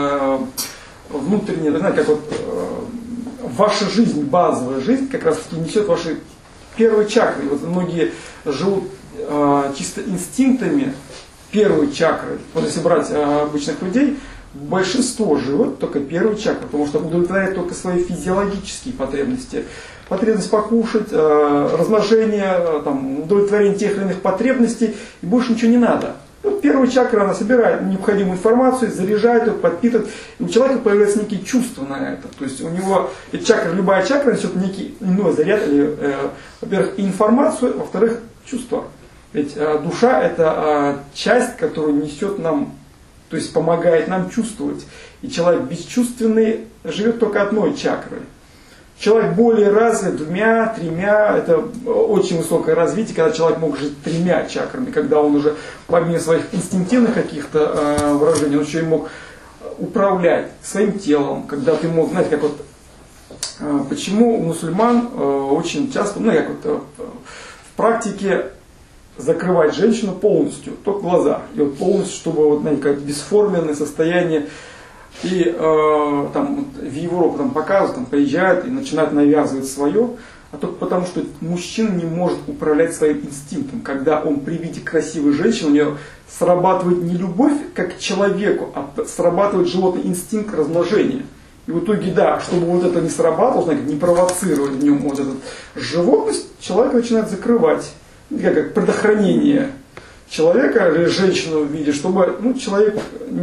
внутренние, знаете, как вот ваша жизнь, базовая жизнь, как раз таки несет ваши первые чакры. И вот многие живут чисто инстинктами первой чакры. Вот если брать обычных людей, большинство живет только первой чакрой, потому что удовлетворяет только свои физиологические потребности. Потребность покушать, размножение, там, удовлетворение тех или иных потребностей, и больше ничего не надо. Вот первая чакра, она собирает необходимую информацию, заряжает ее, подпитывает, и у человека появляются некие чувства на это. То есть у него чакра, любая чакра несет некий иной заряд, во-первых, информацию, во-вторых, чувства. Ведь душа это часть, которая несет нам, то есть помогает нам чувствовать. И человек бесчувственный живет только одной чакрой. Человек более развит двумя, тремя, это очень высокое развитие, когда человек мог жить тремя чакрами, когда он уже помимо своих инстинктивных каких-то выражений, он еще и мог управлять своим телом, когда ты мог, знаете, как вот, почему у мусульман очень часто, ну, как вот в практике закрывать женщину полностью, только глаза, и вот полностью, чтобы вот, знаете, как бесформенное состояние. И там, в Европу там, показывают, там, приезжают и начинают навязывать свое, а только потому, что мужчина не может управлять своим инстинктом. Когда он при виде красивой женщины, у него срабатывает не любовь как к человеку, а срабатывает животный инстинкт размножения. И в итоге, да, чтобы вот это не срабатывало, знаете, не провоцировать в нем вот эту животность, человек начинает закрывать, как предохранение человека или женщину в виде, чтобы человек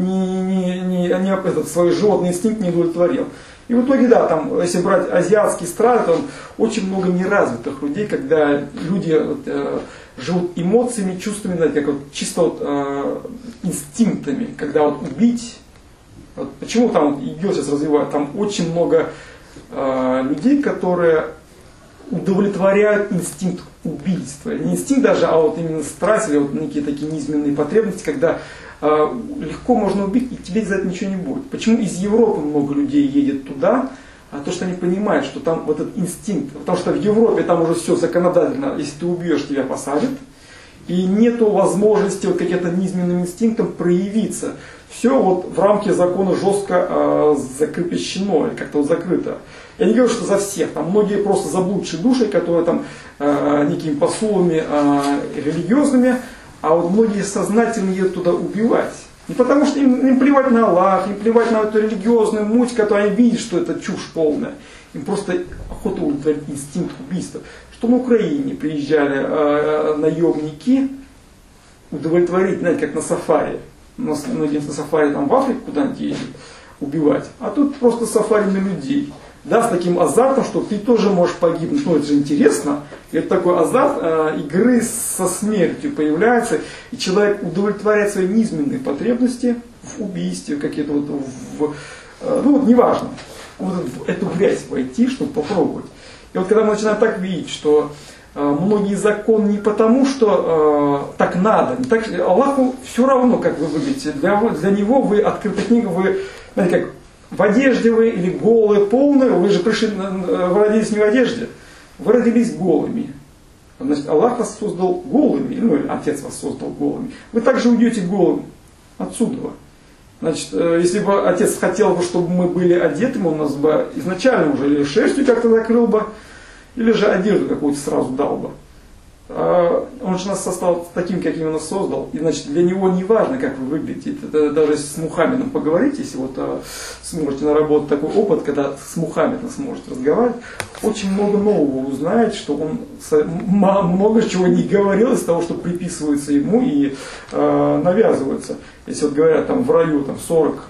этот свой животный инстинкт не удовлетворил. И в итоге, да, там, если брать азиатские страны, там очень много неразвитых людей, когда люди живут эмоциями, чувствами, знаете, как вот, чисто вот, инстинктами, когда вот убить. Вот, почему там ИГИЛ сейчас развивают? Там очень много людей, которые удовлетворяют инстинкт убийства. Не инстинкт даже, а вот именно страсть или вот некие такие низменные потребности, когда легко можно убить, и тебе за это ничего не будет. Почему из Европы много людей едет туда? А то, что они понимают, что там вот этот инстинкт, потому что в Европе там уже все законодательно, если ты убьешь, тебя посадят, и нету возможности вот каким-то низменным инстинктом проявиться. Все вот в рамке закона жестко закрепощено, или как-то вот закрыто. Я не говорю, что за всех, там многие просто заблудшие души, которые там некими посулами религиозными, а вот многие сознательно едут туда убивать. Не потому что им плевать на Аллах, им плевать на эту религиозную муть, которую они видят, что это чушь полная. Им просто охота удовлетворить инстинкт убийства. Что на Украине приезжали наемники удовлетворить, знаете, как на сафари. Многие на сафари там в Африку куда-нибудь ездят убивать. А тут просто сафари на людей. Да, с таким азартом, что ты тоже можешь погибнуть. Ну, это же интересно. И это такой азарт игры со смертью появляется. И человек удовлетворяет свои низменные потребности в убийстве, какие-то вот, ну вот неважно. Вот в эту грязь войти, чтобы попробовать. И вот когда мы начинаем так видеть, что многие законы не потому, что так надо, не так, Аллаху все равно, как вы выглядите. Для него вы, открытая книга, вы, знаете, как в одежде вы или голые, полные, вы же пришли, вы родились не в одежде, вы родились голыми. Значит, Аллах вас создал голыми, ну, Отец вас создал голыми. Вы также уйдете голым отсюда. Значит, если бы Отец хотел бы, чтобы мы были одетыми, он нас бы изначально уже или шерстью как-то закрыл бы, или же одежду какую-то сразу дал бы. он же нас создал таким, каким он нас создал, и значит для него не важно, как вы выглядите. Это даже если с Мухаммедом поговорить, если вот сможете наработать такой опыт, когда с Мухаммедом сможете разговаривать, очень много нового узнаете, что он много чего не говорил из того, что приписывается ему и навязывается. Если вот говорят там в раю там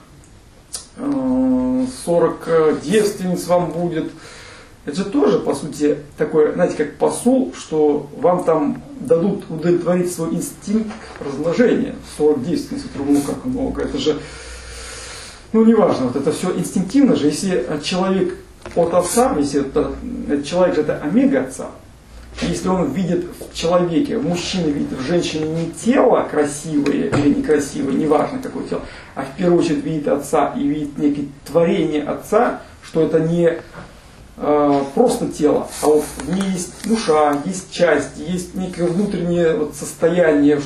40 девственниц вам будет. Это же тоже, по сути, такое, знаете, как посул, что вам там дадут удовлетворить свой инстинкт размножения. 40 девственниц, ну как много, это же, ну неважно, вот это все инстинктивно же. Если человек от отца, если человек это омега отца, если он видит в человеке, мужчина видит в женщине не тело красивое или некрасивое, неважно какое тело, а в первую очередь видит отца и видит некое творение отца, что это не просто тело, а вот в ней есть душа, есть часть, есть некое внутреннее вот состояние,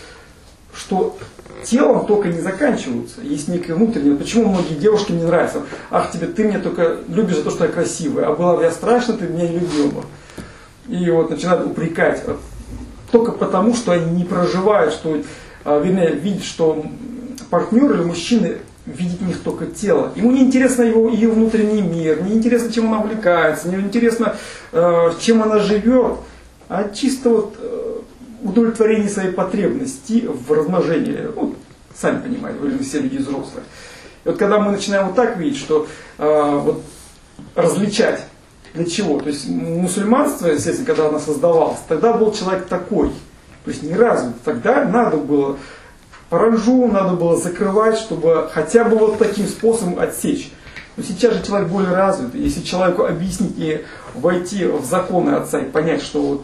что телом только не заканчиваются, есть некое внутреннее. Почему многие девушки мне нравятся? Ах, ты меня только любишь за то, что я красивая, а была бы я страшна, ты меня не любила бы. И вот начинают упрекать только потому, что они не проживают, что видят, что партнер или мужчины видит в них только тело. Ему не интересно ее внутренний мир, не интересно, чем она увлекается, не интересно, чем она живет, а чисто вот удовлетворение своей потребности в размножении. Ну, сами понимаете, вы все люди взрослые. И вот когда мы начинаем вот так видеть, что вот, различать для чего, то есть мусульманство, естественно, когда оно создавалось, тогда был человек такой, то есть не развит. Тогда надо было паранжу надо было закрывать, чтобы хотя бы вот таким способом отсечь. Но сейчас же человек более развит. Если человеку объяснить и войти в законы отца и понять, что вот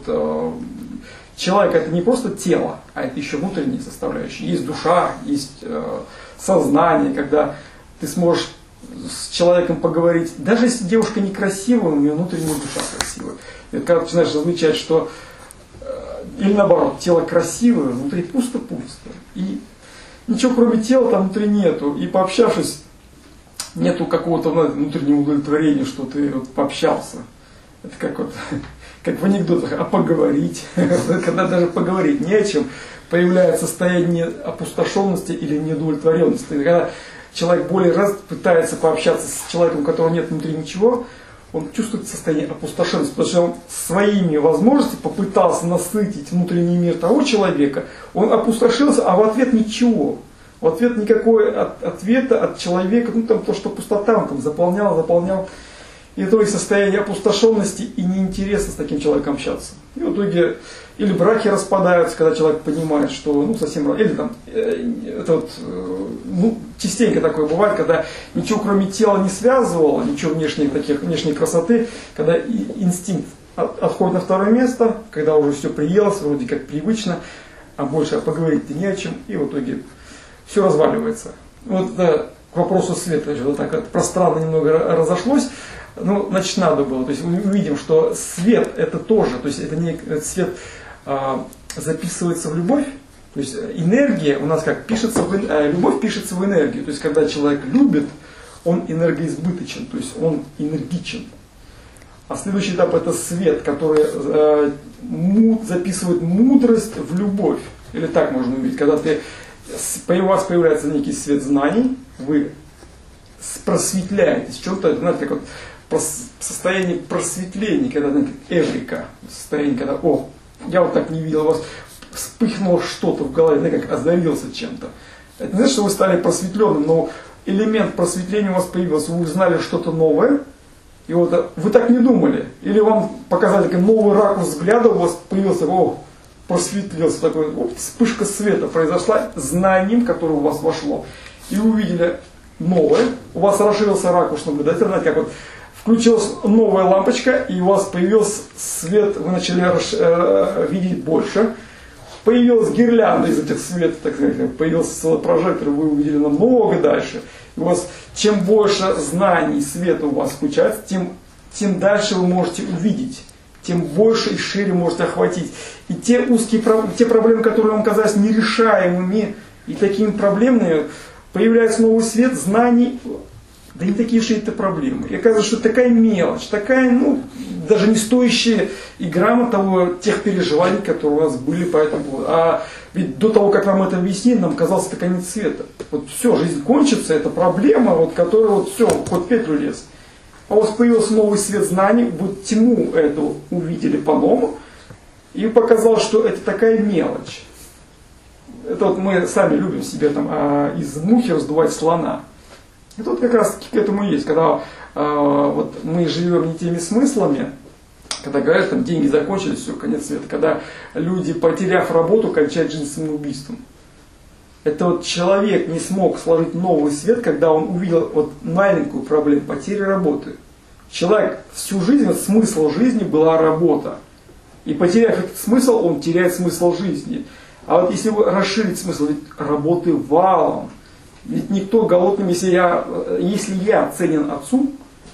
человек это не просто тело, а это еще внутренние составляющие. Есть душа, есть сознание, когда ты сможешь с человеком поговорить. Даже если девушка некрасивая, у нее внутренняя душа красивая. Это когда ты начинаешь различать, что или наоборот, тело красивое, внутри пусто-пусто. И ничего кроме тела там внутри нету. И пообщавшись, нету какого-то внутреннего удовлетворения, что ты вот пообщался. Это как вот, как в анекдотах, а поговорить. Когда даже поговорить не о чем, появляется состояние опустошенности или неудовлетворенности. Когда человек более раз пытается пообщаться с человеком, у которого нет внутри ничего, он чувствует состояние опустошенности, потому что он своими возможностями попытался насытить внутренний мир того человека, он опустошился, а в ответ ничего. В ответ никакой ответа от человека, ну там то, что пустота, он там заполнял. И это и состояние опустошенности и неинтереса с таким человеком общаться. И в итоге или браки распадаются, когда человек понимает, что ну совсем, или там, это вот, ну, частенько такое бывает, когда ничего кроме тела не связывало, ничего внешней красоты, когда инстинкт отходит на второе место, когда уже все приелось, вроде как привычно, а больше поговорить-то не о чем, и в итоге все разваливается. Вот да, к вопросу света, вот так вот пространно немного разошлось. Ну, значит, надо было. То есть мы увидим, что свет это тоже, то есть это не свет записывается в любовь. То есть энергия у нас как пишется, любовь пишется в энергию. То есть когда человек любит, он энергоизбыточен, то есть он энергичен. А следующий этап это свет, который записывает мудрость в любовь. Или так можно увидеть, когда у вас появляется некий свет знаний, вы просветляетесь, чем-то, знаете, как вот состояние просветления, когда, знаете, эврика, состояние, когда, я вот так не видел, у вас вспыхнуло что-то в голове, знаете, как озарился чем-то. Это не значит, что вы стали просветленным, но элемент просветления у вас появился, вы узнали что-то новое, и вот вы так не думали, или вам показали такой новый ракурс взгляда, у вас появился, просветлился такой, вспышка света произошла знанием, которое у вас вошло, и вы увидели новое, у вас расширился ракурс наблюдателя, знаете, как вот включилась новая лампочка, и у вас появился свет, вы начали видеть больше, появилась гирлянда из этих светов, так сказать, появился прожектор, вы увидели намного дальше. И у вас, чем больше знаний, света у вас включается, тем дальше вы можете увидеть, тем больше и шире можете охватить. И те проблемы, которые вам казались нерешаемыми и такими проблемными, появляется новый свет знаний, да не такие уж и это проблемы. И оказывается, что такая мелочь, такая, ну, даже не стоящая и грамма того, тех переживаний, которые у нас были по этому поводу. А ведь до того, как нам это объяснили, нам казалось, это конец света. Вот все, жизнь кончится, это проблема, вот, которая вот все, хоть петлю лез. А у вас появился новый свет знаний, вы тьму эту увидели по-новому, и показалось, что это такая мелочь. Это вот мы сами любим себе там из мухи раздувать слона. Это вот как раз к этому и есть, когда вот мы живем не теми смыслами, когда говорят, там деньги закончились, все, конец света, когда люди, потеряв работу, кончают жизнь самоубийством. Это вот человек не смог сложить новый свет, когда он увидел вот маленькую проблему потери работы. Человек всю жизнь, вот смысл жизни была работа. И потеряв этот смысл, он теряет смысл жизни. А вот если расширить смысл, ведь работы валом, ведь никто голодным, если я ценен отцу,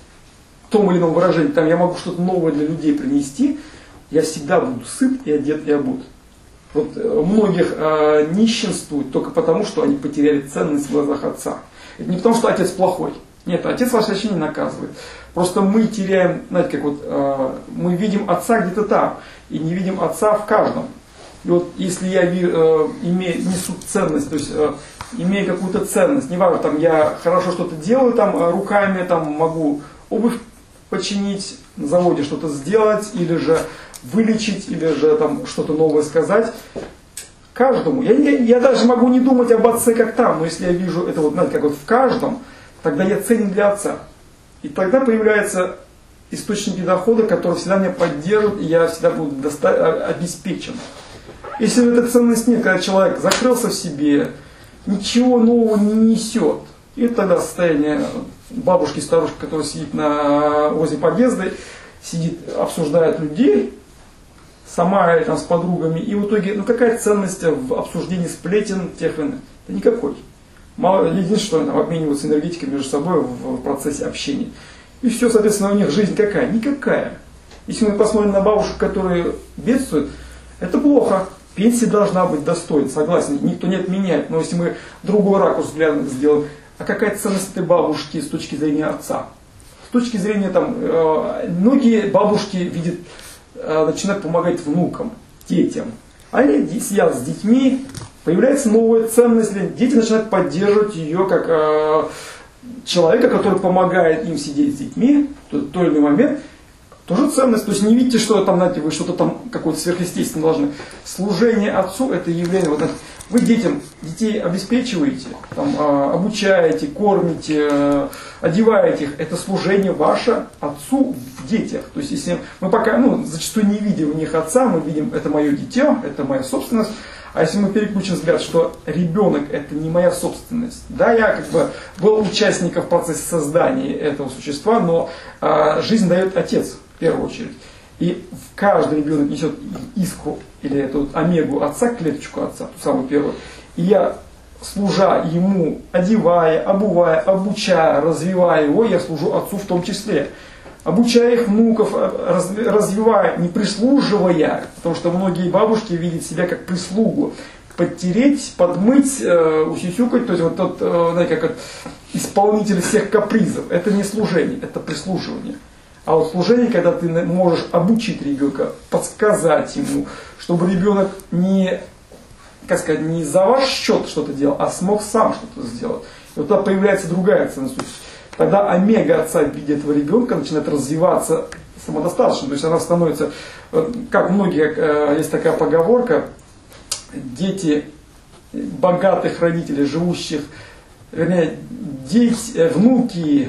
в том или ином выражении, там я могу что-то новое для людей принести, я всегда буду сыт и одет и обут. Вот многих нищенствуют только потому, что они потеряли ценность в глазах отца. Это не потому, что отец плохой. Нет, отец вас вообще не наказывает. Просто мы теряем, знаете, как вот мы видим отца где-то там, и не видим отца в каждом. И вот если я несу ценность, то есть имея какую-то ценность, неважно, там я хорошо что-то делаю, там руками там могу обувь починить, на заводе что-то сделать, или же вылечить, или же там что-то новое сказать. Каждому. Я даже могу не думать об отце как там, но если я вижу это вот, знаете, как вот в каждом, тогда я ценен для отца. И тогда появляются источники дохода, которые всегда меня поддержат, и я всегда буду обеспечен. Если этой ценности нет, когда человек закрылся в себе, ничего нового не несет, и тогда состояние бабушки, старушки, которая сидит возле подъезда, сидит, обсуждает людей, сама там с подругами, и в итоге, ну какая ценность в обсуждении сплетен тех иных? Да никакой. Мало, единственное, что они там обмениваются энергетикой между собой в процессе общения. И все, соответственно, у них жизнь какая? Никакая. Если мы посмотрим на бабушек, которые бедствуют, это плохо. Пенсия должна быть достойна, согласен, никто не отменяет. Но если мы другой ракурс взгляда сделаем, а какая ценность этой бабушки с точки зрения отца? С точки зрения, там, многие бабушки видят, начинают помогать внукам, детям. Они сидят с детьми, появляется новая ценность, дети начинают поддерживать ее как человека, который помогает им сидеть с детьми в тот или иной момент. Тоже ценность. То есть не видите, что там, знаете, вы что-то там какое-то сверхъестественное должны. Служение отцу это явление. Вот, вы детей обеспечиваете, там, обучаете, кормите, одеваете их. Это служение ваше отцу в детях. То есть если мы пока зачастую не видим в них отца, мы видим, это мое дитя, это моя собственность. А если мы переключим взгляд, что ребенок это не моя собственность, да, я как бы был участником в процессе создания этого существа, но жизнь дает отец в первую очередь. И каждый ребенок несет искру или эту омегу отца, клеточку отца, ту самую первую. И я, служа ему, одевая, обувая, обучая, развивая его, я служу отцу в том числе. Обучая их внуков, развивая, не прислуживая, потому что многие бабушки видят себя как прислугу. Подтереть, подмыть, усюсюкать, то есть вот тот, знаете, как исполнитель всех капризов. Это не служение, это прислуживание. А вот служение, когда ты можешь обучить ребенка, подсказать ему, чтобы ребенок не за ваш счет что-то делал, а смог сам что-то сделать. И вот тогда появляется другая ценность. Тогда омега отца в виде этого ребенка начинает развиваться самодостаточно. То есть она становится, как многие, есть такая поговорка, дети богатых родителей, живущих, вернее, внуки,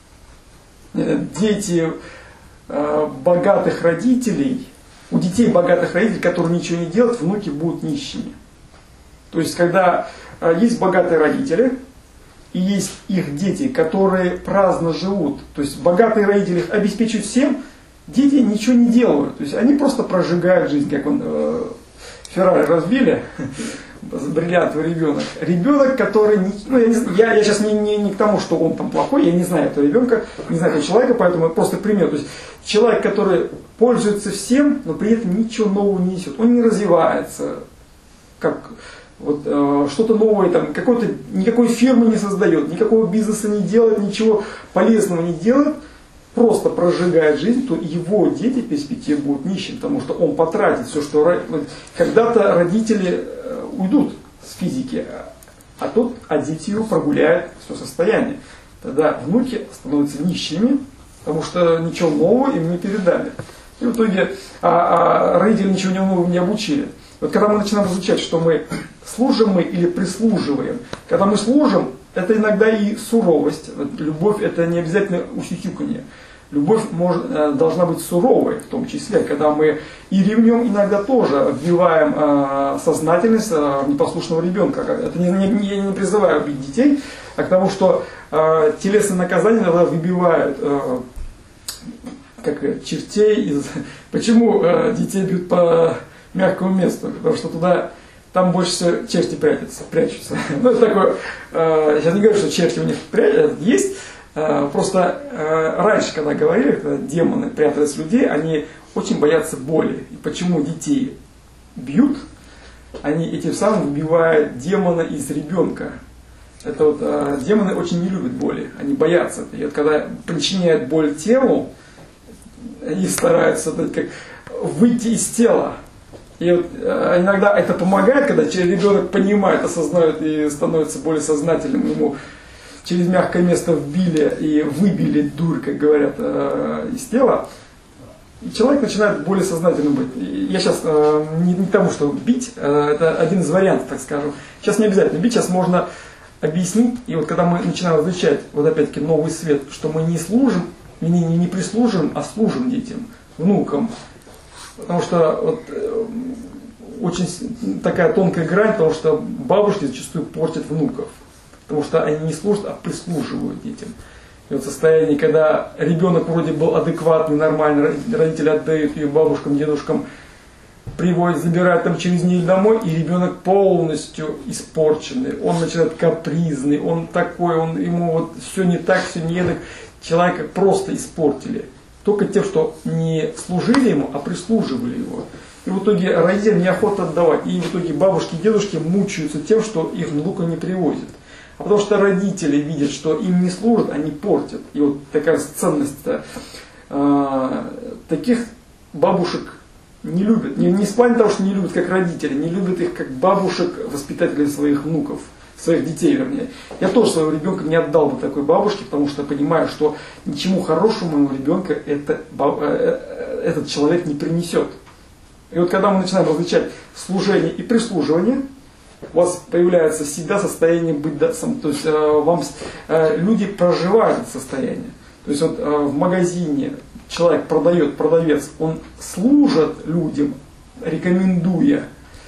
дети богатых родителей, у детей богатых родителей, которые ничего не делают, внуки будут нищими. То есть, когда есть богатые родители, и есть их дети, которые праздно живут. То есть богатые родители их обеспечивают всем, дети ничего не делают. То есть они просто прожигают жизнь, как Феррари разбили, бриллиантовый ребенок. Ребенок, который, я сейчас не к тому, что он там плохой, я не знаю этого ребенка, не знаю этого человека, поэтому просто пример. То есть человек, который пользуется всем, но при этом ничего нового не несет. Он не развивается, как Вот, что-то новое, там, никакой фирмы не создает, никакого бизнеса не делает, ничего полезного не делает, просто прожигает жизнь, то его дети в перспективе будут нищими, потому что он потратит все, что... Когда-то родители уйдут с физики, а дети его прогуляют все состояние. Тогда внуки становятся нищими, потому что ничего нового им не передали. И в итоге родители ничего нового не обучили. Вот когда мы начинаем изучать, что мы служим мы или прислуживаем, когда мы служим, это иногда и суровость. Любовь это не обязательно усюсюканье. Любовь должна быть суровой, в том числе, когда мы и ремнем иногда тоже вбиваем сознательность непослушного ребенка. Это я не призываю бить детей, а к тому, что телесные наказания иногда выбивают чертей. Почему детей бьют по мягкому месту? Потому что там больше всего черти прячутся. Ну, это такое, сейчас не говорю, что черти у них есть. Просто раньше, когда говорили, когда демоны прятались от людей, они очень боятся боли. И почему детей бьют, они этим самым выбивают демона из ребенка. Это вот демоны очень не любят боли, они боятся. И вот когда причиняют боль телу, они стараются выйти из тела. И вот, иногда это помогает, когда ребенок понимает, осознает и становится более сознательным. Ему через мягкое место вбили и выбили дурь, как говорят, из тела. И человек начинает более сознательным быть. Я сейчас не тому, что бить, это один из вариантов, так скажем. Сейчас не обязательно бить, сейчас можно объяснить. И вот когда мы начинаем изучать, вот опять-таки новый свет, что мы не служим, не прислужим, а служим детям, внукам. Потому что вот, очень такая тонкая грань, потому что бабушки зачастую портят внуков. Потому что они не служат, а прислуживают детям. И вот состояние, когда ребенок вроде был адекватный, нормальный, родители отдают ее бабушкам, дедушкам, приводят, забирают там через неделю домой, и ребенок полностью испорченный. Он начинает капризный, он такой, ему вот все не так, все не так. Человека просто испортили. Только тем, что не служили ему, а прислуживали его. И в итоге родителям неохота отдавать. И в итоге бабушки и дедушки мучаются тем, что их внука не привозят. А потому что родители видят, что им не служат, они портят. И вот такая ценность-то. Таких бабушек не любят. Не в плане того, что не любят как родители, не любят их как бабушек, воспитателей своих внуков, своих детей, вернее. Я тоже своего ребенка не отдал бы такой бабушке, потому что понимаю, что ничему хорошему моего ребенка этот человек не принесет. И вот когда мы начинаем различать служение и прислуживание, у вас появляется всегда состояние быть датсом. То есть люди проживают это состояние. То есть вот в магазине человек продавец, он служит людям, рекомендуя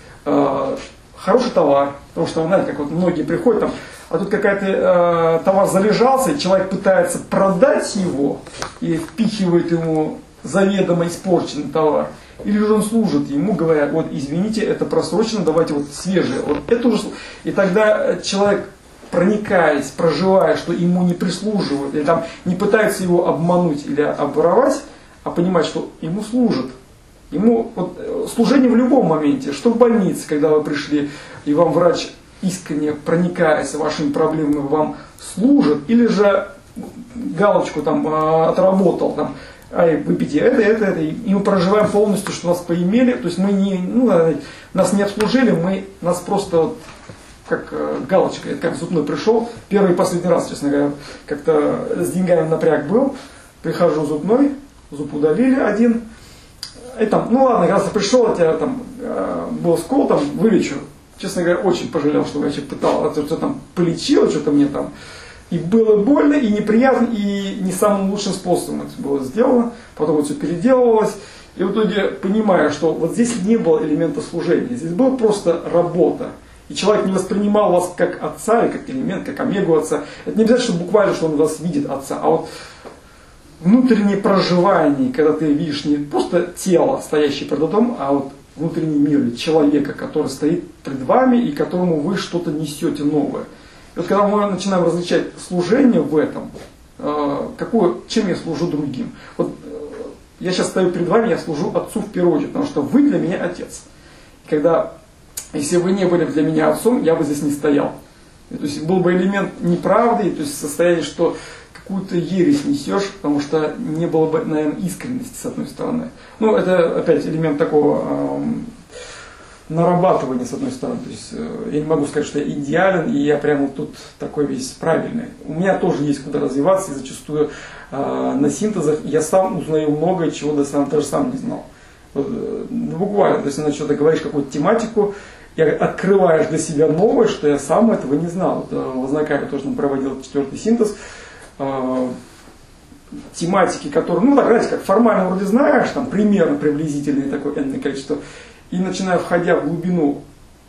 хороший товар. Потому что, знаете, как вот многие приходят там, а тут какой-то товар залежался, и человек пытается продать его и впихивает ему заведомо испорченный товар. Или же он служит, ему говорят, вот извините, это просрочено, давайте вот свежее. Вот это уже... И тогда человек, проникаясь, проживая, что ему не прислуживают, или там не пытаются его обмануть или обворовать, а понимать, что ему служат. Ему вот, служение в любом моменте, что в больнице, когда вы пришли, и вам врач, искренне проникаясь вашими проблемами, вам служит, или же галочку там отработал, там, выпейте это, и мы проживаем полностью, что нас поимели, то есть мы нас не обслужили, нас просто вот, как галочка, как зубной пришел, первый и последний раз, честно говоря, как-то с деньгами напряг был, прихожу зубной, зуб удалили один, и там, ладно, раз я пришел, у тебя там был скол, там, вылечу. Честно говоря, очень пожалел, что врач пытал, что там полечил, что-то мне там. И было больно, и неприятно, и не самым лучшим способом это было сделано. Потом вот все переделывалось. И в итоге понимая, что вот здесь не было элемента служения, здесь была просто работа. И человек не воспринимал вас как отца, или как элемент, как омегу отца. Это не обязательно, что буквально, что он вас видит отца, а вот внутреннее проживание, когда ты видишь не просто тело, стоящее перед домом, а вот внутренний мир человека, который стоит пред вами и которому вы что-то несете новое. И вот когда мы начинаем различать служение в этом, чем я служу другим. Вот я сейчас стою перед вами, я служу отцу в первую очередь, потому что вы для меня отец. И когда Если бы вы не были для меня отцом, я бы здесь не стоял. То есть был бы элемент неправды, то есть состояние, что какую-то ересь несешь, потому что не было бы, наверное, искренности с одной стороны. Ну, это опять элемент такого нарабатывания с одной стороны. То есть я не могу сказать, что я идеален, и я прямо тут такой весь правильный. У меня тоже есть куда развиваться, и зачастую на синтезах я сам узнаю многое, чего даже сам не знал. Буквально, то есть, если что-то говоришь какую-то тематику, и открываешь для себя новое, что я сам этого не знал. Вознакаев тоже проводил 4-й синтез. Тематики, которые, ну, так, знаете, как формально вроде знаешь, там, примерно приблизительное такое энное количество, и начиная, входя в глубину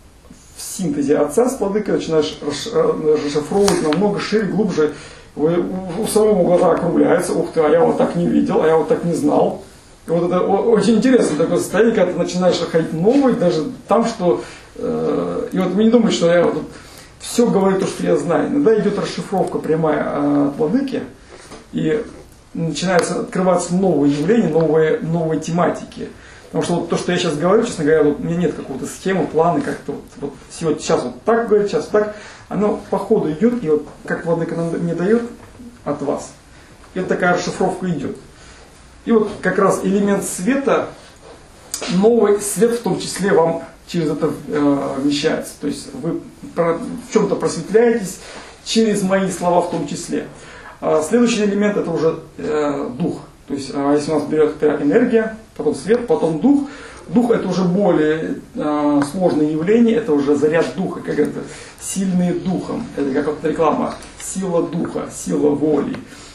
в синтезе отца с владыкой, начинаешь расшифровывать намного шире, глубже, у самого глаза округляется, ух ты, а я вот так не видел, а я вот так не знал. И вот это очень интересное такое состояние, когда ты начинаешь находить новое, даже там, что... И вот вы не думаете, что я вот все говорю то, что я знаю. Иногда идет расшифровка прямая от владыки, и начинаются открываться новые явления, новые тематики. Потому что вот то, что я сейчас говорю, честно говоря, вот у меня нет какого-то схемы, плана, как-то вот сейчас вот так говорит, сейчас вот так. Оно по ходу идет, и вот как владыка мне дает от вас, и вот такая расшифровка идет. И вот как раз элемент света, новый свет в том числе вам через это вмещается. То есть вы в чем-то просветляетесь через мои слова в том числе. Следующий элемент это уже дух. То есть если у нас берет энергия, потом свет, потом дух. Дух это уже более сложное явление, это уже заряд духа, как это сильные духом. Это как вот реклама сила духа, сила воли.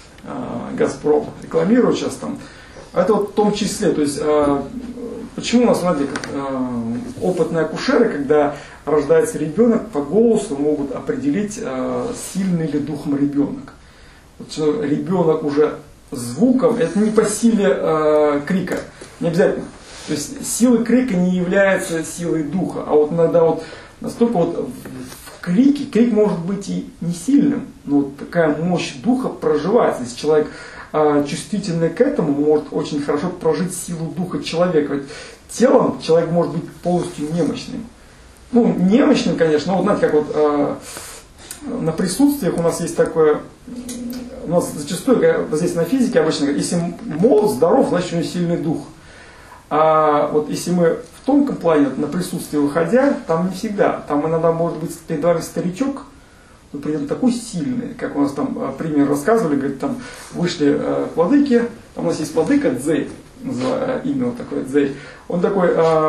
Газпром рекламирует сейчас там. Это вот в том числе, то есть почему у нас, смотрите, как опытные акушеры, когда рождается ребенок, по голосу могут определить, сильный ли духом ребенок. Вот, ребенок уже звуком, это не по силе крика, не обязательно. То есть сила крика не является силой духа, а вот иногда вот настолько вот в крике, крик может быть и не сильным, но вот такая мощь духа проживается, если человек чувствительный к этому, может очень хорошо прожить силу духа человека. Ведь телом человек может быть полностью немощным. Ну, немощным, конечно, но вот знаете, как вот на присутствиях у нас есть такое, у нас зачастую, вот здесь на физике обычно, если молод, здоров, значит у него сильный дух. А вот если мы в тонком плане, на присутствие выходя, там не всегда, там иногда может быть перед вами старичок, но при этом такой сильный, как у нас там пример рассказывали, говорит, там вышли к владыке, там у нас есть владыка Дзей, имя вот такое Дзей, он такой,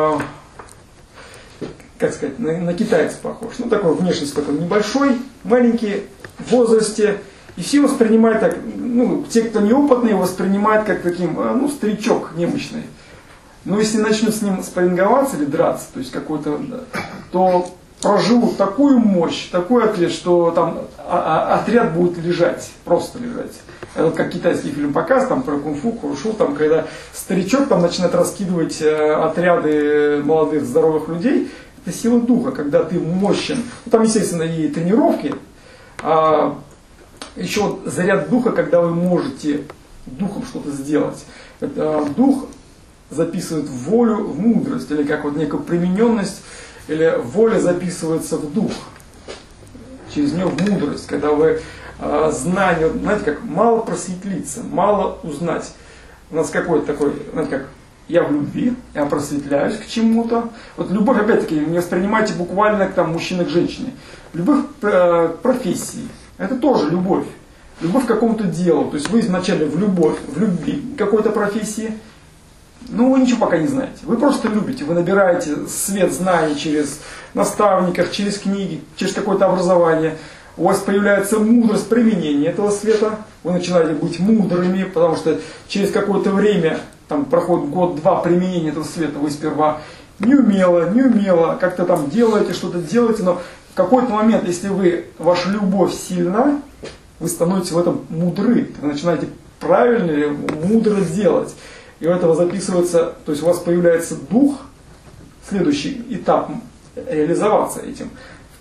как сказать, на китайца похож, ну такой внешность такой небольшой, маленький, в возрасте, и все воспринимают так, ну те, кто неопытные, воспринимают как таким, ну старичок немощный. Но если начнут с ним спарринговаться или драться, то есть какой-то, то проживут такую мощь, такой ответ, что там отряд будет лежать, просто лежать. Это вот как китайский фильм показ, там про кунг-фу, кунг-фу, там когда старичок там начинает раскидывать отряды молодых здоровых людей, это сила духа, когда ты мощен. Ну, там, естественно, и тренировки, а еще вот заряд духа, когда вы можете духом что-то сделать. Это дух записывает в волю, в мудрость, или как вот некую примененность, или воля записывается в дух, через нее в мудрость, когда вы знание, знаете, как мало просветлиться, мало узнать. У нас какой-то такой, знаете, как я в любви, я просветляюсь к чему-то. Вот любовь, опять-таки, не воспринимайте буквально там мужчина к женщине. Любовь к профессии, это тоже любовь. Любовь к какому-то делу, то есть вы изначально в любви к какой-то профессии, но вы ничего пока не знаете. Вы просто любите, вы набираете свет знаний через наставников, через книги, через какое-то образование. У вас появляется мудрость применения этого света. Вы начинаете быть мудрыми, потому что через какое-то время, там проходит год-два применения этого света, вы сперва неумело, как-то там делаете, что-то делаете, но в какой-то момент, если ваша любовь сильна, вы становитесь в этом мудры, вы начинаете правильно или мудро делать. И у этого записывается, то есть у вас появляется дух, следующий этап реализоваться этим, в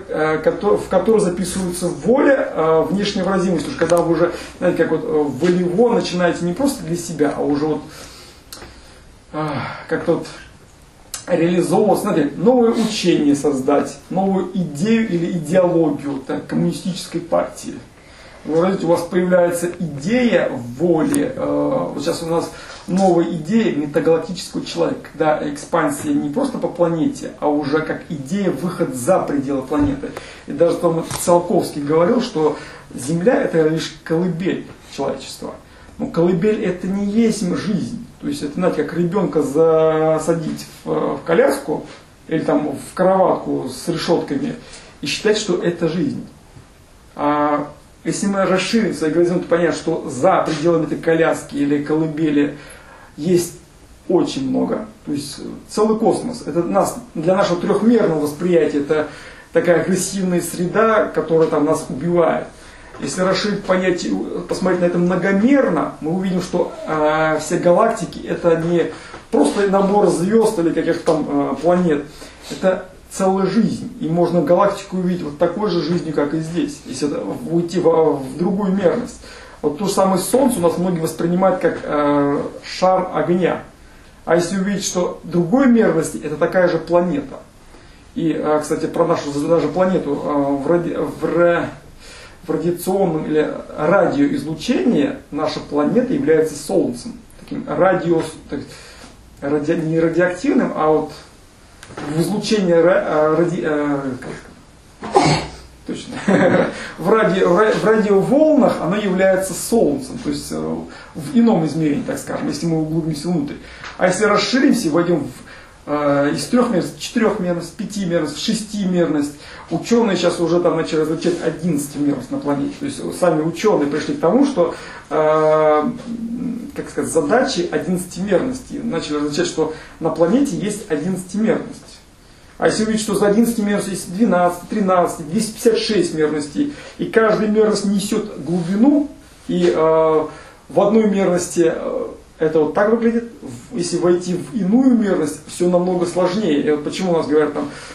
который записывается воля, внешняя выразимость. Потому что когда вы уже, знаете, как вот волево начинаете не просто для себя, а уже вот как-то вот реализовывать, смотрите, новое учение создать, новую идею или идеологию так, коммунистической партии. Вы знаете, у вас появляется идея воли, вот сейчас у нас новая идея метагалактического человека, когда экспансия не просто по планете, а уже как идея выход за пределы планеты. И даже там Циолковский говорил, что Земля это лишь колыбель человечества. Но колыбель это не есть жизнь. То есть это, знаете, как ребенка засадить в коляску или там в кроватку с решетками и считать, что это жизнь. А если мы расширим свои горизонты, понять, что за пределами этой коляски или колыбели есть очень много, то есть целый космос. Это для нашего трехмерного восприятия это такая агрессивная среда, которая там нас убивает. Если расширить понятие, посмотреть на это многомерно, мы увидим, что все галактики это не просто набор звезд или каких-то там планет, это целая жизнь. И можно галактику увидеть вот такой же жизнью, как и здесь, если уйти в другую мерность. Вот то же самое Солнце у нас многие воспринимают как шар огня. А если увидеть, что другой мерности это такая же планета. И, кстати, про нашу даже планету в радиационном или радиоизлучении наша планета является Солнцем. Таким не радиоактивным, а вот в излучении в радиоволнах оно является Солнцем, то есть в ином измерении, так скажем, если мы углубимся внутрь. А если расширимся, войдем из трехмерности, четырехмерность, пятимерность, шестимерность, ученые сейчас уже там начали различать 11-мерность на планете. То есть сами ученые пришли к тому, что как сказать, задачи 11-мерности. Начали различать, что на планете есть 11-мерность. А если увидеть, что за 11 мерностей есть 12, 13, 256 мерностей, и каждая мерность несет глубину, и в одной мерности это вот так выглядит, если войти в иную мерность, все намного сложнее. И вот почему у нас говорят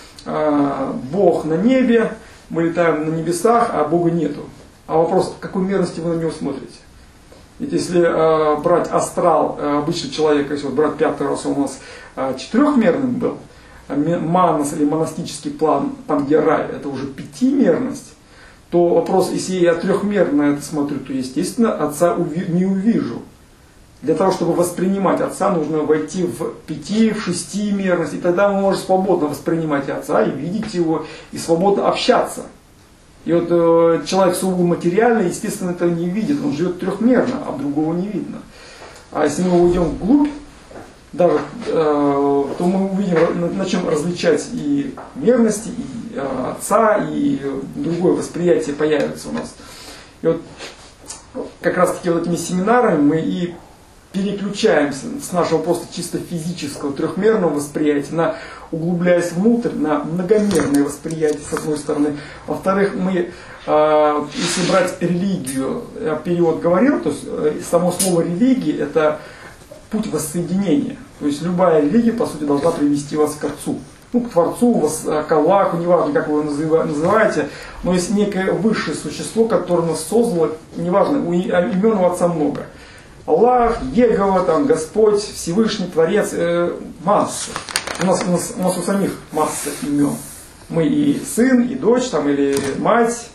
там, Бог на небе, мы летаем на небесах, а Бога нету. А вопрос, в какой мерности вы на него смотрите? Ведь если брать астрал обычного человека, если вот брать 5-й раз, он у нас 4-мерным был, манас или монастический план, там где рай, это уже 5-мерность, то вопрос, если я 3-мерно это смотрю, то естественно Отца не увижу. Для того, чтобы воспринимать Отца, нужно войти в 5, в 6-мерность, и тогда мы можем свободно воспринимать Отца и видеть Его, и свободно общаться. И вот человек сугубо материальный, естественно, этого не видит, он живет 3-мерно, а другого не видно. А если мы уйдем вглубь, даже, то мы увидим, начнем различать и мерности, и Отца, и другое восприятие появится у нас. И вот как раз таки вот этими семинарами мы и переключаемся с нашего просто чисто физического 3-мерного восприятия, углубляясь внутрь, на многомерное восприятие, с одной стороны. Во-вторых, мы, если брать религию, я перевод говорил, то есть само слово религия это путь воссоединения. То есть любая религия, по сути, должна привести вас к Отцу. Ну, к Творцу, к Аллаху, неважно, как вы его называете, но есть некое высшее существо, которое нас создало, неважно, имен у Отца много. Аллах, Егова, там, Господь, Всевышний, Творец, масса. У нас у самих масса имен. Мы и сын, и дочь, там, или мать,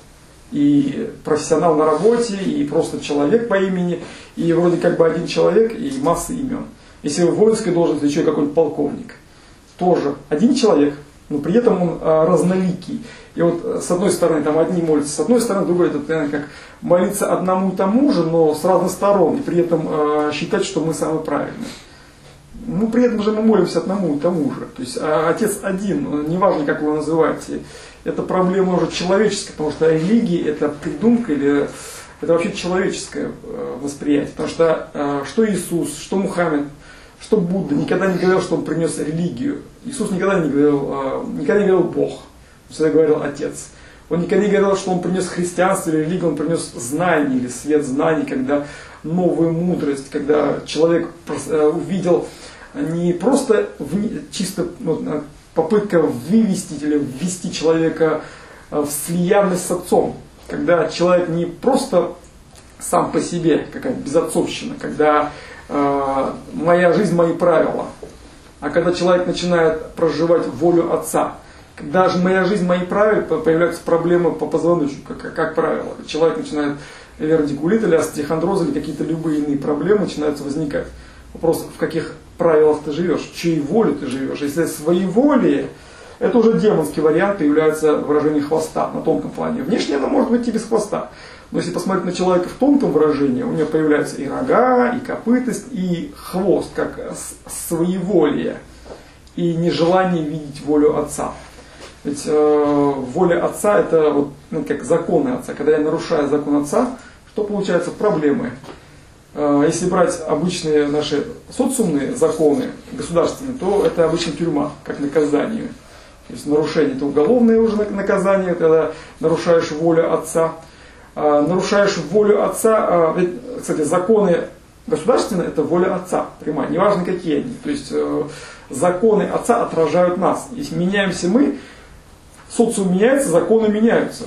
и профессионал на работе, и просто человек по имени, и вроде как бы один человек, и масса имен. Если вы в воинской должности, еще какой-нибудь полковник, тоже один человек, но при этом он разноликий. И вот с одной стороны там одни молятся, с одной стороны другой, это как молиться одному и тому же, но с разных сторон, и при этом считать, что мы самые правильные. Ну, при этом же мы молимся одному и тому же. То есть Отец один, неважно, как вы его называете. Это проблема уже человеческая, потому что религия это придумка или это вообще человеческое восприятие. Потому что Иисус, что Мухаммед, что Будда никогда не говорил, что он принес религию. Иисус никогда не говорил Бог. Он всегда говорил Отец. Он никогда не говорил, что он принес христианство или религию, он принес знание или свет знаний, когда новую мудрость, когда человек увидел не просто чисто попытка вывести или ввести человека в слиянность с Отцом, когда человек не просто сам по себе, какая-то безотцовщина, когда моя жизнь, мои правила. а когда человек начинает проживать волю Отца. Когда же моя жизнь, мои правила, появляются проблемы по позвоночнику, как правило. Человек начинает радикулит или остеохондроз, или какие-то любые иные проблемы начинают возникать. Вопрос, в каких правилах ты живешь, в чьей воле ты живешь. Если своеволие, это уже демонский вариант, появляется выражение хвоста на тонком плане. Внешне оно может быть и без хвоста. Но если посмотреть на человека в тонком выражении, у него появляются и рога, и копытость, и хвост, как своеволие, и нежелание видеть волю Отца. Ведь воля Отца это вот, как законы Отца. Когда я нарушаю закон Отца, что получается? Проблемы. Если брать обычные наши социумные законы, государственные, то это обычно тюрьма, как наказание. То есть нарушение это уголовное уже наказание, когда нарушаешь волю Отца. Нарушаешь волю Отца, ведь, кстати, законы государственные это воля Отца, прямая, неважно какие они. То есть законы Отца отражают нас. Если меняемся мы, социум меняется, законы меняются.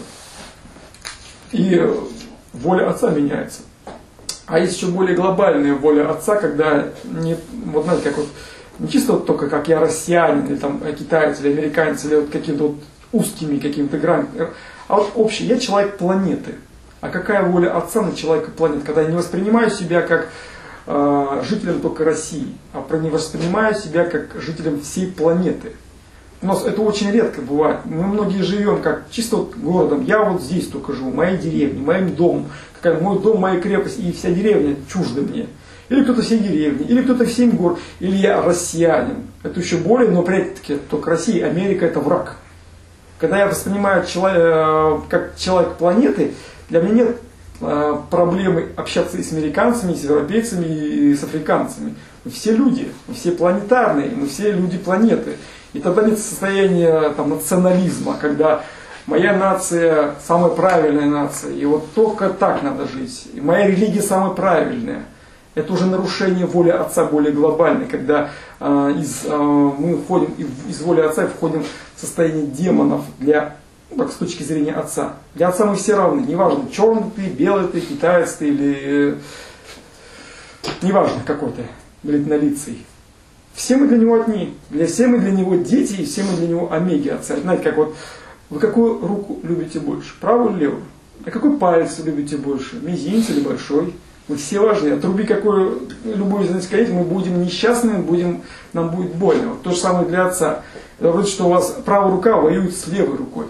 И воля Отца меняется. А есть еще более глобальная воля Отца, когда не, вот знаете, как вот, не чисто вот только как я россиянин, или там китаец, или американец, или вот какими-то вот узкими какими-то гранями, а вот общий, я человек планеты. А какая воля Отца на человека планеты? Когда я не воспринимаю себя как жителем только России, а не воспринимаю себя как жителем всей планеты. У нас это очень редко бывает. Мы многие живем как чисто вот городом. Я вот здесь только живу, в моей деревне, моим домом. Мой дом, моя крепость и вся деревня чужда мне. Или кто-то всей деревни, или кто-то 7 гор, или я россиянин. Это еще более, но опять-таки только Россия, Америка это враг. Когда я воспринимаю как человек планеты, для меня нет проблемы общаться и с американцами, и с европейцами, и с африканцами. Мы все люди, мы все планетарные, мы все люди планеты. И тогда нет состояния там, национализма, когда моя нация самая правильная нация, и вот только так надо жить. И моя религия самая правильная. Это уже нарушение воли Отца более глобальной, когда мы входим из воли Отца и входим в состояние демонов с точки зрения Отца. Для Отца мы все равны, неважно, черный ты, белый ты, китаец ты или неважно какой ты, бледнолицый. Все мы для Него одни, все мы для Него дети, и все мы для Него омеги Отца. Знаете, как вот, вы какую руку любите больше, правую или левую? А какой палец любите больше, мизинец или большой? Мы все важны. Отруби любую из этих колец, мы будем несчастными, нам будет больно. Вот то же самое для Отца. Это вроде, что у вас правая рука воюет с левой рукой.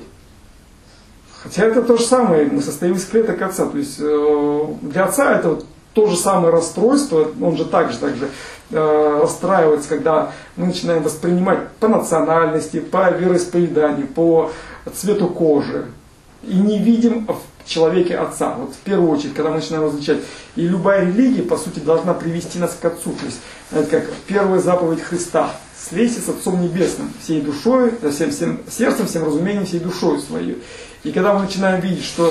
Хотя это то же самое, мы состоим из клеток Отца. То есть для Отца это то же самое расстройство, он же также расстраивается, когда мы начинаем воспринимать по национальности, по вероисповеданию, по цвету кожи. И не видим в человеке Отца. Вот в первую очередь, когда мы начинаем различать. И любая религия, по сути, должна привести нас к Отцу. То есть, это как первая заповедь Христа. Слейся с Отцом Небесным, всей душой, всем сердцем, всем разумением, всей душой своей. И когда мы начинаем видеть, что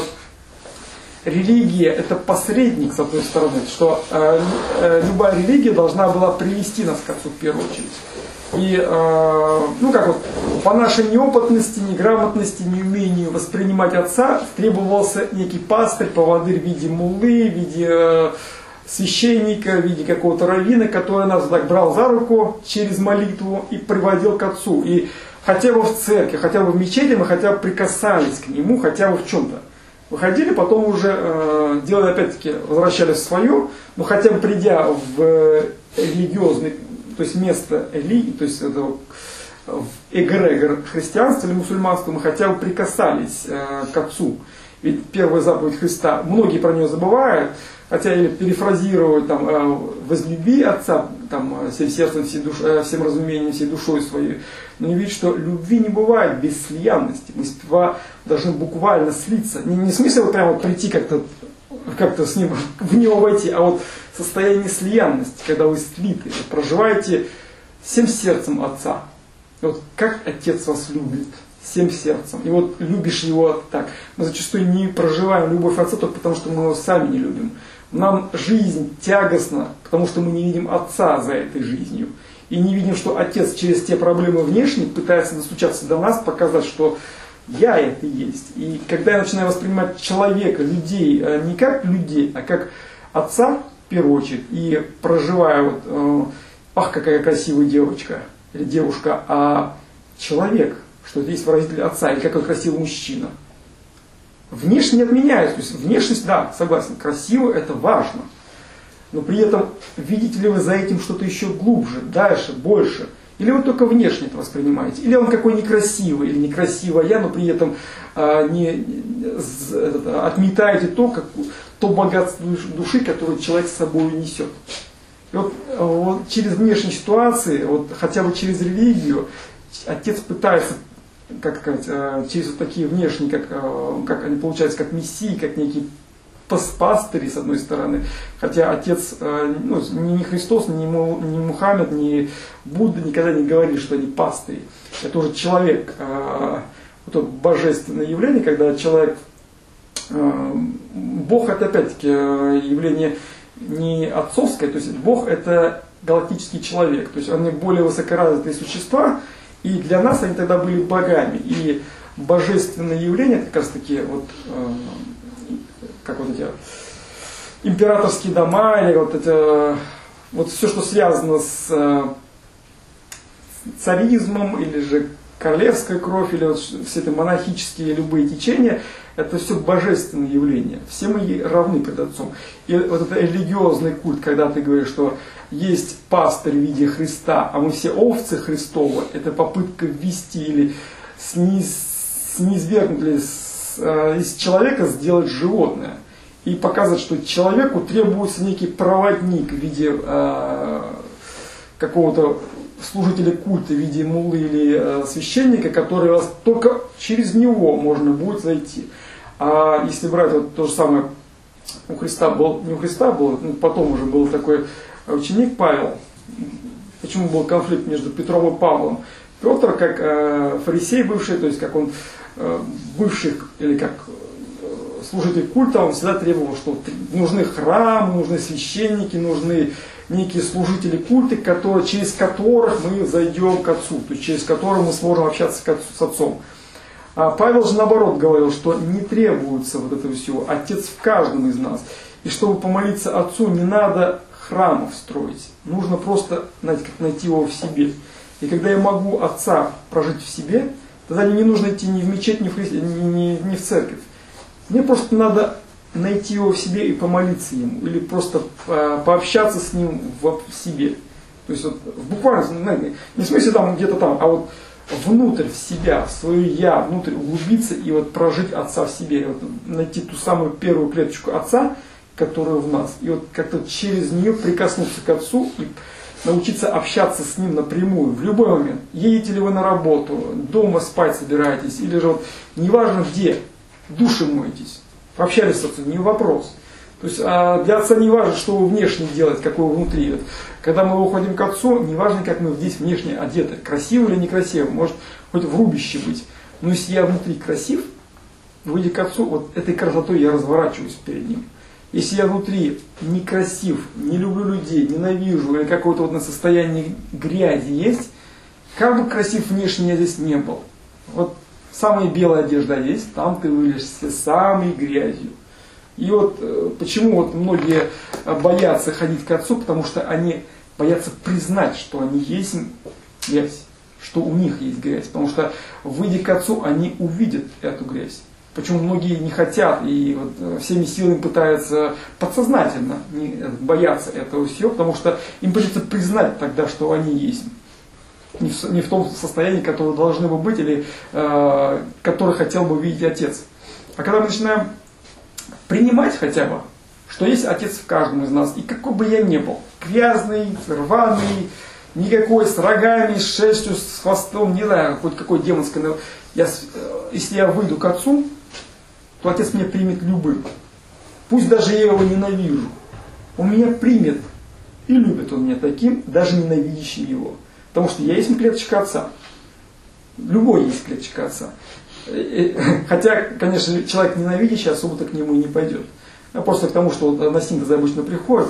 религия это посредник, с одной стороны, что любая религия должна была привести нас к Отцу в первую очередь. И, как вот, по нашей неопытности, неграмотности, неумению воспринимать Отца требовался некий пастырь, поводырь в виде муллы, в виде священника, в виде какого-то раввина, который нас так брал за руку через молитву и приводил к Отцу. И хотя бы в церкви, хотя бы в мечети мы хотя бы прикасались к Нему, хотя бы в чем-то. Выходили, потом уже делали опять-таки, возвращались в свое, но хотя бы придя в религиозный, то есть место религии, то есть это в эгрегор христианства или мусульманства, мы хотя бы прикасались к Отцу. Ведь первая заповедь Христа, многие про нее забывают, хотя или перефразировать там, возлюби Отца там, всем сердцем, всем разумением, всей душой своей, но не видят, что любви не бывает без слиянности. Мы сперва должны буквально слиться. Не в смысле вот прямо прийти как-то с ним в него войти, а вот состояние слиянности, когда вы слиты, вы проживаете всем сердцем Отца. И вот как Отец вас любит, всем сердцем. И вот любишь Его так. Мы зачастую не проживаем любовь Отца только потому, что мы Его сами не любим. Нам жизнь тягостна, потому что мы не видим Отца за этой жизнью. И не видим, что Отец через те проблемы внешние пытается достучаться до нас, показать, что я это и есть. И когда я начинаю воспринимать человека, людей, не как людей, а как Отца, в первую очередь, и проживаю ах, какая красивая девочка, или девушка, а человек, что это есть выразитель отца, или какой красивый мужчина. Внешне не отменяется. То есть внешность, да, согласен, красиво, это важно. Но при этом видите ли вы за этим что-то еще глубже, дальше, больше? Или вы только внешне это воспринимаете? Или он какой некрасивый, или некрасивая, но при этом отметаете то богатство души, которое человек с собой несет. И вот через внешние ситуации, вот хотя бы через религию, отец пытается, как сказать, через вот такие внешние, как они получаются, как мессии, как некие пастыри, с одной стороны. Хотя отец, ни Христос, ни Мухаммед, ни Будда никогда не говорили, что они пастыри. Это уже человек, вот это божественное явление, когда человек, Бог это опять-таки явление не отцовское, то есть Бог это галактический человек, то есть они более высокоразвитые существа, и для нас они тогда были богами. И божественное явление, это как раз таки вот, как вот эти императорские дома, или вот это, вот все, что связано с царизмом, или же королевская кровь, или вот все это монархические любые течения, это все божественные явления. Все мы равны перед Отцом. И вот этот религиозный культ, когда ты говоришь, что есть пастырь в виде Христа, а мы все овцы Христовы, это попытка ввести или низвергнуть из человека сделать животное. И показывать, что человеку требуется некий проводник в виде какого-то служителя культа, в виде муллы или священника, который вас только через него можно будет зайти. А если брать вот то же самое, у Христа был, не у Христа был, потом уже был такой ученик Павел. Почему был конфликт между Петром и Павлом? Петр, как фарисей бывший, то есть как он бывший, или как служитель культа, он всегда требовал, что нужны храмы, нужны священники, нужны некие служители культа, через которых мы зайдем к Отцу, то есть через которых мы сможем общаться с Отцом. А Павел же наоборот говорил, что не требуется вот этого всего. Отец в каждом из нас. И чтобы помолиться Отцу, не надо храмов строить. Нужно просто, знаете, как найти его в себе. И когда я могу Отца прожить в себе, тогда мне не нужно идти ни в мечеть, ни в церковь. Мне просто надо найти его в себе и помолиться ему. Или просто пообщаться с ним в себе. То есть вот, буквально, знаете, не в смысле там где-то там, а вот внутрь в себя, в свое я, внутрь углубиться и вот прожить Отца в себе. И вот найти ту самую первую клеточку Отца, которая в нас. И вот как-то через нее прикоснуться к Отцу и научиться общаться с Ним напрямую, в любой момент. Едете ли вы на работу, дома спать собираетесь, или же вот неважно где, души моетесь, пообщались с Отцом, не вопрос. То есть для Отца не важно, что вы внешне делаете, какой вы внутри. Вот, когда мы выходим к Отцу, не важно, как мы здесь внешне одеты, красиво или некрасиво, может хоть в рубище быть. Но если я внутри красив, выйдя к Отцу, вот этой красотой я разворачиваюсь перед Ним. Если я внутри некрасив, не люблю людей, ненавижу, или какое-то вот состояние грязи есть, как бы красив внешне я здесь не был. Вот самая белая одежда есть, там ты вылежишься самой грязью. И вот почему вот многие боятся ходить к Отцу, потому что они боятся признать, что они есть грязь, что у них есть грязь. Потому что, выйдя к Отцу, они увидят эту грязь. Почему многие не хотят и вот всеми силами пытаются подсознательно бояться этого всего, потому что им придется признать тогда, что они есть. Не в том состоянии, которое должны бы быть, или которое хотел бы видеть Отец. А когда мы начинаем принимать хотя бы, что есть Отец в каждом из нас, и какой бы я ни был, грязный, рваный, никакой, с рогами, с шерстью, с хвостом, не знаю, хоть какой демонской, но если я выйду к Отцу, то Отец меня примет любым. Пусть даже я его ненавижу. Он меня примет. И любит он меня таким, даже ненавидящим его. Потому что я есть клеточка Отца. Любой есть клеточка Отца. Хотя, конечно, человек ненавидящий особо-то к нему и не пойдет. Просто к тому, что на синтез обычно приходят.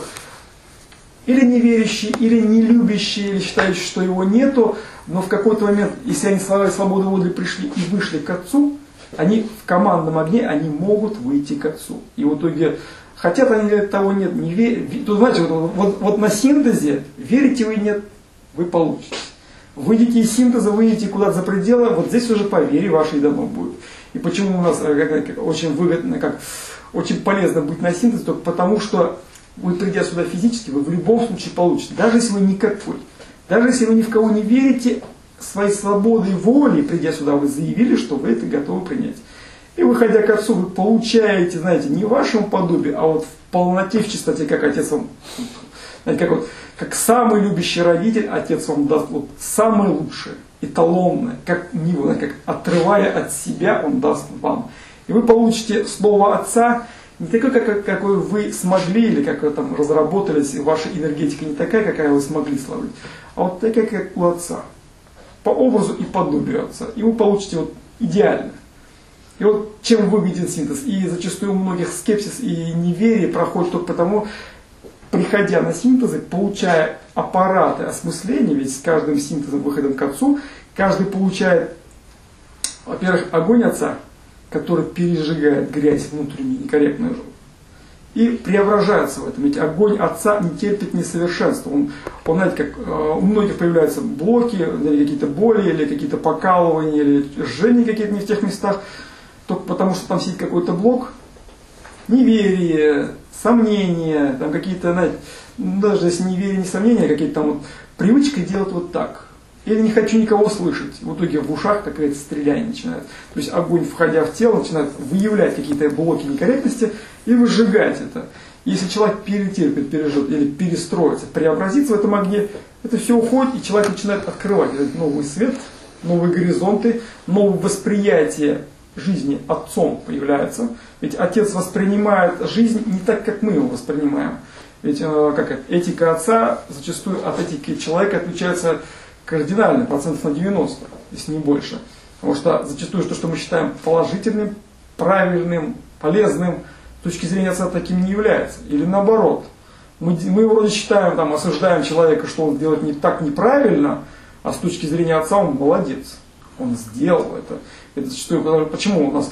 Или неверящие, или нелюбящие, или считающие, что его нету. Но в какой-то момент, если они свободы воли пришли и вышли к Отцу, они в командном огне, они могут выйти к Отцу. И в итоге, хотят они или того нет, не верят. Тут, знаете, вот на синтезе, верите вы нет, вы получите. Выйдете из синтеза, выйдете куда-то за пределы, вот здесь уже по вере вашей дано будет. И почему у нас очень выгодно, очень полезно быть на синтезе, только потому что вы, придя сюда физически, вы в любом случае получите. Даже если вы никакой, даже если вы ни в кого не верите, своей свободой воли, придя сюда, вы заявили, что вы это готовы принять. И выходя к Отцу, вы получаете, знаете, не в вашем подобии, а вот в полноте, в чистоте, как Отец вам, знаете, как самый любящий родитель, Отец вам даст вот самое лучшее, эталонное, как отрывая от себя, Он даст вам. И вы получите слово Отца не такое, какое вы смогли, или как вы там разработались, и ваша энергетика не такая, какая вы смогли словить, а вот такая, как у Отца. По образу и подобию Отца. И вы получите вот идеально. И вот чем выгоден синтез. И зачастую у многих скепсис и неверие проходит только потому, приходя на синтезы, получая аппараты осмысления, ведь с каждым синтезом, выходом к Отцу, каждый получает, во-первых, огонь Отца, который пережигает грязь внутреннюю, некорректную, и преображается в этом. Ведь огонь Отца не терпит несовершенства. Он, знаете, как у многих появляются блоки, или какие-то боли, или какие-то покалывания, или жжения какие-то не в тех местах, только потому что там сидит какой-то блок, неверие, сомнения, там какие-то, знаете, даже если неверие, не сомнения, какие-то там вот привычка делать вот так. Или не хочу никого слышать. В итоге в ушах какое-то стреляние начинает. То есть огонь, входя в тело, начинает выявлять какие-то блоки некорректности и выжигать это. Если человек перетерпит, переживет или перестроится, преобразится в этом огне, это все уходит, и человек начинает открывать этот новый свет, новые горизонты, новое восприятие жизни Отцом появляется. Ведь Отец воспринимает жизнь не так, как мы его воспринимаем. Ведь этика Отца зачастую от этики человека отличается кардинально, процентов на 90, если не больше. Потому что зачастую то, что мы считаем положительным, правильным, полезным, с точки зрения Отца таким не является. Или наоборот. Мы вроде считаем, там, осуждаем человека, что он делает не так неправильно, а с точки зрения Отца он молодец. Он сделал это. Это зачастую, почему у нас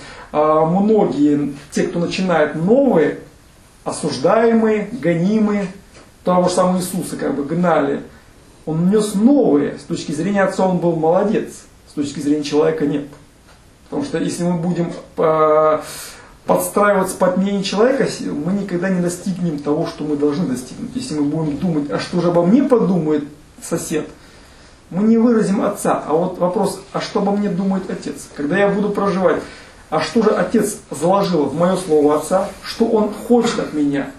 многие, те, кто начинает новые, осуждаемые, гонимые, того же самого Иисуса как бы гнали. Он нес новые, с точки зрения Отца он был молодец, с точки зрения человека нет. Потому что если мы будем подстраиваться под мнение человека, мы никогда не достигнем того, что мы должны достигнуть. Если мы будем думать, а что же обо мне подумает сосед, мы не выразим Отца. А вот вопрос, а что обо мне думает Отец? Когда я буду проживать, а что же Отец заложил в мое слово Отца, что Он хочет от меня?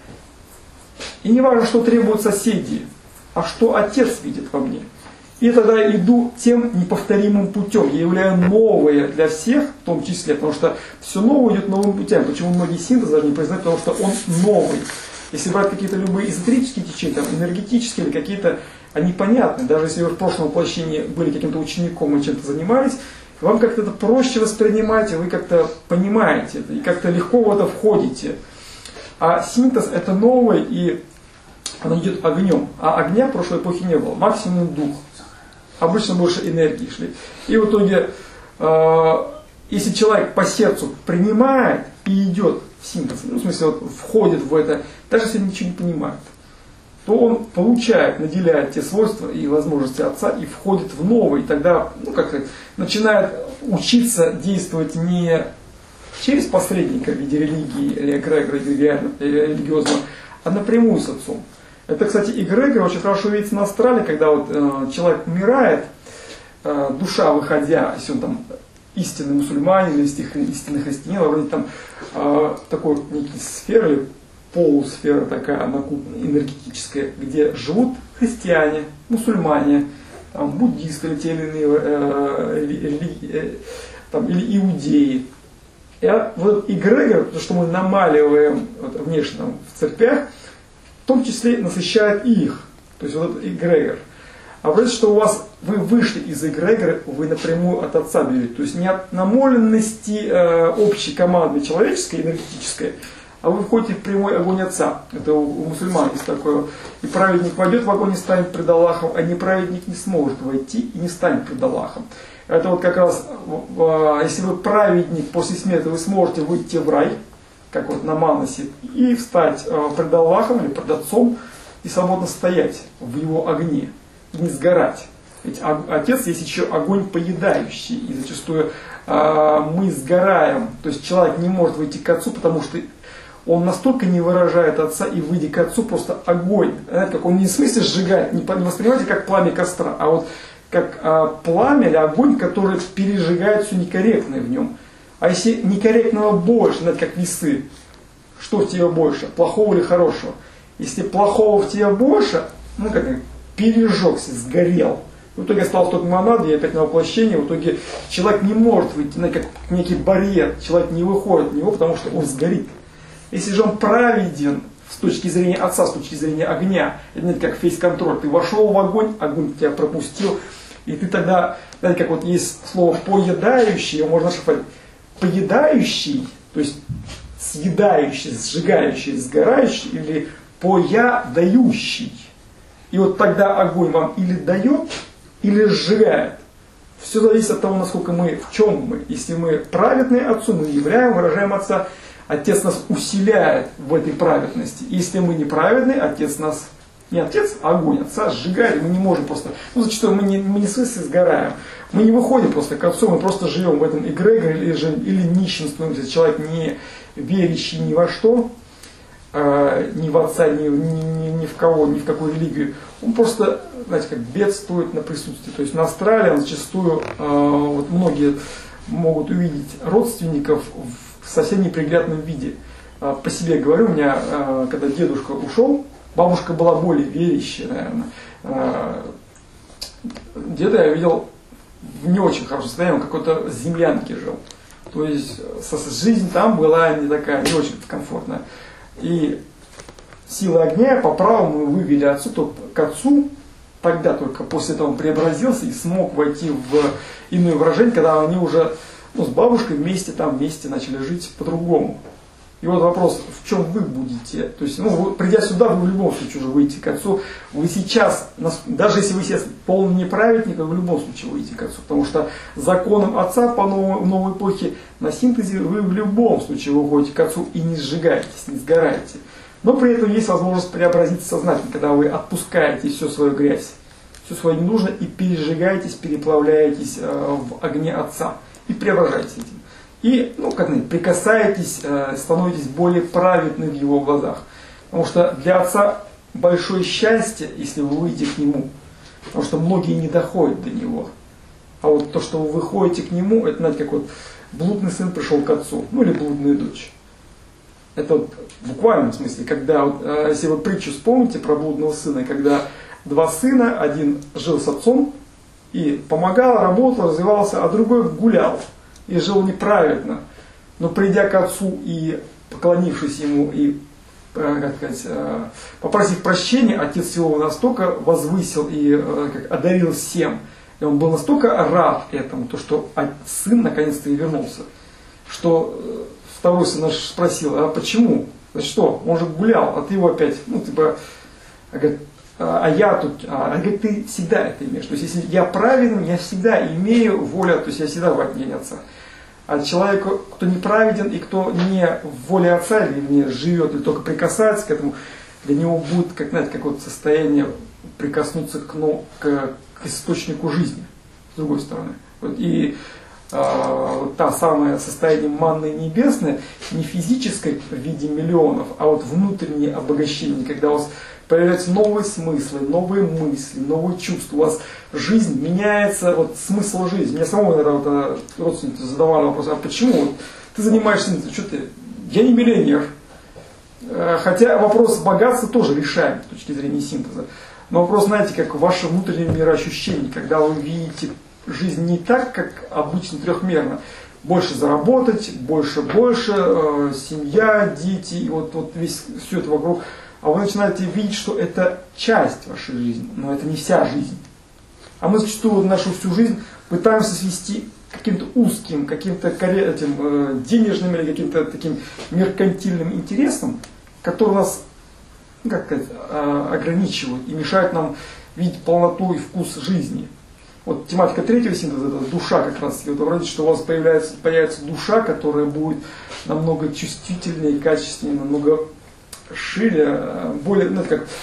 И не важно, что требуют соседи, а что Отец видит во мне. И тогда я иду тем неповторимым путем. Я являю новое для всех, в том числе, потому что все новое идет новым путем. Почему многие синтезы даже не признают, потому что он новый. Если брать какие-то любые эзотерические течения, там, энергетические или какие-то, они понятны. Даже если вы в прошлом воплощении были каким-то учеником и чем-то занимались, вам как-то это проще воспринимать, и вы как-то понимаете это, и как-то легко в это входите. А синтез это новое, и оно идет огнем. А огня в прошлой эпохе не было. Максимум дух. Обычно больше энергии шли. И в итоге, если человек по сердцу принимает и идет в синтез, ну, в смысле, вот, входит в это, даже если ничего не понимает, то он получает, наделяет те свойства и возможности Отца и входит в новый. И тогда начинает учиться действовать не через посредника в виде религии или эгрегора религиозного, а напрямую с Отцом. Это, кстати, эгрегор очень хорошо видится на астрале, когда вот человек умирает, душа выходя, если он там истинный мусульманин или истинный христианин, вроде там такой некий сфера или полусфера такая энергетическая, где живут христиане, мусульмане, там, буддисты или те или иные там, или иудеи. И вот эгрегор, то, что мы намаливаем вот, внешне там, в церквях, в том числе насыщает и их. То есть вот этот эгрегор. А вот что у вас, вы вышли из эгрегора, вы напрямую от Отца берете. То есть не от намоленности общей команды человеческой, энергетической, а вы входите в прямой огонь Отца. Это у мусульман есть такое. И праведник войдет в огонь и станет пред Аллахом, а неправедник не сможет войти и не станет пред Аллахом. Это вот как раз, если вы праведник, после смерти вы сможете выйти в рай, как вот на Манасе, и встать пред Аллахом или пред Отцом, и свободно стоять в его огне, и не сгорать. Ведь Отец есть еще огонь поедающий, и зачастую мы сгораем, то есть человек не может выйти к Отцу, потому что он настолько не выражает Отца, и выйдя к Отцу просто огонь. Знаете, как он не в смысле сжигает, не воспринимайте как пламя костра, а вот как пламя или огонь, который пережигает все некорректное в нем. А если некорректного больше, знаете, как весы, что в тебе больше, плохого или хорошего? Если плохого в тебе больше, ну как пережегся, сгорел. В итоге осталось только монада, и опять на воплощение. В итоге человек не может выйти, как некий барьер. Человек не выходит в него, потому что он сгорит. Если же он праведен с точки зрения Отца, с точки зрения огня, это знаете, как фейс-контроль. Ты вошел в огонь, огонь тебя пропустил. И ты тогда, знаете, как вот есть слово поедающий, его можно шифровать. Поедающий, то есть съедающий, сжигающий, сгорающий, или поядающий. И вот тогда огонь вам или дает, или сжигает. Все зависит от того, насколько мы, в чем мы. Если мы праведные Отцу, мы являем, выражаем Отца, Отец нас усиляет в этой праведности. Если мы неправедные, Отец нас, не Отец, а огонь Отца сжигает, и мы не можем просто, зачастую мы не в смысле сгораем. Мы не выходим просто к Отцу, мы просто живем в этом эгрегоре или нищенствуем. Если человек не верящий ни во что, ни в Отца, ни в кого, ни в какую религию, он просто, знаете, как бедствует на присутствии. То есть на Австралии зачастую вот многие могут увидеть родственников в совсем неприглядном виде. По себе говорю, у меня, когда дедушка ушел, бабушка была более верящая, наверное. Деда я видел в не очень хорошем состоянии, он какой-то с землянки жил. То есть жизнь там была не такая, не очень комфортная. И силой огня по праву мы вывели Отцу, то к Отцу тогда только после этого он преобразился и смог войти в иное выражение, когда они уже с бабушкой вместе начали жить по-другому. И вот вопрос, в чем вы будете? То есть, придя сюда, вы в любом случае уже выйдете к Отцу. Вы сейчас, даже если вы сейчас полный неправедник, вы в любом случае выйдете к Отцу. Потому что законом Отца по новой эпохе на синтезе вы в любом случае выходите к Отцу и не сжигаетесь, не сгораете. Но при этом есть возможность преобразиться сознательно, когда вы отпускаете всю свою грязь, все свое ненужное и пережигаетесь, переплавляетесь в огне Отца и преображаетесь этим. И, прикасаетесь, становитесь более праведны в Его глазах. Потому что для Отца большое счастье, если вы выйдете к Нему. Потому что многие не доходят до Него. А вот то, что вы выходите к Нему, это, знаете, как вот блудный сын пришел к Отцу, или блудная дочь. Это вот в буквальном смысле, когда, если вы притчу вспомните про блудного сына, когда два сына, один жил с отцом и помогал, работал, развивался, а другой гулял и жил неправедно. Но придя к Отцу и поклонившись Ему и попросив прощения, Отец его настолько возвысил и одарил всем. И он был настолько рад этому, то, что сын наконец-то и вернулся, что второй сын наш спросил, а почему? Значит, что? Он же гулял, а ты его опять, говорит, а я тут, говорит, ты всегда это имеешь. То есть, если я праведен, я всегда имею волю, то есть я всегда в огне Отца. А человек, кто неправеден и кто не в воле Отца, или не живет, или только прикасается к этому, для него будет, как вот состояние прикоснуться к источнику жизни, с другой стороны. И вот та самое состояние манны небесной, не физическое в виде миллионов, а вот внутреннее обогащение, когда у вас появляются новые смыслы, новые мысли, новые чувства, у вас жизнь меняется, вот смысл жизни. Мне самому иногда родственники задавали вопрос, а почему ты занимаешься, что ты, я не миллионер. Хотя вопрос богатства тоже решаем с точки зрения синтеза. Но вопрос, знаете, как ваше внутреннее мироощущение, когда вы видите жизнь не так, как обычно трехмерно. Больше заработать, больше, семья, дети, и вот все это вокруг. А вы начинаете видеть, что это часть вашей жизни, но это не вся жизнь. А мы зачастую нашу всю жизнь пытаемся свести к каким-то узким, каким-то денежным или каким-то таким меркантильным интересам, которые нас ограничивают и мешают нам видеть полноту и вкус жизни. Вот тематика третьего синтеза, это душа как раз. Вот вроде, что у вас появится душа, которая будет намного чувствительнее, качественнее, намного шире, более,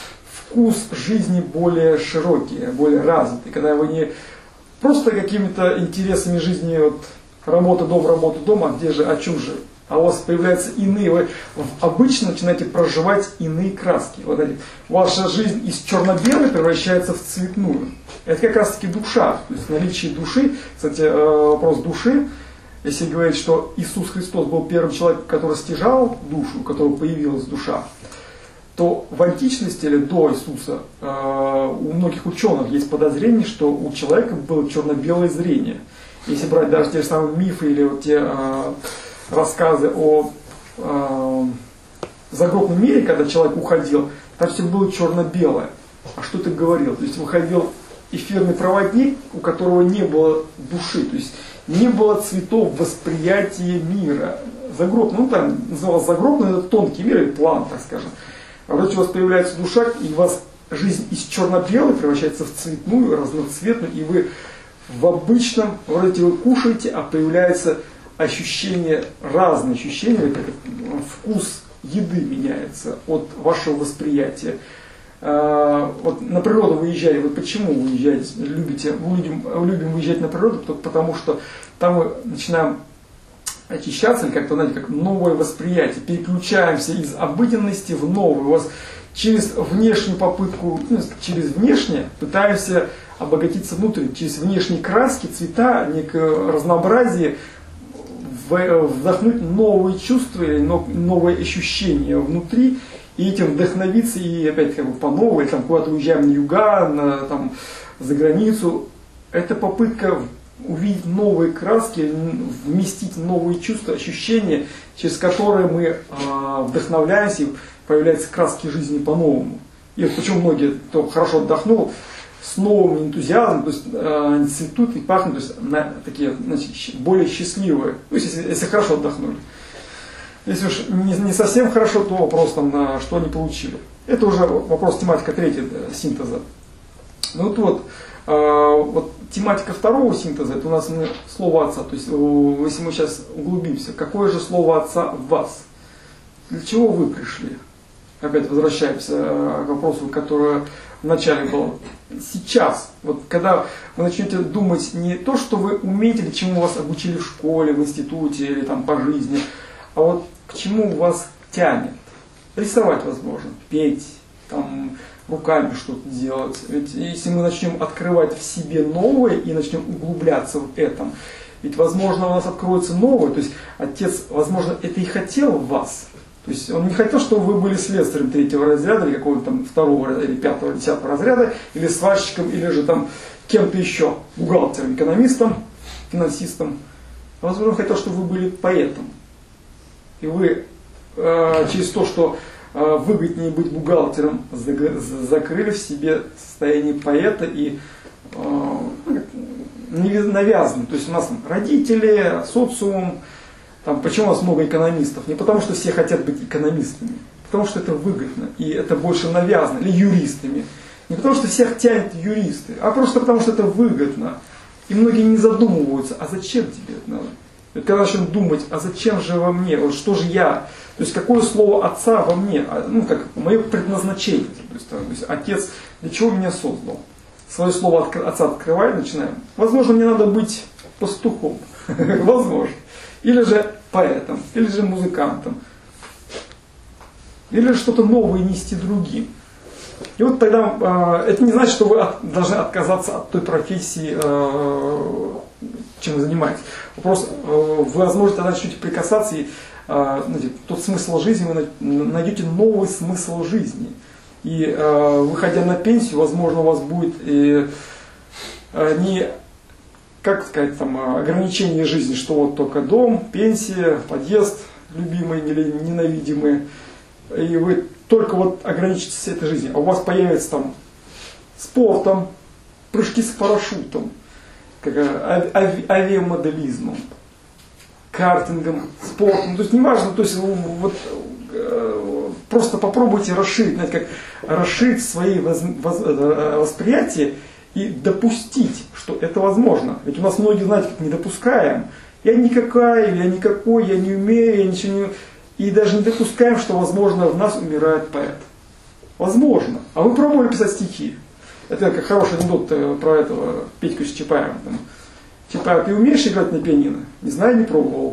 вкус жизни более широкий, более развитый, когда вы не просто какими-то интересами жизни, вот, работа, дом, а где же, о чем же? А у вас появляются иные, вы обычно начинаете проживать иные краски. Вот, ваша жизнь из черно-белой превращается в цветную. Это как раз таки душа, то есть наличие души. Кстати, вопрос души, если говорить, что Иисус Христос был первым человеком, который стяжал душу, у которого появилась душа, то в античности или до Иисуса у многих ученых есть подозрение, что у человека было черно-белое зрение. Если брать даже те же самые мифы или вот те рассказы о загробном мире, когда человек уходил, там все было черно-белое. А что ты говорил? То есть выходил эфирный проводник, у которого не было души, то есть не было цветов восприятия мира. Загробный, там называлось загробный, это тонкий мир, или план, так скажем. А вроде у вас появляется душа, и у вас жизнь из черно-белой превращается в цветную, разноцветную, и вы в обычном, вроде вы кушаете, а появляется ощущение, разные ощущения, как вкус еды меняется от вашего восприятия. Вот на природу выезжали, вы почему уезжаете, любите, мы любим выезжать на природу, потому что там мы начинаем очищаться, или как-то, знаете, как новое восприятие, переключаемся из обыденности в новое. У вас через внешнюю попытку, через внешнее пытаемся обогатиться внутренне, через внешние краски, цвета, некое разнообразие, вдохнуть новые чувства, новые ощущения внутри, и этим вдохновиться, и опять как бы по новой, там куда-то уезжаем на юга, там, за границу. Это попытка увидеть новые краски, вместить новые чувства, ощущения, через которые мы вдохновляемся, и появляются краски жизни по-новому. И вот почему многие, кто хорошо отдохнул, с новым энтузиазмом, то есть они цветут и пахнут, то есть такие, значит, более счастливые, то есть если хорошо отдохнули. Если уж не совсем хорошо, то вопрос там, на что они получили. Это уже вопрос тематика третьего синтеза. Ну вот тематика второго синтеза, это у нас слово Отца. То есть если мы сейчас углубимся, какое же слово Отца в вас? Для чего вы пришли? Опять возвращаемся к вопросу, который в начале был. Сейчас, вот когда вы начнете думать не то, что вы умеете, или чему вас обучили в школе, в институте или там по жизни, а вот к чему вас тянет. Рисовать возможно, петь, там, руками что-то делать. Ведь если мы начнем открывать в себе новое и начнем углубляться в этом, ведь возможно у нас откроется новое, то есть Отец, возможно, это и хотел в вас. То есть он не хотел, чтобы вы были слесарем третьего разряда, или какого-то там второго, или пятого, или десятого разряда, или сварщиком, или же там кем-то еще, бухгалтером, экономистом, финансистом. Возможно, он хотел, чтобы вы были поэтом. И вы через то, что выгоднее быть бухгалтером, закрыли в себе состояние поэта и навязаны. То есть у нас там родители, социум. Там, почему у нас много экономистов? Не потому, что все хотят быть экономистами, потому что это выгодно, и это больше навязано, или юристами. Не потому, что всех тянет юристы, а просто потому, что это выгодно. И многие не задумываются, а зачем тебе это надо? И когда начнем думать, а зачем же во мне, вот что же я? То есть какое слово Отца во мне, ну как мое предназначение. То есть Отец для чего меня создал? Свое слово Отца открываем, начинаем. Возможно, мне надо быть пастухом. Возможно. Или же поэтом, или же музыкантом. Или же что-то новое нести другим. И вот тогда это не значит, что вы должны отказаться от той профессии, чем вы занимаетесь. Вопрос, вы, возможно, тогда начнете прикасаться, и знаете, тот смысл жизни, вы найдете новый смысл жизни. И выходя на пенсию, возможно, у вас будет не, как сказать, там, ограничение жизни, что вот только дом, пенсия, подъезд любимый или ненавидимый, и вы только вот ограничитесь этой жизнью, а у вас появится там спортом, прыжки с парашютом, авиамоделизмом, картингом, спортом, то есть неважно, то есть вот просто попробуйте расширить, знаете, как расширить свои восприятия и допустить, что это возможно. Ведь у нас многие, знаете, как не допускаем. Я никакая, я никакой, я не умею, я ничего не... И даже не допускаем, что, возможно, в нас умирает поэт. Возможно. А вы пробовали писать стихи? Это как хороший анекдот про этого Петьку с Чапаевым. Чапаев, ты умеешь играть на пианино? Не знаю, не пробовал.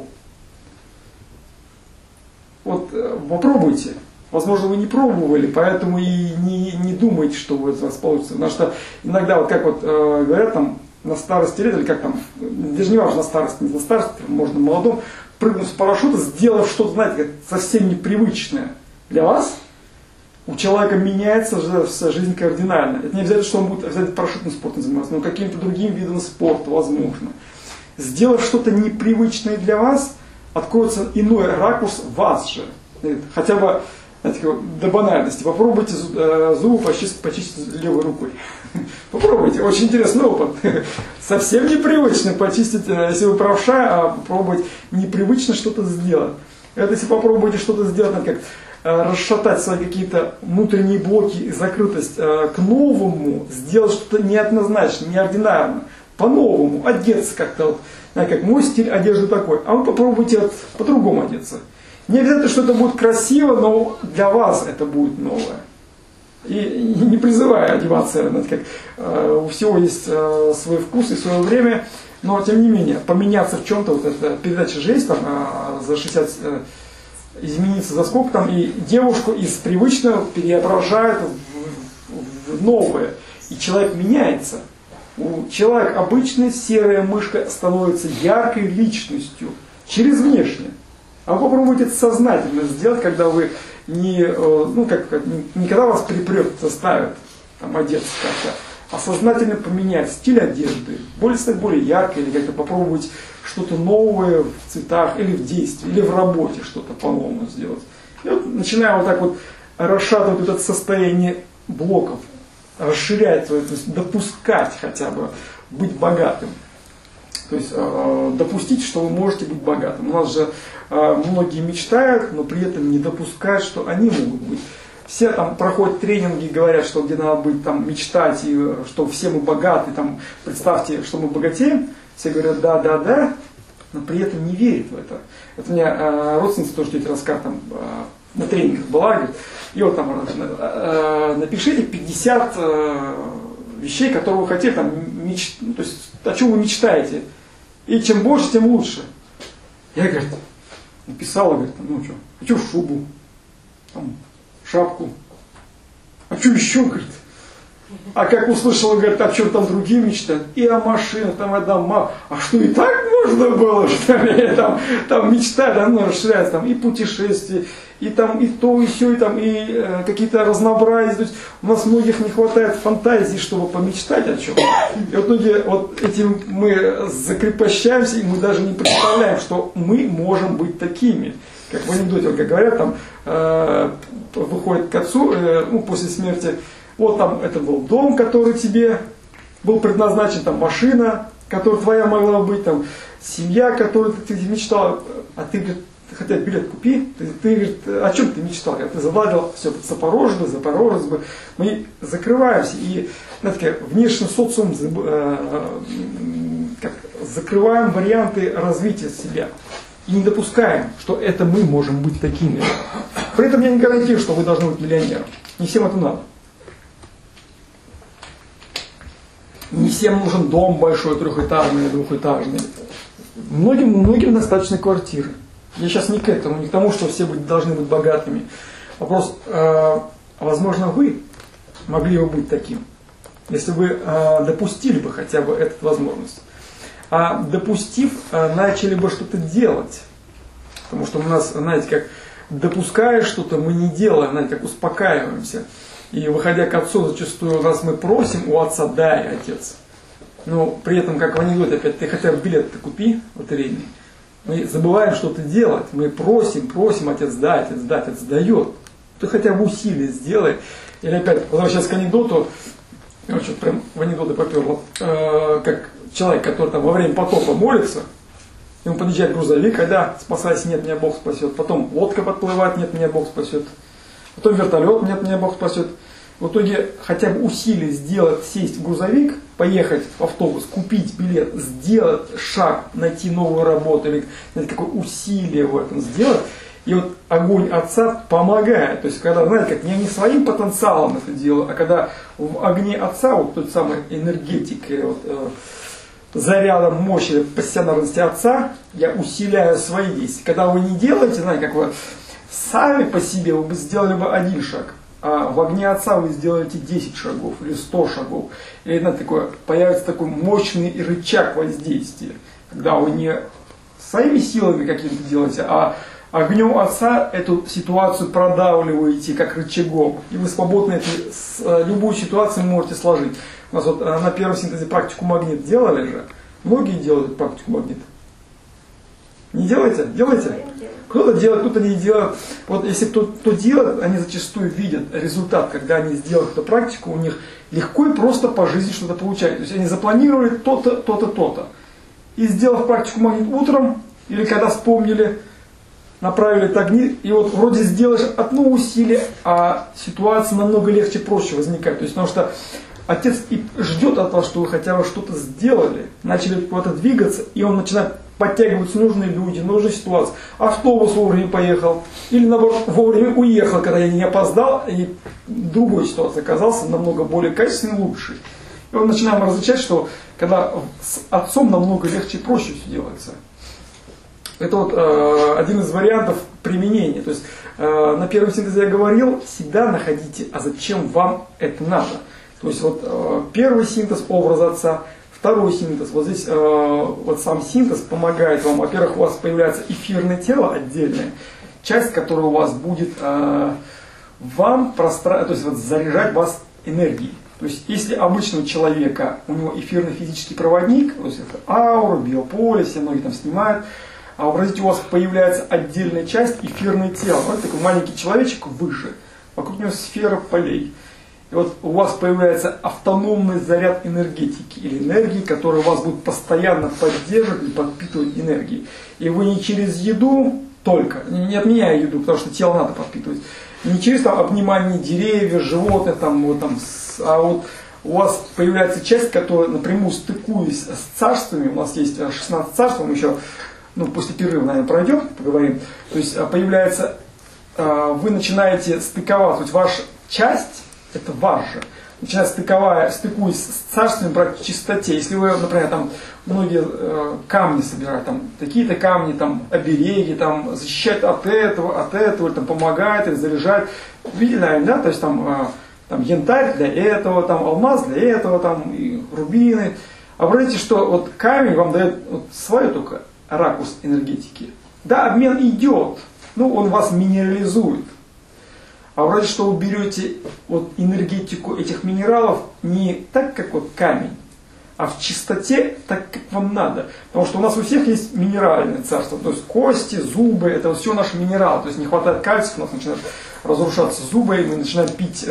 Вот попробуйте. Возможно, вы не пробовали, поэтому и не думайте, что у вас получится. Потому что иногда, вот как вот говорят там, на старости лет, или как там, даже не важно на старости, не на старости, можно молодом, прыгнув с парашюта, сделав что-то, знаете, совсем непривычное для вас, у человека меняется вся жизнь кардинально. Это не обязательно, что он будет обязательно парашютным спортом заниматься, но каким-то другим видом спорта, возможно. Сделав что-то непривычное для вас, откроется иной ракурс вас же. Хотя бы, знаете, до банальности. Попробуйте зубы почистить левой рукой. Попробуйте. Очень интересный опыт. Совсем непривычно почистить, если вы правша, а попробовать непривычно что-то сделать. Это если попробуете что-то сделать, как расшатать свои какие-то внутренние блоки и закрытость к новому, сделать что-то неоднозначно, неординарно, по-новому, одеться как-то, вот, как мой стиль одежды такой, а вы попробуйте по-другому одеться. Не обязательно, что это будет красиво, но для вас это будет новое. И не призываю одеваться, знаете, как у всего есть свой вкус и свое время, но тем не менее, поменяться в чем-то, вот эта передача же есть там за 60, измениться за сколько там, и девушку из привычного переображают в новое. И человек меняется. Человек обычный, серая мышка, становится яркой личностью через внешнее. А вы попробуйте это сознательно сделать, когда вы не когда вас припрет, заставят там, одеться как-то, а сознательно поменять стиль одежды, стать более яркой, или как-то попробовать что-то новое в цветах, или в действии, или в работе что-то по-новому сделать. И вот начиная вот так вот расшатывать это состояние блоков, расширять, то есть допускать хотя бы быть богатым. То есть допустить, что вы можете быть богатым. У нас же многие мечтают, но при этом не допускают, что они могут быть. Все там проходят тренинги, говорят, что где надо быть, там, мечтать, и что все мы богаты, там, представьте, что мы богатеем. Все говорят да, но при этом не верят в это. Это у меня родственница тоже тетя рассказывает, там, на тренингах была, говорит, и вот там напишите 50 вещей, которые вы хотели, там, то есть о чем вы мечтаете. И чем больше, тем лучше. Я, говорит, написала, говорит, ну что, хочу шубу, там, шапку. А что еще, говорит? А как услышала, говорит, о чем там другие мечтают? И о машинах, там, о домах. А что, и так можно было, что ли? Там мечтать, оно расширяется, там, и путешествия, и там, и то, и все, и там, и какие-то разнообразия. То есть у нас многих не хватает фантазии, чтобы помечтать о чем. И вот многие, вот этим мы закрепощаемся, и мы даже не представляем, что мы можем быть такими. Как в анекдоте, как говорят, там выходит к отцу после смерти, вот там это был дом, который тебе был предназначен, там машина, которая твоя могла быть, там семья, которую ты мечтал, а ты, говорит, хотя билет купи, ты говорит, о чем ты мечтал? Ты заладил все, Запорожье бы. Мы закрываемся, и знаете, внешний социум закрываем варианты развития себя. И не допускаем, что это мы можем быть такими. При этом я не гарантирую, что вы должны быть миллионером. Не всем это надо. Не всем нужен дом большой, трехэтажный, двухэтажный. Многим достаточно квартиры. Я сейчас не к этому, не к тому, что все должны быть богатыми. Вопрос, возможно, вы могли бы быть таким, если вы допустили бы хотя бы эту возможность. А допустив, начали бы что-то делать. Потому что у нас, знаете, как допуская что-то, мы не делаем, знаете, как успокаиваемся. И выходя к отцу, зачастую у нас мы просим у отца, дай, отец. Но при этом, как в анекдоте, опять, ты хотя бы билет-то купи лотерейный. Мы забываем что-то делать. Мы просим, отец, дай, отец дает. Ты хотя бы усилие сделай. Или опять, возвращаясь к анекдоту, я что-то прям в анекдоты поперло, как человек, который там во время потопа молится, ему подъезжает грузовик, когда спасайся, нет, меня Бог спасет. Потом лодка подплывает, нет, меня Бог спасет. Потом вертолет, нет, меня Бог спасет. В итоге хотя бы усилие сделать, сесть в грузовик, поехать в автобус, купить билет, сделать шаг, найти новую работу, или знаете, какое усилие в этом сделать. И вот огонь Отца помогает. То есть, когда, знаете, как я не своим потенциалом это делаю, а когда в огне Отца, вот тот самый энергетик, вот, зарядом мощи, пассионарности Отца, я усиляю свои действия. Когда вы не делаете, знаете, как вы сами по себе, вы бы сделали бы один шаг, а в огне Отца вы сделаете 10 шагов или 100 шагов. И знаете, появится такой мощный рычаг воздействия, когда вы не своими силами какими-то делаете, а огнем Отца эту ситуацию продавливаете как рычагом. И вы свободно любую ситуацию можете сложить. У нас вот на первом синтезе практику магнит делали же. Многие делают практику магнит. Не делаете? Делаете? Кто-то делает, кто-то не делает. Вот если кто делает, они зачастую видят результат, когда они сделают эту практику, у них легко и просто по жизни что-то получается. То есть они запланировали то-то, то-то, то-то. И сделав практику магнит утром, или когда вспомнили, направили огни, и вот вроде сделаешь одно усилие, а ситуация намного легче, проще возникает. То есть, потому что Отец и ждет от вас, что вы хотя бы что-то сделали, начали куда-то двигаться, и он начинает подтягиваться нужные люди, нужные ситуации. Автобус вовремя поехал, или наоборот вовремя уехал, когда я не опоздал, и в другой ситуации оказался намного более качественный, лучший. И он начинаем различать, что когда с Отцом намного легче и проще все делается. Это вот один из вариантов применения. То есть на первом синтезе я говорил, всегда находите, а зачем вам это надо. То есть вот первый синтез образа Отца, второй синтез, вот здесь вот сам синтез помогает вам. Во-первых, у вас появляется эфирное тело отдельное, часть, которая у вас будет вам то есть вот заряжать вас энергией. То есть если обычного человека, у него эфирный физический проводник, то есть это аура, биополе, все многие там снимают, а вообразите, у вас появляется отдельная часть эфирное тело. Вот такой маленький человечек выше, вокруг него сфера полей. И вот у вас появляется автономный заряд энергетики или энергии, которая вас будет постоянно поддерживать и подпитывать энергией. И вы не через еду только, не отменяя еду, потому что тело надо подпитывать, не через там, обнимание деревьев, животных, там, вот, там, а вот у вас появляется часть, которая напрямую стыкуясь с царствами, у нас есть 16 царств, мы еще после перерыва, наверное, пройдем, поговорим. То есть появляется, вы начинаете стыковаться, вот ваша часть, это ваша, начинает стыкуясь с царствами, брать в чистоте. Если вы, например, там многие камни собирают, там такие-то камни, там обереги, там защищают от этого, или там помогают, или заряжают. Видели, наверное, да? То есть там янтарь для этого, там алмаз для этого, там и рубины. Обратите, что вот камень вам дает вот свою только ракурс энергетики. Да, обмен идет, но он вас минерализует. А вроде что вы берете вот энергетику этих минералов не так, как вот камень, а в чистоте, так, как вам надо. Потому что у нас у всех есть минеральное царство. То есть кости, зубы, это все наши минералы. То есть не хватает кальция, у нас начинают разрушаться зубы, и мы начинаем пить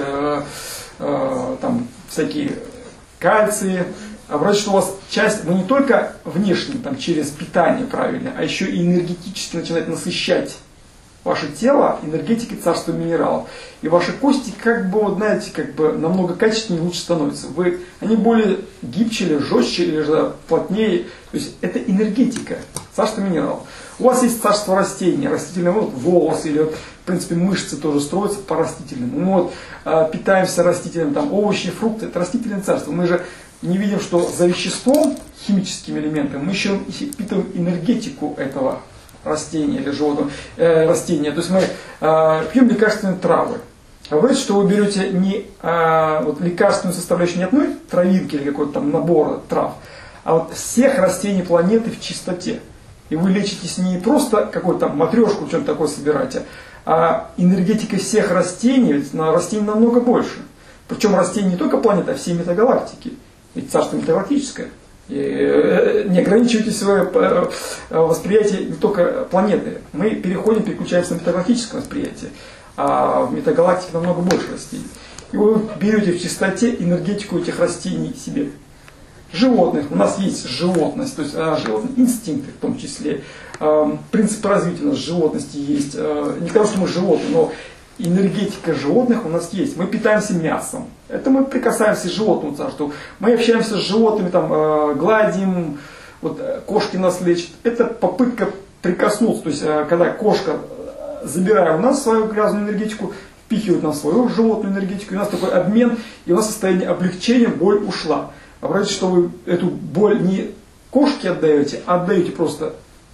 там всякие кальции. А вроде что у вас часть, вы не только внешне, там, через питание правильно, а еще и энергетически начинает насыщать ваше тело энергетикой царства минералов. И ваши кости, как бы, вот, знаете, как бы намного качественнее и лучше становятся. Они более гибче или жестче, или же плотнее. То есть это энергетика, царство минералов. У вас есть царство растений, растительные вот, волосы, или вот, в принципе мышцы тоже строятся по растительному. Мы вот питаемся растительным, там овощи, фрукты, это растительное царство. Мы же не видим, что за веществом, химическим элементом, мы еще впитываем энергетику этого растения или животного растения. То есть мы пьем лекарственные травы. А вы знаете, что вы берете не вот, лекарственную составляющую не одной травинки или какой-то там набора трав, а вот всех растений планеты в чистоте. И вы лечитесь не просто какую-то там матрешку, что-то такое собираете, а энергетикой всех растений, ведь на растений намного больше. Причем растений не только планеты, а всей метагалактики. Ведь царство метагалактическое. И не ограничивайте свое восприятие не только планеты. Мы переключаемся на метагалактическое восприятие, а в метагалактике намного больше растений. И вы берете в чистоте энергетику этих растений себе. Животных. У нас есть животность, то есть животные инстинкты в том числе. Принципы развития у нас животности есть. Не потому, что мы животные, но энергетика животных у нас есть. Мы питаемся мясом. Это мы прикасаемся к животному царству. Мы общаемся с животными, там, гладим, вот, кошки нас лечат. Это попытка прикоснуться. То есть, когда кошка забирая у нас свою грязную энергетику, впихивают на свою животную энергетику, и у нас такой обмен, и у нас состояние облегчения, боль ушла. Обратите, что вы эту боль не кошке отдаете, а отдаете просто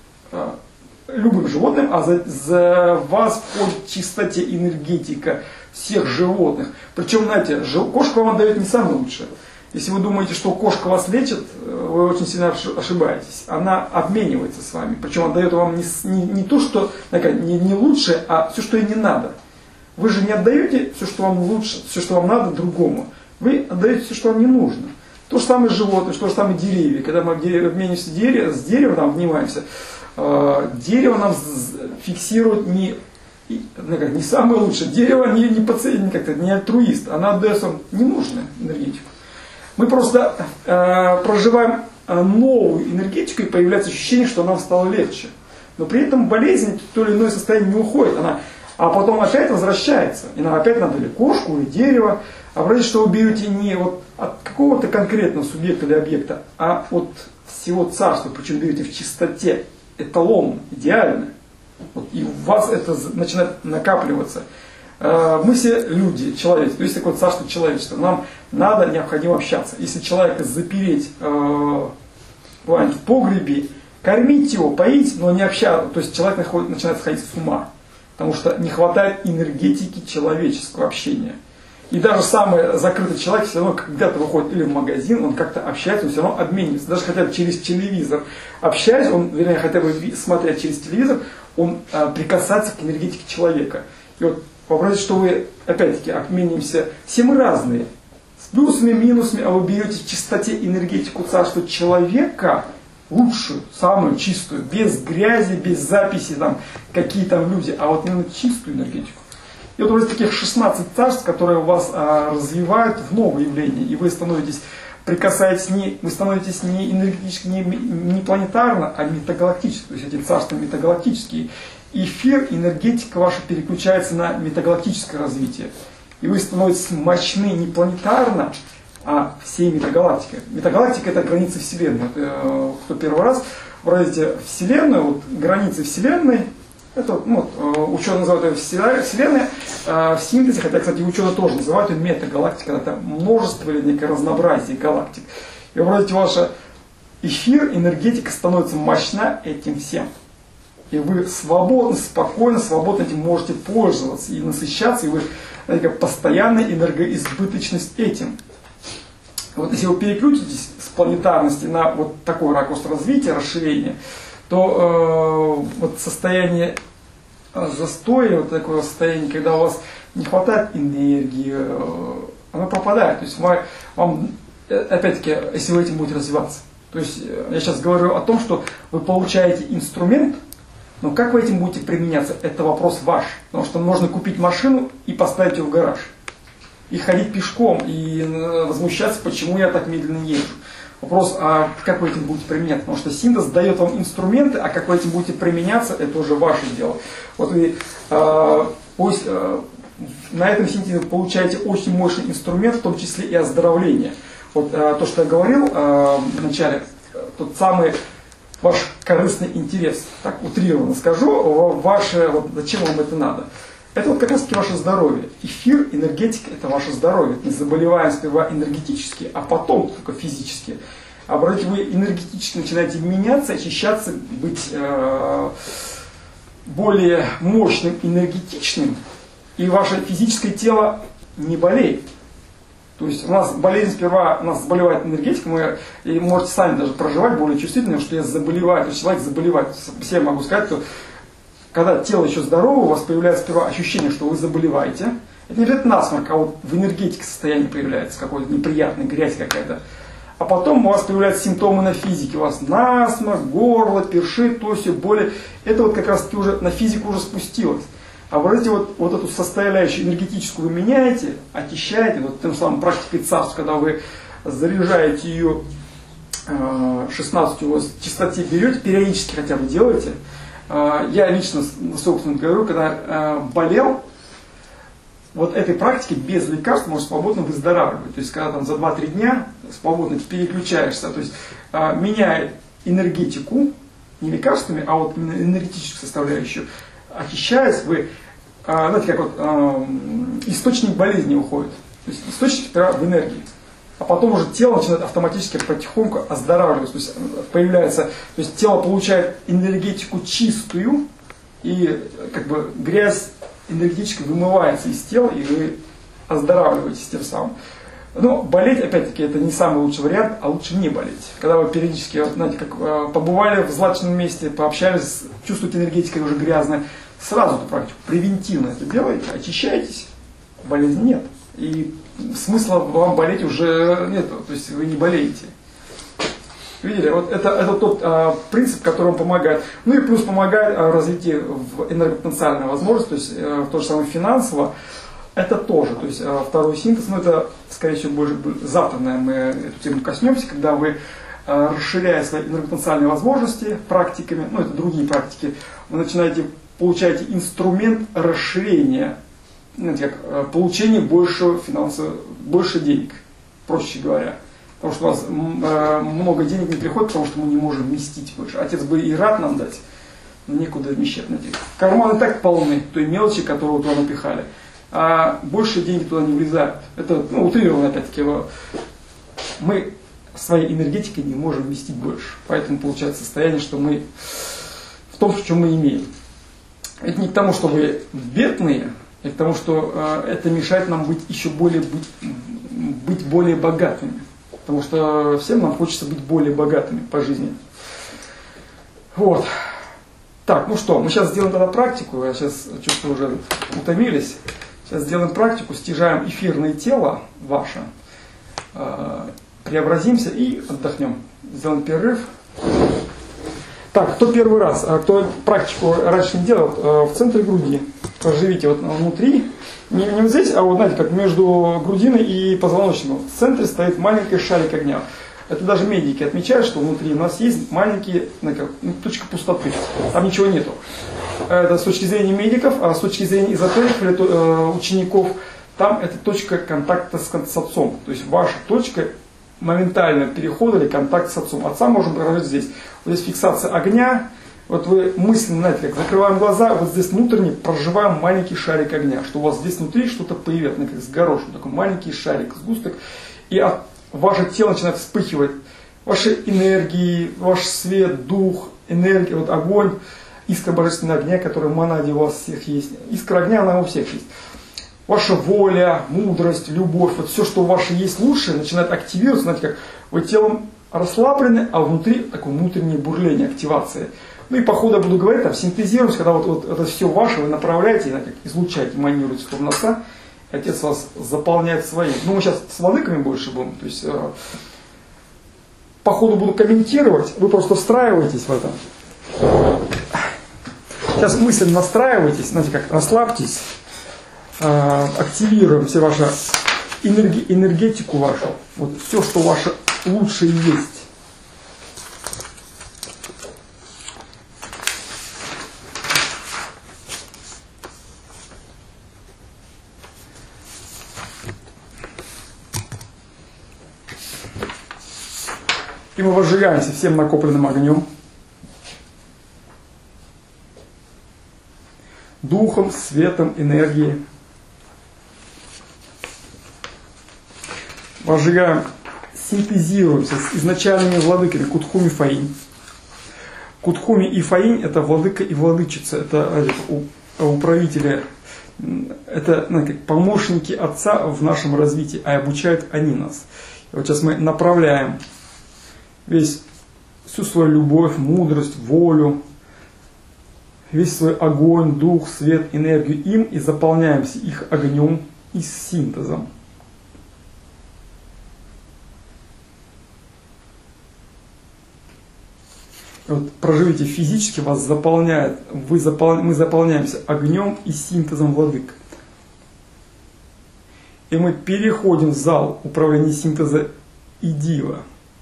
любым животным, а за вас входит чистоте энергетика всех животных. Причем, знаете, кошка вам отдает не самое лучшее. Если вы думаете, что кошка вас лечит, вы очень сильно ошибаетесь. Она обменивается с вами. Причем отдает вам не то, что не лучшее, а все, что ей не надо. Вы же не отдаете все, что вам лучше, все, что вам надо, другому. Вы отдаете все, что вам не нужно. То же самое животное, то же самое деревья. Когда мы обмениваемся с деревом, там обнимаемся, дерево нам фиксирует не самое лучшее. Дерево не альтруист, она отдает вам ненужную энергетику. Мы просто проживаем новую энергетику, и появляется ощущение, что нам стало легче. Но при этом болезнь в то или иное состояние не уходит, а потом опять возвращается. И нам опять надо или кошку, или дерево. Обратите, что вы берете не вот от какого-то конкретного субъекта или объекта, а от всего царства, причем берете в чистоте, эталон, идеально. Вот, и у вас это начинает накапливаться. Мы все люди, человечество, есть такое царство человечества. Нам необходимо общаться. Если человека запереть в погребе, кормить его, поить, но не общаться, то есть человек начинает сходить с ума. Потому что не хватает энергетики человеческого общения. И даже самый закрытый человек все равно когда-то выходит или в магазин, он как-то общается, он все равно обменивается. Даже хотя бы через телевизор общаясь, вернее, хотя бы смотря через телевизор, он прикасается к энергетике человека. И вот попробуйте, что вы, опять-таки, обмениваемся. Все мы разные. С плюсами, минусами, а вы берете в чистоте энергетику царства человека, лучшую, самую чистую, без грязи, без записи, какие там люди, а вот именно чистую энергетику. И вот у вас таких 16 царств, которые у вас развивают в новое явление, и вы становитесь, вы становитесь не энергетически, не планетарно, а метагалактически, то есть эти царства метагалактические. Эфир, энергетика ваша переключается на метагалактическое развитие. И вы становитесь мощны не планетарно, а всей метагалактикой. Метагалактика — это границы Вселенной. Кто первый раз выразите Вселенную, вот границы Вселенной, это ученые называют ее Вселенной, в синтезе, хотя, кстати, ученые тоже называют ее метагалактика, это множество или некое разнообразие галактик. И выразите ваш эфир, энергетика становится мощна этим всем. И вы свободно, спокойно, свободно этим можете пользоваться и насыщаться, и вы постоянная энергоизбыточность этим. Вот если вы переключитесь с планетарности на вот такой ракурс развития, расширения, то вот состояние застоя, вот такое состояние, когда у вас не хватает энергии, оно пропадает. То есть вам опять-таки, если вы этим будете развиваться. То есть я сейчас говорю о том, что вы получаете инструмент, но как вы этим будете применяться, это вопрос ваш. Потому что можно купить машину и поставить ее в гараж. И ходить пешком, и возмущаться, почему я так медленно езжу. Вопрос, а как вы этим будете применяться? Потому что синтез дает вам инструменты, а как вы этим будете применяться, это уже ваше дело. Вот вы на этом синтезе вы получаете очень мощный инструмент, в том числе и оздоровление. Вот то, что я говорил в начале, тот самый ваш корыстный интерес, так утрированно скажу, зачем вам это надо? Это вот как раз таки ваше здоровье. Эфир, энергетика – это ваше здоровье. Не заболеваем сперва энергетически, а потом только физически. А обратите, вы энергетически начинаете меняться, очищаться, быть более мощным, энергетичным, и ваше физическое тело не болеет. То есть у нас болезнь сперва, у нас заболевает энергетика, и можете сами даже проживать более чувствительно, что я заболеваю, то есть человек заболевает. Все могу сказать, что когда тело еще здорово, у вас появляется сперва ощущение, что вы заболеваете. Это не обязательно насморк, а вот в энергетике состояние появляется, какой-то неприятный, грязь какая-то. А потом у вас появляются симптомы на физике. У вас насморк, горло, першит, то все, боли. Это вот как раз таки уже на физику уже спустилось. А вот эту составляющую энергетическую вы меняете, очищаете, вот тем самым практикой царства, когда вы заряжаете ее 16 у вас чистоте берете, периодически хотя бы делаете. Я лично, собственно говорю, когда болел, вот этой практики без лекарств можно свободно выздоравливать. То есть, когда там за 2-3 дня свободно переключаешься, то есть меняет энергетику, не лекарствами, а вот именно энергетическую составляющую, очищаясь, вы, знаете, как вот источник болезни уходит. То есть источник в энергии. А потом уже тело начинает автоматически потихоньку оздоравливаться. То есть появляется, то есть тело получает энергетику чистую, и как бы грязь энергетически вымывается из тела, и вы оздоравливаетесь тем самым. Но болеть, опять-таки, это не самый лучший вариант, а лучше не болеть. Когда вы периодически, знаете, как побывали в злачном месте, пообщались, чувствуете энергетика уже грязная, сразу эту практику превентивно это делаете, очищаетесь, болезни нет. И смысла вам болеть уже нету, то есть вы не болеете. Видели, вот это тот принцип, который вам помогает. Ну и плюс помогает развитию в энергопотенциальной возможности, то есть то же самое финансово. Это тоже, то есть второй синтез, но это, скорее всего, больше завтра, наверное, мы эту тему коснемся, когда вы, расширяя свои энергопотенциальные возможности практиками, ну это другие практики, вы начинаете, получаете инструмент расширения, знаете, как получение большего финансового, больше денег, проще говоря. Потому что у нас много денег не приходит, потому что мы не можем вместить больше. Отец бы и рад нам дать, но некуда вмещать. Карманы так полны той мелочи, которую туда напихали. А больше денег туда не влезают. Это утрированно опять-таки. Мы своей энергетикой не можем вместить больше. Поэтому получается состояние, что мы в том, в чем мы имеем. Это не к тому, что вы бедные, а к тому, что это мешает нам быть еще более богатыми. Потому что всем нам хочется быть более богатыми по жизни. Вот. Так, ну что, мы сейчас сделаем тогда практику. Я сейчас чувствую, уже утомились. Сейчас сделаем практику, стяжаем эфирное тело ваше, преобразимся и отдохнем. Сделаем перерыв. Так, кто первый раз, кто практику раньше не делал, в центре груди поживите вот внутри, не вот здесь, а вот знаете, как между грудиной и позвоночником. В центре стоит маленький шарик огня. Это даже медики отмечают, что внутри у нас есть маленькие, точка пустоты. Там ничего нету. Это с точки зрения медиков, а с точки зрения эзотериков или учеников, там это точка контакта с отцом. То есть ваша точка моментального перехода или контакт с отцом. Отца можем проходить здесь. Вот здесь фиксация огня. Вот вы мысленно, знаете, как закрываем глаза, вот здесь внутренне проживаем маленький шарик огня. Что у вас здесь внутри что-то появится, как с горошем. Такой маленький шарик, сгусток. И ваше тело начинает вспыхивать. Ваши энергии, ваш свет, дух, энергия, вот огонь, искра божественного огня, которая в монаде у вас всех есть. Искра огня, она у всех есть. Ваша воля, мудрость, любовь, вот все, что ваше есть лучшее, начинает активироваться, знаете, как вы телом расслаблены, а внутри такое внутреннее бурление, активация. Ну и по ходу я буду говорить, там синтезируемся, когда вот это все ваше, вы направляете, знаете, как излучаете, манируете в сторону отца, и отец вас заполняет своим. Ну мы сейчас с владыками больше будем, то есть по ходу буду комментировать, вы просто встраиваетесь в это. Сейчас мысленно настраивайтесь, знаете, как расслабьтесь. Активируем все вашу энергетику вашу, вот все, что ваше лучшее есть. И мы возжигаемся всем накопленным огнем, духом, светом, энергией. Возжигаем, синтезируемся с изначальными владыками Кутхуми Фаинь. Кутхуми и Фаинь — это владыка и владычица, это управители, это как помощники отца в нашем развитии, а обучают они нас. И вот сейчас мы направляем всю свою любовь, мудрость, волю, весь свой огонь, дух, свет, энергию им и заполняемся их огнем и синтезом. Вот проживите физически, вас заполняет, мы заполняемся огнем и синтезом владык. И мы переходим в зал управления синтеза Идива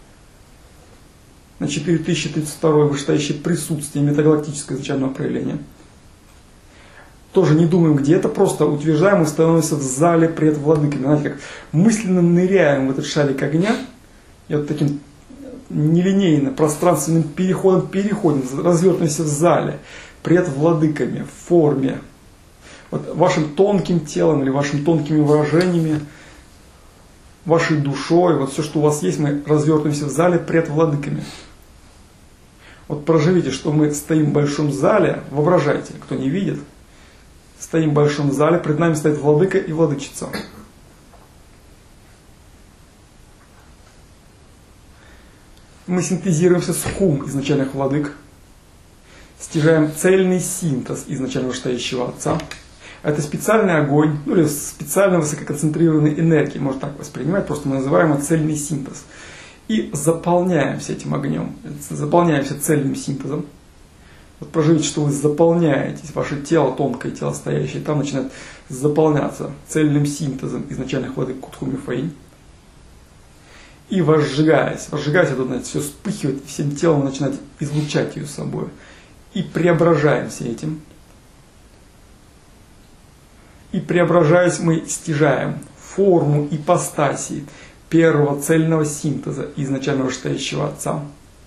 на 4032 вышестоящее присутствие метагалактическое изначального проявления. Тоже не думаем, где это, просто утверждаем и становимся в зале пред владыками. Знаете, как мысленно ныряем в этот шарик огня и вот таким нелинейно, пространственным переходом, развертываемся в зале. пред владыками в форме, вот вашим тонким телом или вашими тонкими выражениями, вашей душой, вот все, что у вас есть, мы развертываемся в зале пред владыками. Вот проживите, что мы стоим в большом зале, воображайте, кто не видит, стоим в большом зале, пред нами стоит владыка и владычица. Мы синтезируемся с хум изначальных владык, стяжаем цельный синтез изначально вышестоящего Отца. Это специальный огонь, ну или специально высококонцентрированной энергии, можно так воспринимать, просто мы называем это цельный синтез. И заполняемся этим огнем, заполняемся цельным синтезом. Вот проживите, что вы заполняетесь, ваше тело, тонкое тело стоящее, там начинает заполняться цельным синтезом изначальных владык Кутхуми Фэйнь. И возжигаясь, это, знаете, все вспыхивает, всем телом начинает излучать ее с собой. И преображаемся этим. И преображаясь, мы стяжаем форму ипостаси первого цельного синтеза изначального вышестоящего Отца,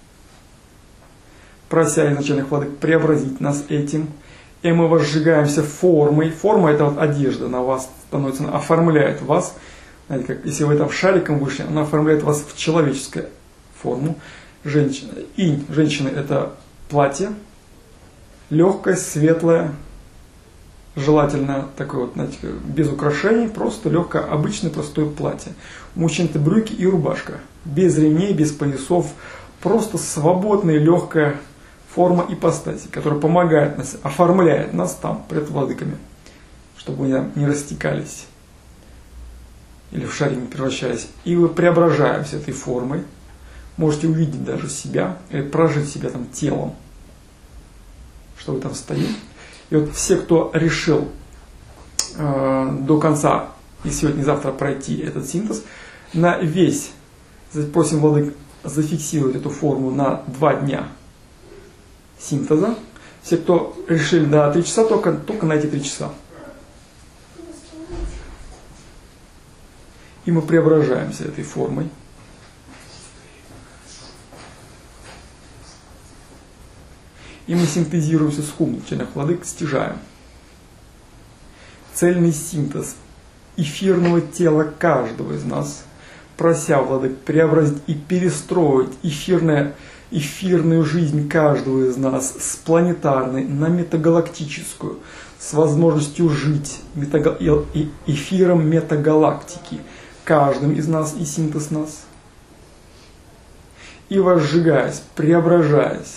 прося изначальных владык преобразить нас этим. И мы возжигаемся формой. Форма — это вот одежда на вас становится, она оформляет вас. Знаете, как если вы там шариком вышли, она оформляет вас в человеческую форму. Инь женщины — это платье, легкое, светлое, желательно такое вот, знаете, без украшений, просто легкое, обычное, простое платье. У мужчин это брюки и рубашка, без ремней, без поясов, просто свободная, легкая форма ипостаси, которая помогает нас, оформляет нас там пред владыками, чтобы мы не растекались или в шаре не превращались. И вы преображаемся этой формой, можете увидеть даже себя, или прожить себя там телом, что вы там стоите. И вот все, кто решил до конца и сегодня и завтра пройти этот синтез, на весь, просим владык зафиксировать эту форму на 2 дня синтеза. Все, кто решили до 3 часа, только на эти 3 часа. И мы преображаемся этой формой. И мы синтезируемся с хум начальных владык, стяжаем цельный синтез эфирного тела каждого из нас, прося владык преобразить и перестроить эфирную жизнь каждого из нас с планетарной на метагалактическую, с возможностью жить эфиром метагалактики, каждым из нас и синтез нас. И возжигаясь, преображаясь,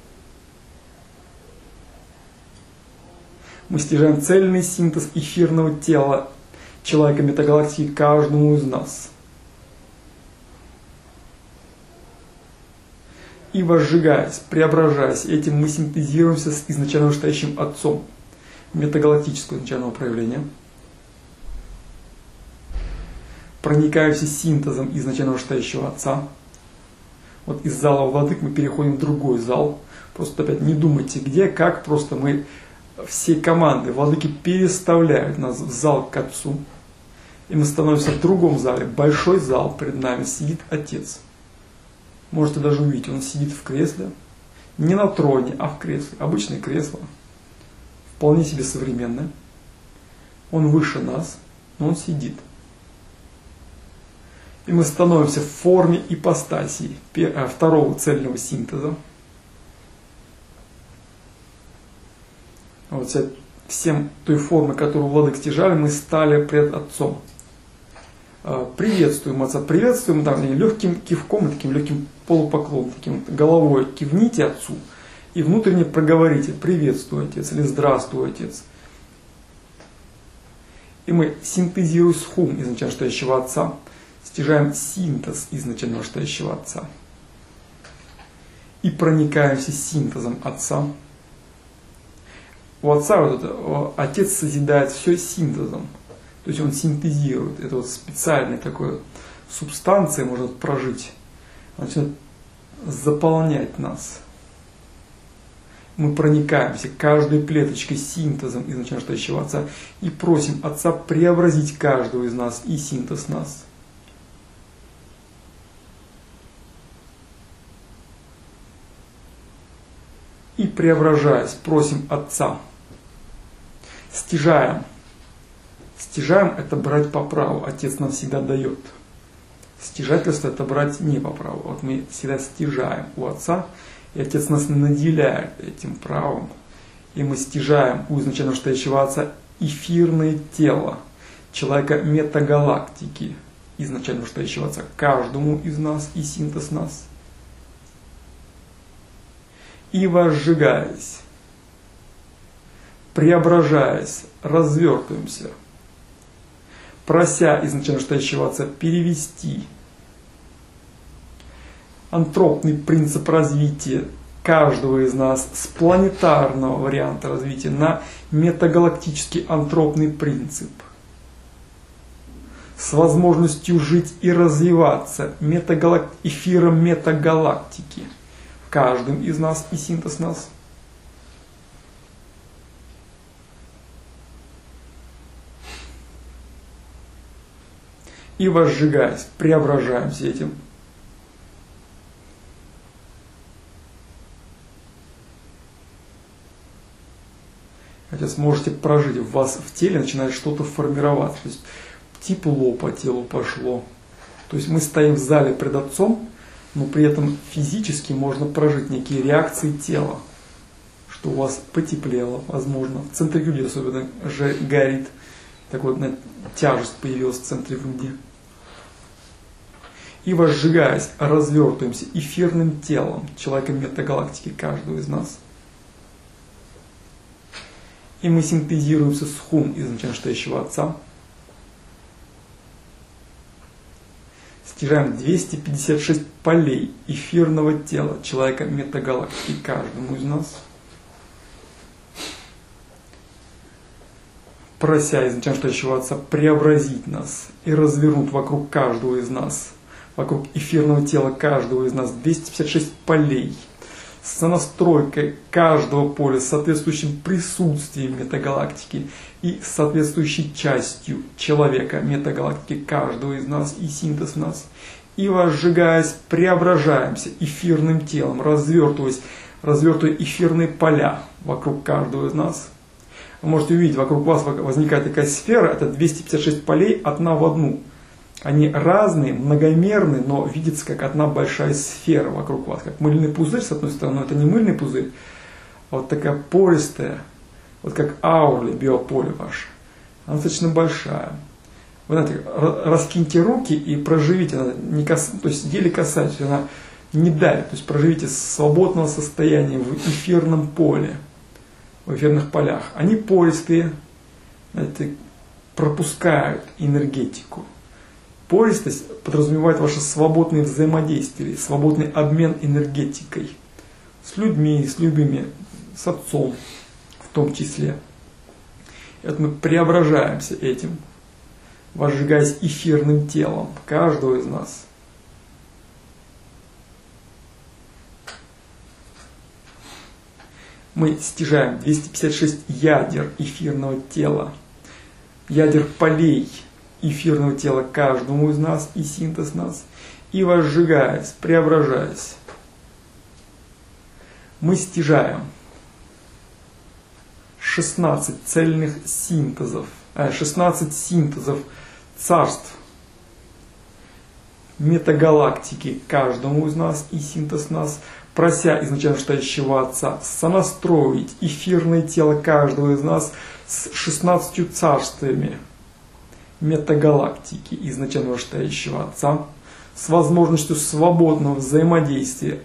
мы стяжаем цельный синтез эфирного тела человека метагалактики каждому из нас. И возжигаясь, преображаясь, этим мы синтезируемся с изначально вышестоящим Отцом метагалактического изначального проявления. Проникаемся синтезом изначально вышестоящего Отца. Вот из зала владык мы переходим в другой зал. Просто опять не думайте где, как, просто мы всей команды владыки переставляют нас в зал к Отцу. И мы становимся в другом зале, большой зал, перед нами сидит Отец. Можете даже увидеть, он сидит в кресле, не на троне, а в кресле. Обычное кресло, вполне себе современное. Он выше нас, но он сидит. И мы становимся в форме ипостасии второго цельного синтеза. Вот всем той формы, которую владык стяжали, мы стали пред Отцом. Приветствуем Отца, приветствуем легким кивком, таким легким полупоклоном, таким головой кивните Отцу и внутренне проговорите «Приветствую, Отец» или «Здравствуй, Отец». И мы, синтезируя с хум изначально вышестоящего Отца, стяжаем синтез изначально вышестоящего Отца и проникаемся синтезом Отца. У Отца Отец созидает все синтезом. То есть он синтезирует. Это вот специальная такая субстанция может прожить. Она начинает заполнять нас. Мы проникаемся каждой клеточкой синтезом изначально вышестоящего Отца и просим Отца преобразить каждого из нас и синтез нас. И преображаясь, просим Отца. Стяжаем. Стяжаем – это брать по праву. Отец нам всегда дает. Стяжательство – это брать не по праву. Вот мы всегда стяжаем у Отца, и Отец нас наделяет этим правом. И мы стяжаем у изначально настоящего Отца эфирное тело человека метагалактики, изначально настоящего Отца, каждому из нас и синтез нас. И возжигаясь, преображаясь, развертываемся, прося изначально настоящего Отца перевести антропный принцип развития каждого из нас с планетарного варианта развития на метагалактический антропный принцип, с возможностью жить и развиваться эфиром метагалактики, каждым из нас и синтез нас. И возжигаясь, преображаемся этим. Хотя сможете прожить, в вас в теле начинает что-то формироваться. То есть тепло по телу пошло. То есть мы стоим в зале пред Отцом, но при этом физически можно прожить некие реакции тела. Что у вас потеплело, возможно. В центре груди особенно же горит. Такой вот тяжесть появилась в центре груди. И возжигаясь, развертываемся эфирным телом человека метагалактики, каждого из нас. И мы синтезируемся с хум изначально настоящего Отца. Стяжаем 256 полей эфирного тела человека метагалактики, каждому из нас. Прося изначально настоящего Отца преобразить нас и развернуть вокруг каждого из нас, вокруг эфирного тела каждого из нас 256 полей, с настройкой каждого поля, с соответствующим присутствием метагалактики и с соответствующей частью человека метагалактики, каждого из нас и синтез нас. И возжигаясь, преображаемся эфирным телом, развертывая эфирные поля вокруг каждого из нас. Вы можете увидеть, вокруг вас возникает такая сфера, это 256 полей, одна в одну. Они разные, многомерные, но видится как одна большая сфера вокруг вас. Как мыльный пузырь, с одной стороны, но это не мыльный пузырь, а вот такая пористая, вот как аура, биополе ваше. Она достаточно большая. Вы знаете, раскиньте руки и проживите, она не то есть еле касаетесь, она не давит. То есть проживите свободного состояния в эфирном поле, в эфирных полях. Они пористые, знаете, пропускают энергетику. Пористость подразумевает ваше свободное взаимодействие, свободный обмен энергетикой с людьми, с любыми, с Отцом в том числе. И вот мы преображаемся этим, возжигаясь эфирным телом каждого из нас. Мы стяжаем 256 ядер эфирного тела, ядер полей эфирного тела каждому из нас и синтез нас. И возжигаясь, преображаясь, мы стяжаем 16 цельных синтезов, 16 синтезов царств метагалактики каждому из нас и синтез нас, прося изначально настоящего Отца сонастроить эфирное тело каждого из нас с 16 царствами метагалактики изначально настоящего Отца, с возможностью свободного взаимодействия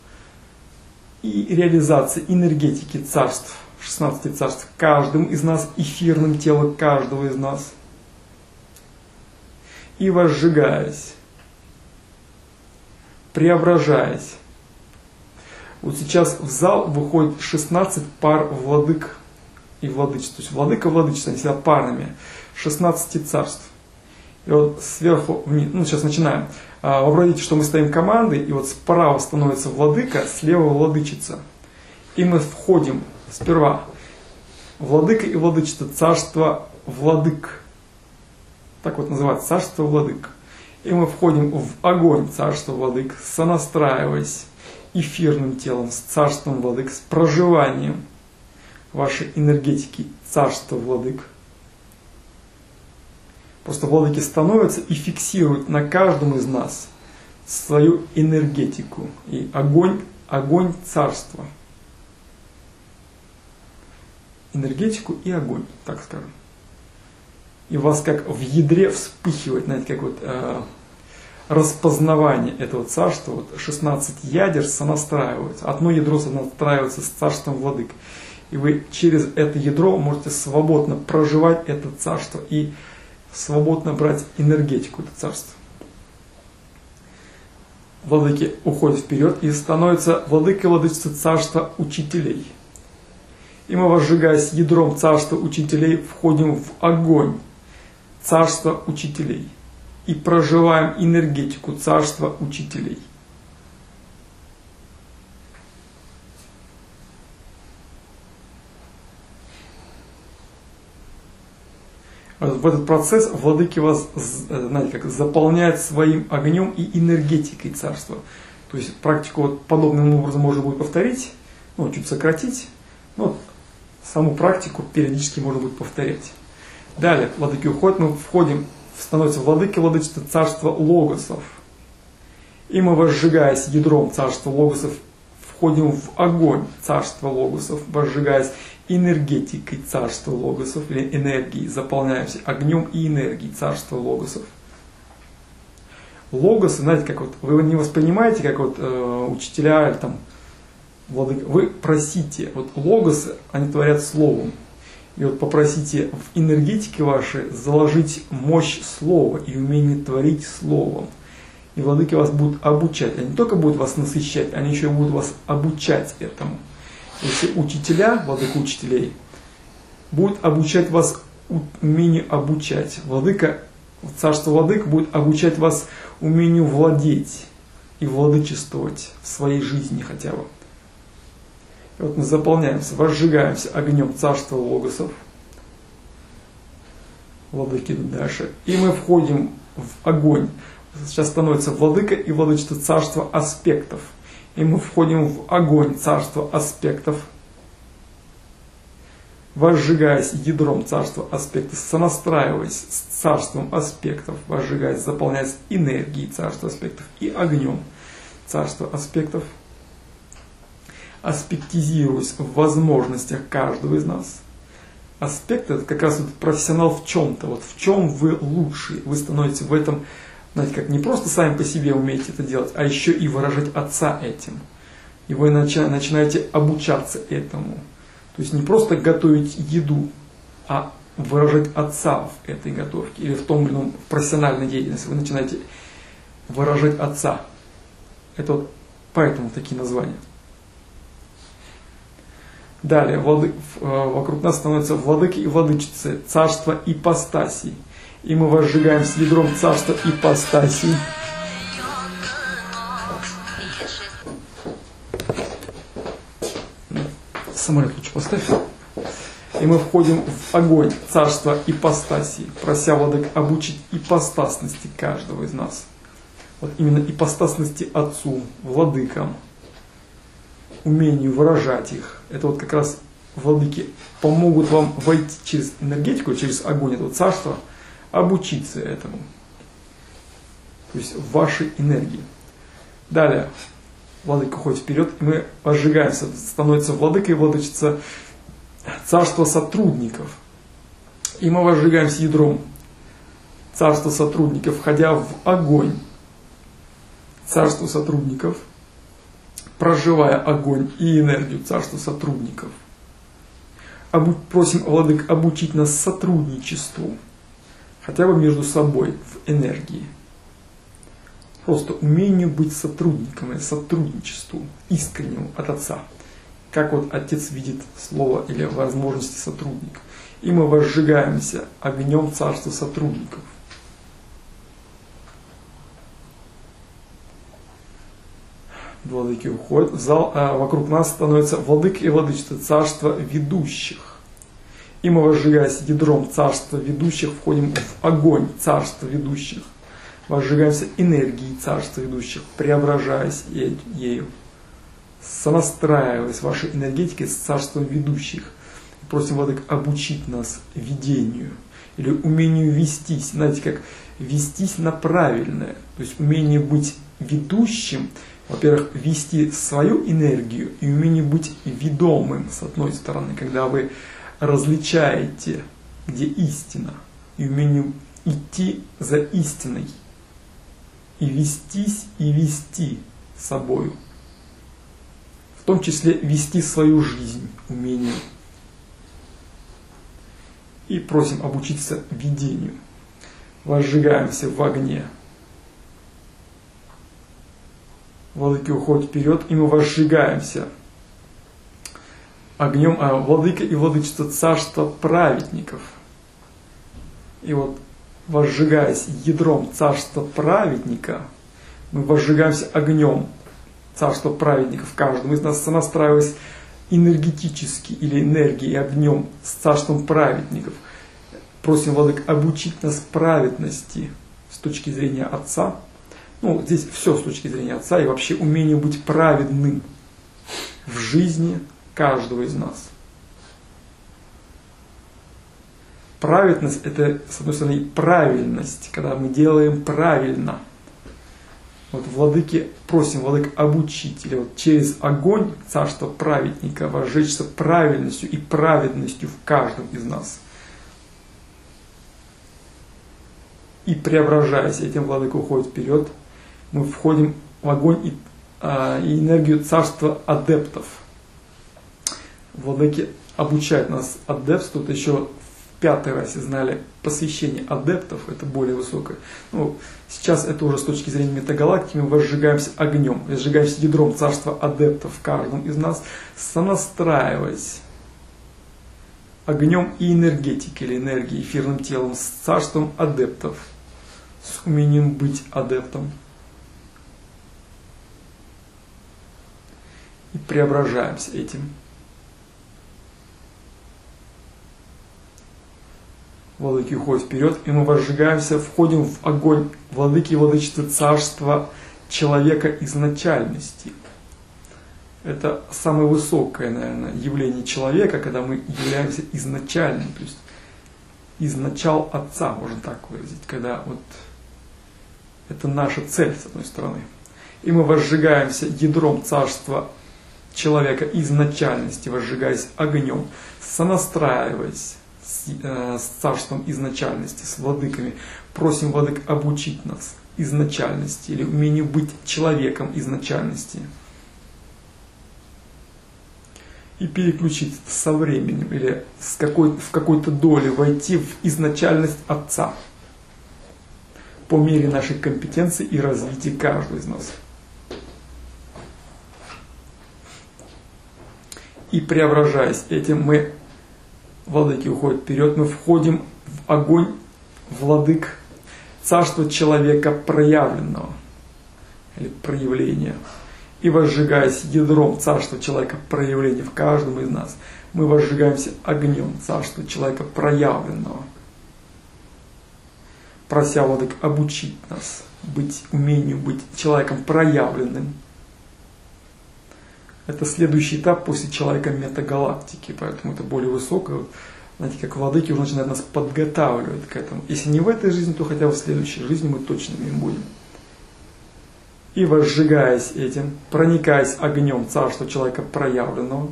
и реализации энергетики царств, 16 царств, каждым из нас, эфирным телом каждого из нас. И возжигаясь, преображаясь. Вот сейчас в зал выходит 16 пар владык и владычеств. То есть владыка и владычество, они всегда парными. 16 царств. И вот сверху вниз, сейчас начинаем. Вообразите, что мы стоим командой, и вот справа становится владыка, слева владычица. И мы входим сперва владыка и владычество, царство владык. Так вот называется, царство владык. И мы входим в огонь царства владык, сонастраиваясь эфирным телом, с царством владык, с проживанием вашей энергетики царства владык. Просто владыки становятся и фиксируют на каждом из нас свою энергетику и огонь царства. Энергетику и огонь, так скажем. И у вас как в ядре вспыхивает, знаете, как вот распознавание этого царства. Вот 16 ядер сонастраиваются. Одно ядро сонастраивается с царством владык. И вы через это ядро можете свободно проживать это царство и свободно брать энергетику этого царства. Владыки уходят вперед и становятся владыкой владычицы царства учителей. И мы, возжигаясь ядром царства учителей, входим в огонь царства учителей и проживаем энергетику царства учителей. В этот процесс владыки вас, знаете, как заполняют своим огнем и энергетикой царства. То есть практику вот подобным образом можно будет повторить, ну, чуть сократить, но саму практику периодически можно будет повторять. Далее владыки уходят, мы входим, становится владыки владычества царства логосов. И мы, возжигаясь ядром царства логосов, входим в огонь царства логосов, возжигаясь энергетикой царства логосов или энергией, заполняемся огнем и энергией царства логосов. Логосы, знаете, как вот вы не воспринимаете, как вот учителя или там владыка, вы просите, вот логосы, они творят словом. И вот попросите в энергетике вашей заложить мощь слова и умение творить словом. И владыки вас будут обучать. Они не только будут вас насыщать, они еще будут вас обучать этому. Если учителя, владыка учителей, будут обучать вас умению обучать. Владыка, царство владык будет обучать вас умению владеть и владычествовать в своей жизни хотя бы. И вот мы заполняемся, возжигаемся огнем царства логосов. Владыки идут дальше. И мы входим в огонь. Сейчас становится владыка и владычество царства аспектов. И мы входим в огонь царства аспектов. Возжигаясь ядром царства аспектов, сонастраиваясь с царством аспектов, возжигаясь, заполняясь энергией царства аспектов и огнем царства аспектов, аспектизируясь в возможностях каждого из нас. Аспект — это как раз вот профессионал в чем-то, вот в чем вы лучший. Вы становитесь в этом, знаете, как не просто сами по себе умеете это делать, а еще и выражать Отца этим. И вы начинаете обучаться этому. То есть не просто готовить еду, а выражать Отца в этой готовке или в том или ином профессиональной деятельности. Вы начинаете выражать Отца. Это вот поэтому такие названия. Далее, вокруг нас становятся владыки и владычицы царства ипостасий. И мы возжигаем с ядром царства ипостасий. Самолет лучше поставь. И мы входим в огонь царства ипостасий, прося владык обучить ипостасности каждого из нас. Вот именно ипостасности Отцу, владыкам, умению выражать их. Это вот как раз владыки помогут вам войти через энергетику, через огонь этого царства, обучиться этому. То есть в вашей энергии. Далее владыка уходит вперед, и мы возжигаемся, становится владыкой и владычица царства сотрудников. И мы возжигаемся ядром царства сотрудников, входя в огонь царства сотрудников, проживая огонь и энергию царства сотрудников. Просим владык обучить нас сотрудничеству, хотя бы между собой в энергии. Просто умению быть сотрудниками, сотрудничеству искреннему от Отца. Как вот Отец видит слово или возможности сотрудника. И мы возжигаемся огнем царства сотрудников. Владыки уходят в зал, а вокруг нас становится владык и владычество царства ведущих. И мы, возжигаясь ядром царства ведущих, входим в огонь царства ведущих. Возжигаемся энергией царства ведущих, преображаясь ею. сонастраиваясь вашей энергетикой с царством ведущих. Просим Владык обучить нас ведению или умению вестись. Знаете, как вестись на правильное. То есть умение быть ведущим, во-первых, вести свою энергию и умение быть ведомым, с одной стороны, когда вы различаете, где истина, и умение идти за истиной, и вестись, и вести собою. В том числе вести свою жизнь, умение. И просим обучиться ведению. Возжигаемся в огне. Владыка уходит вперед, и мы возжигаемся огнем, владыка и владычество царства праведников. И вот, возжигаясь ядром царства праведника, мы возжигаемся огнем царства праведников, каждому из нас сонастраиваясь энергетически или энергией, огнем с царством праведников. Просим Владык обучить нас праведности с точки зрения Отца. Ну, здесь все с точки зрения Отца и вообще умение быть праведным в жизни каждого из нас. Праведность – это, с одной стороны, правильность, когда мы делаем правильно. Вот Владыке просим Владык обучить, или вот через огонь царства праведника возжечься правильностью и праведностью в каждом из нас. И преображаясь, этим Владыка уходит вперед, мы входим в огонь и энергию царства адептов. Владыки обучают нас адептству, это еще в 5-й расе знали посвящение адептов, это более высокое. Ну, сейчас это уже с точки зрения метагалактики, мы возжигаемся огнем, возжигаемся ядром царства адептов в каждом из нас, сонастраиваясь огнем и энергетикой, или энергией, эфирным телом, с царством адептов, с умением быть адептом. И преображаемся этим. Владыки уходят вперед, и мы возжигаемся, входим в огонь владыки и владычества царства человека изначальности. Это самое высокое, наверное, явление человека, когда мы являемся изначальным, то есть изначал Отца, можно так выразить, когда вот это наша цель, с одной стороны. И мы возжигаемся ядром царства человека изначальности, возжигаясь огнем, сонастраиваясь с царством изначальности, с владыками. Просим Владык обучить нас изначальности или умению быть человеком изначальности. И переключить со временем или в какой-то доле войти в изначальность Отца по мере нашей компетенции и развития каждого из нас. И преображаясь этим, мы, владыки уходят вперед, мы входим в огонь владык царства человека проявленного или проявления. И возжигаясь ядром царства человека проявления в каждом из нас, мы возжигаемся огнем царства человека проявленного. Прося Владык обучить нас умению быть человеком проявленным. Это следующий этап после человека метагалактики, поэтому это более высокое. Знаете, как владыки уже начинают нас подготавливать к этому. Если не в этой жизни, то хотя бы в следующей жизни мы точно им будем. И возжигаясь этим, проникаясь огнем царства человека проявленного,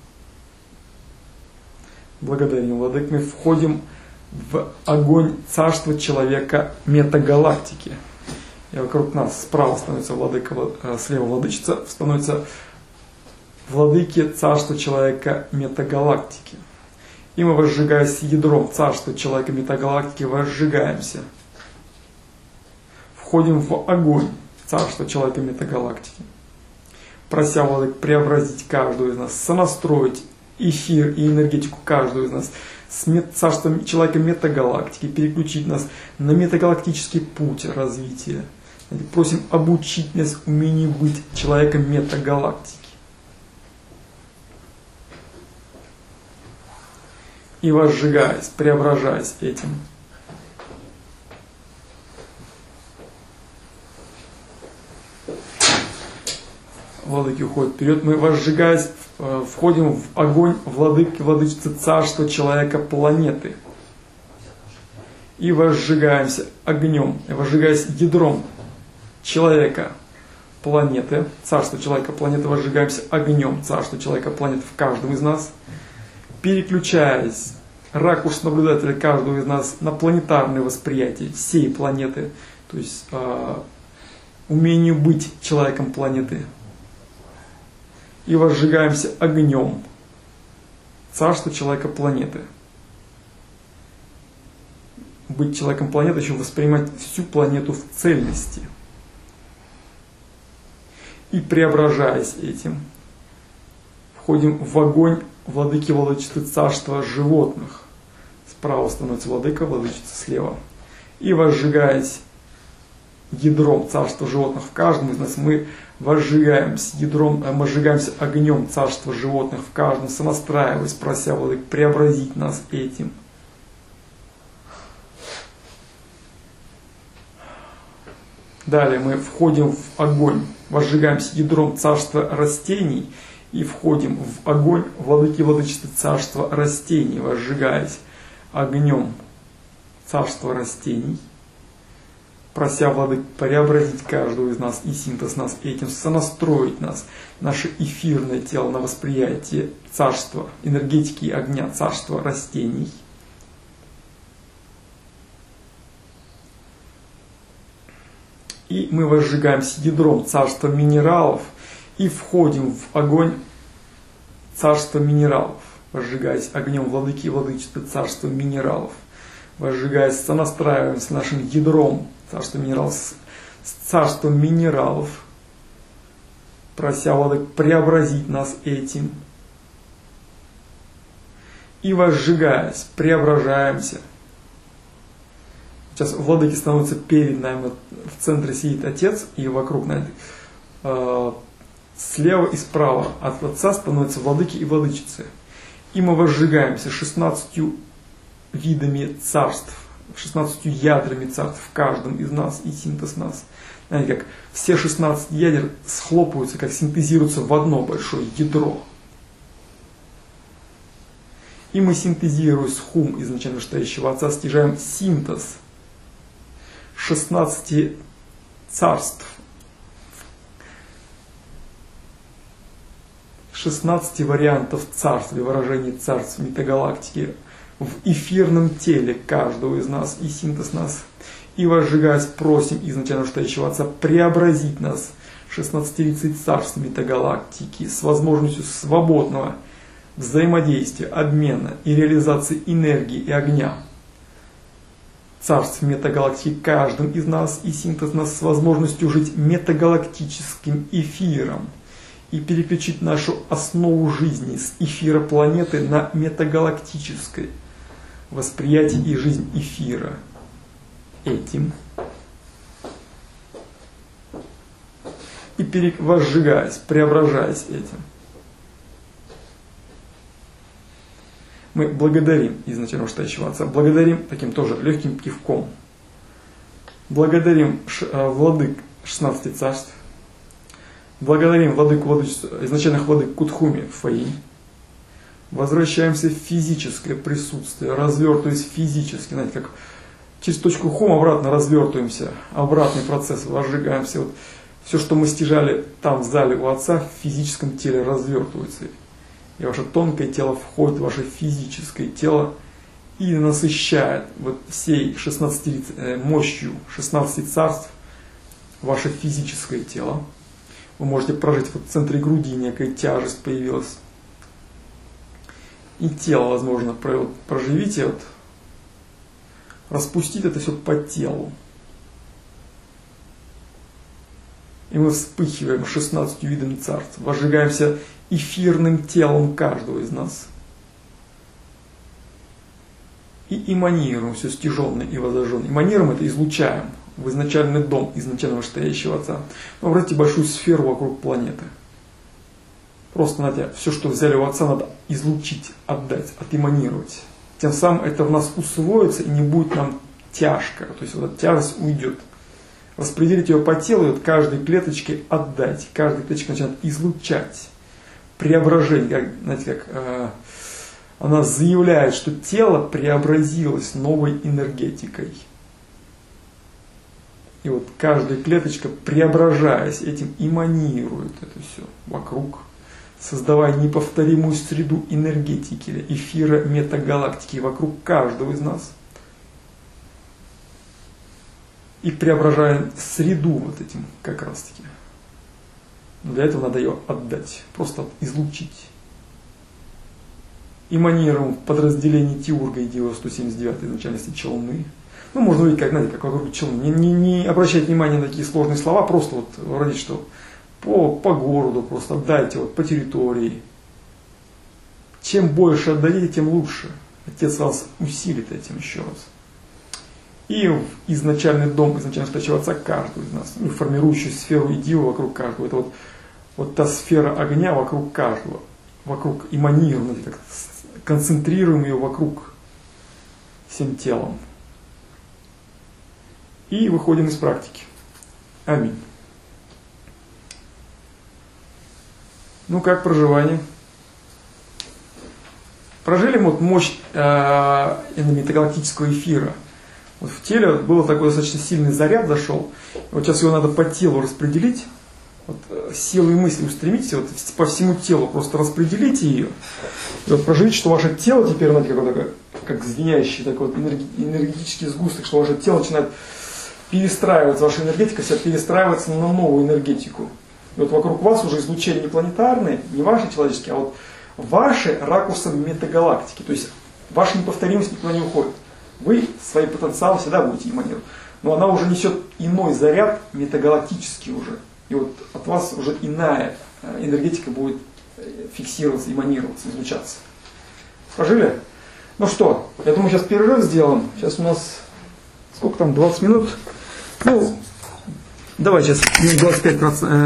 благодарим Владык, мы входим в огонь царства человека метагалактики. И вокруг нас справа становится владыка, слева владычица, становится владыки царства человека метагалактики. И мы, возжигаясь ядром царства человека метагалактики, возжигаемся. Входим в огонь царства человека метагалактики. Прося Владык преобразить каждого из нас, сонастроить эфир и энергетику каждого из нас с царством человека метагалактики, переключить нас на метагалактический путь развития. Просим обучить нас умению быть человеком метагалактики. И возжигаясь, преображаясь этим. владыки уходят вперед. Мы, возжигаясь, входим в огонь владыки, владычицы царства человека планеты. И возжигаемся огнем, возжигаясь ядром человека планеты, царство человека планеты, возжигаемся огнем царства человека планеты в каждом из нас, переключаясь ракурс наблюдателя каждого из нас на планетарное восприятие всей планеты, то есть умению быть человеком планеты. И возжигаемся огнем царства человека планеты. Быть человеком планеты, еще воспринимать всю планету в цельности. И преображаясь этим, входим в огонь владыки, владычицы царства животных. Справа становится владыка, владычица слева. И возжигаясь ядром царства животных в каждом из нас, мы возжигаемся ядром, возжигаемся огнем царства животных в каждом, сонастраиваясь, прося владык преобразить нас этим. Далее мы входим в огонь, возжигаемся ядром царства растений и входим в огонь владыки, владычицы царства растений, возжигаясь огнем царства растений, прося владык преобразить каждого из нас и синтез нас этим, сонастроить нас, наше эфирное тело на восприятие царства, энергетики огня царства растений. И мы возжигаемся ядром царства минералов и входим в огонь царства минералов, возжигаясь огнем владыки и владычицы царства минералов, возжигаясь, сонастраиваемся нашим ядром царства минералов с царством минералов, прося владык преобразить нас этим. И возжигаясь, преображаемся. Сейчас владыки становятся перед нами, в центре сидит Отец, и вокруг слева и справа от Отца становятся владыки и владычицы. И мы возжигаемся 16 видами царств, 16 ядрами царств в каждом из нас и синтез нас. Знаете, как все 16 ядер схлопываются, как синтезируются в одно большое ядро. И мы, синтезируя с хум изначально стоящего Отца, стяжаем синтез 16 царств, 16 вариантов царств и выражений царств метагалактики в эфирном теле каждого из нас и синтез нас. И возжигаясь, просим изначально стоящего Отца преобразить нас 16 царств метагалактики с возможностью свободного взаимодействия, обмена и реализации энергии и огня царств метагалактики каждым из нас и синтез нас с возможностью жить метагалактическим эфиром и переключить нашу основу жизни с эфира планеты на метагалактическое восприятие и жизнь эфира этим. И возжигаясь, преображаясь этим. Мы благодарим изначально стоящего Отца, благодарим таким тоже легким кивком. Благодарим владык 16 царств, благодарим владыку изначальных владык Кутхуми Фаинь. Возвращаемся в физическое присутствие, развертываясь физически, знаете, как через точку хум обратно развертываемся, обратный процесс, возжигаемся. Вот все, что мы стяжали там в зале у Отца, в физическом теле развертывается. И ваше тонкое тело входит в ваше физическое тело и насыщает вот всей 16 мощью 16 царств ваше физическое тело. Вы можете прожить вот в центре груди, некая тяжесть появилась. И тело, возможно, проживите, вот, распустить это все по телу. И мы вспыхиваем 16 видами царств, возжигаемся эфирным телом каждого из нас. И эманируем все стяженное и возожженное. Эманируем это, излучаем в изначальный дом изначального стоящего Отца. Но обратите большую сферу вокруг планеты. Просто, знаете, все, что взяли у Отца, надо излучить, отдать, отэманировать. Тем самым это в нас усвоится и не будет нам тяжко. То есть вот эта тяжесть уйдет. распределить ее по телу и вот каждой клеточке отдать. Каждая клеточка начинает излучать преображение. Как, знаете, как она заявляет, что тело преобразилось новой энергетикой. И вот каждая клеточка, преображаясь этим, эманирует это все вокруг, создавая неповторимую среду энергетики, эфира метагалактики вокруг каждого из нас. И преображая среду вот этим как раз таки. Но для этого надо ее отдать, просто излучить. Эманируем в подразделении Теурга и Дио 179 изначальности Челны. Ну, можно увидеть, как, знаете, как вокруг Челны. Не обращать внимания на такие сложные слова, просто вот вроде что по городу, просто отдайте вот по территории. Чем больше отдадите, тем лучше. Отец вас усилит этим еще раз. И в изначальный дом, изначально стоящего отца каждого из нас, ну, формирующую сферу идеи вокруг каждого. Это вот та сфера огня вокруг каждого, вокруг эманируем, как концентрируем ее вокруг всем телом. И выходим из практики. Аминь. Ну как проживание? Прожили мы вот мощь метагалактического эфира. Вот в теле был такой достаточно сильный заряд зашел. Вот сейчас его надо по телу распределить. Вот, силу и мысли устремите вот, по всему телу, просто распределите ее. И вот проживите, что ваше тело теперь, знаете, как звенящий такой вот энергетический сгусток, что ваше тело начинает перестраиваться, ваша энергетика вся перестраивается на новую энергетику. И вот вокруг вас уже излучения не планетарные, не ваши человеческие, а вот ваши ракурсом метагалактики. То есть ваша неповторимость никуда не уходит. Вы свои потенциалы всегда будете эманировать. Но она уже несет иной заряд, метагалактический уже. И вот от вас уже иная энергетика будет фиксироваться, эманироваться, излучаться. Прожили? Ну что, я думаю, сейчас перерыв сделаем. Сейчас у нас, сколько там, 20 минут? Ну, давай сейчас 25%.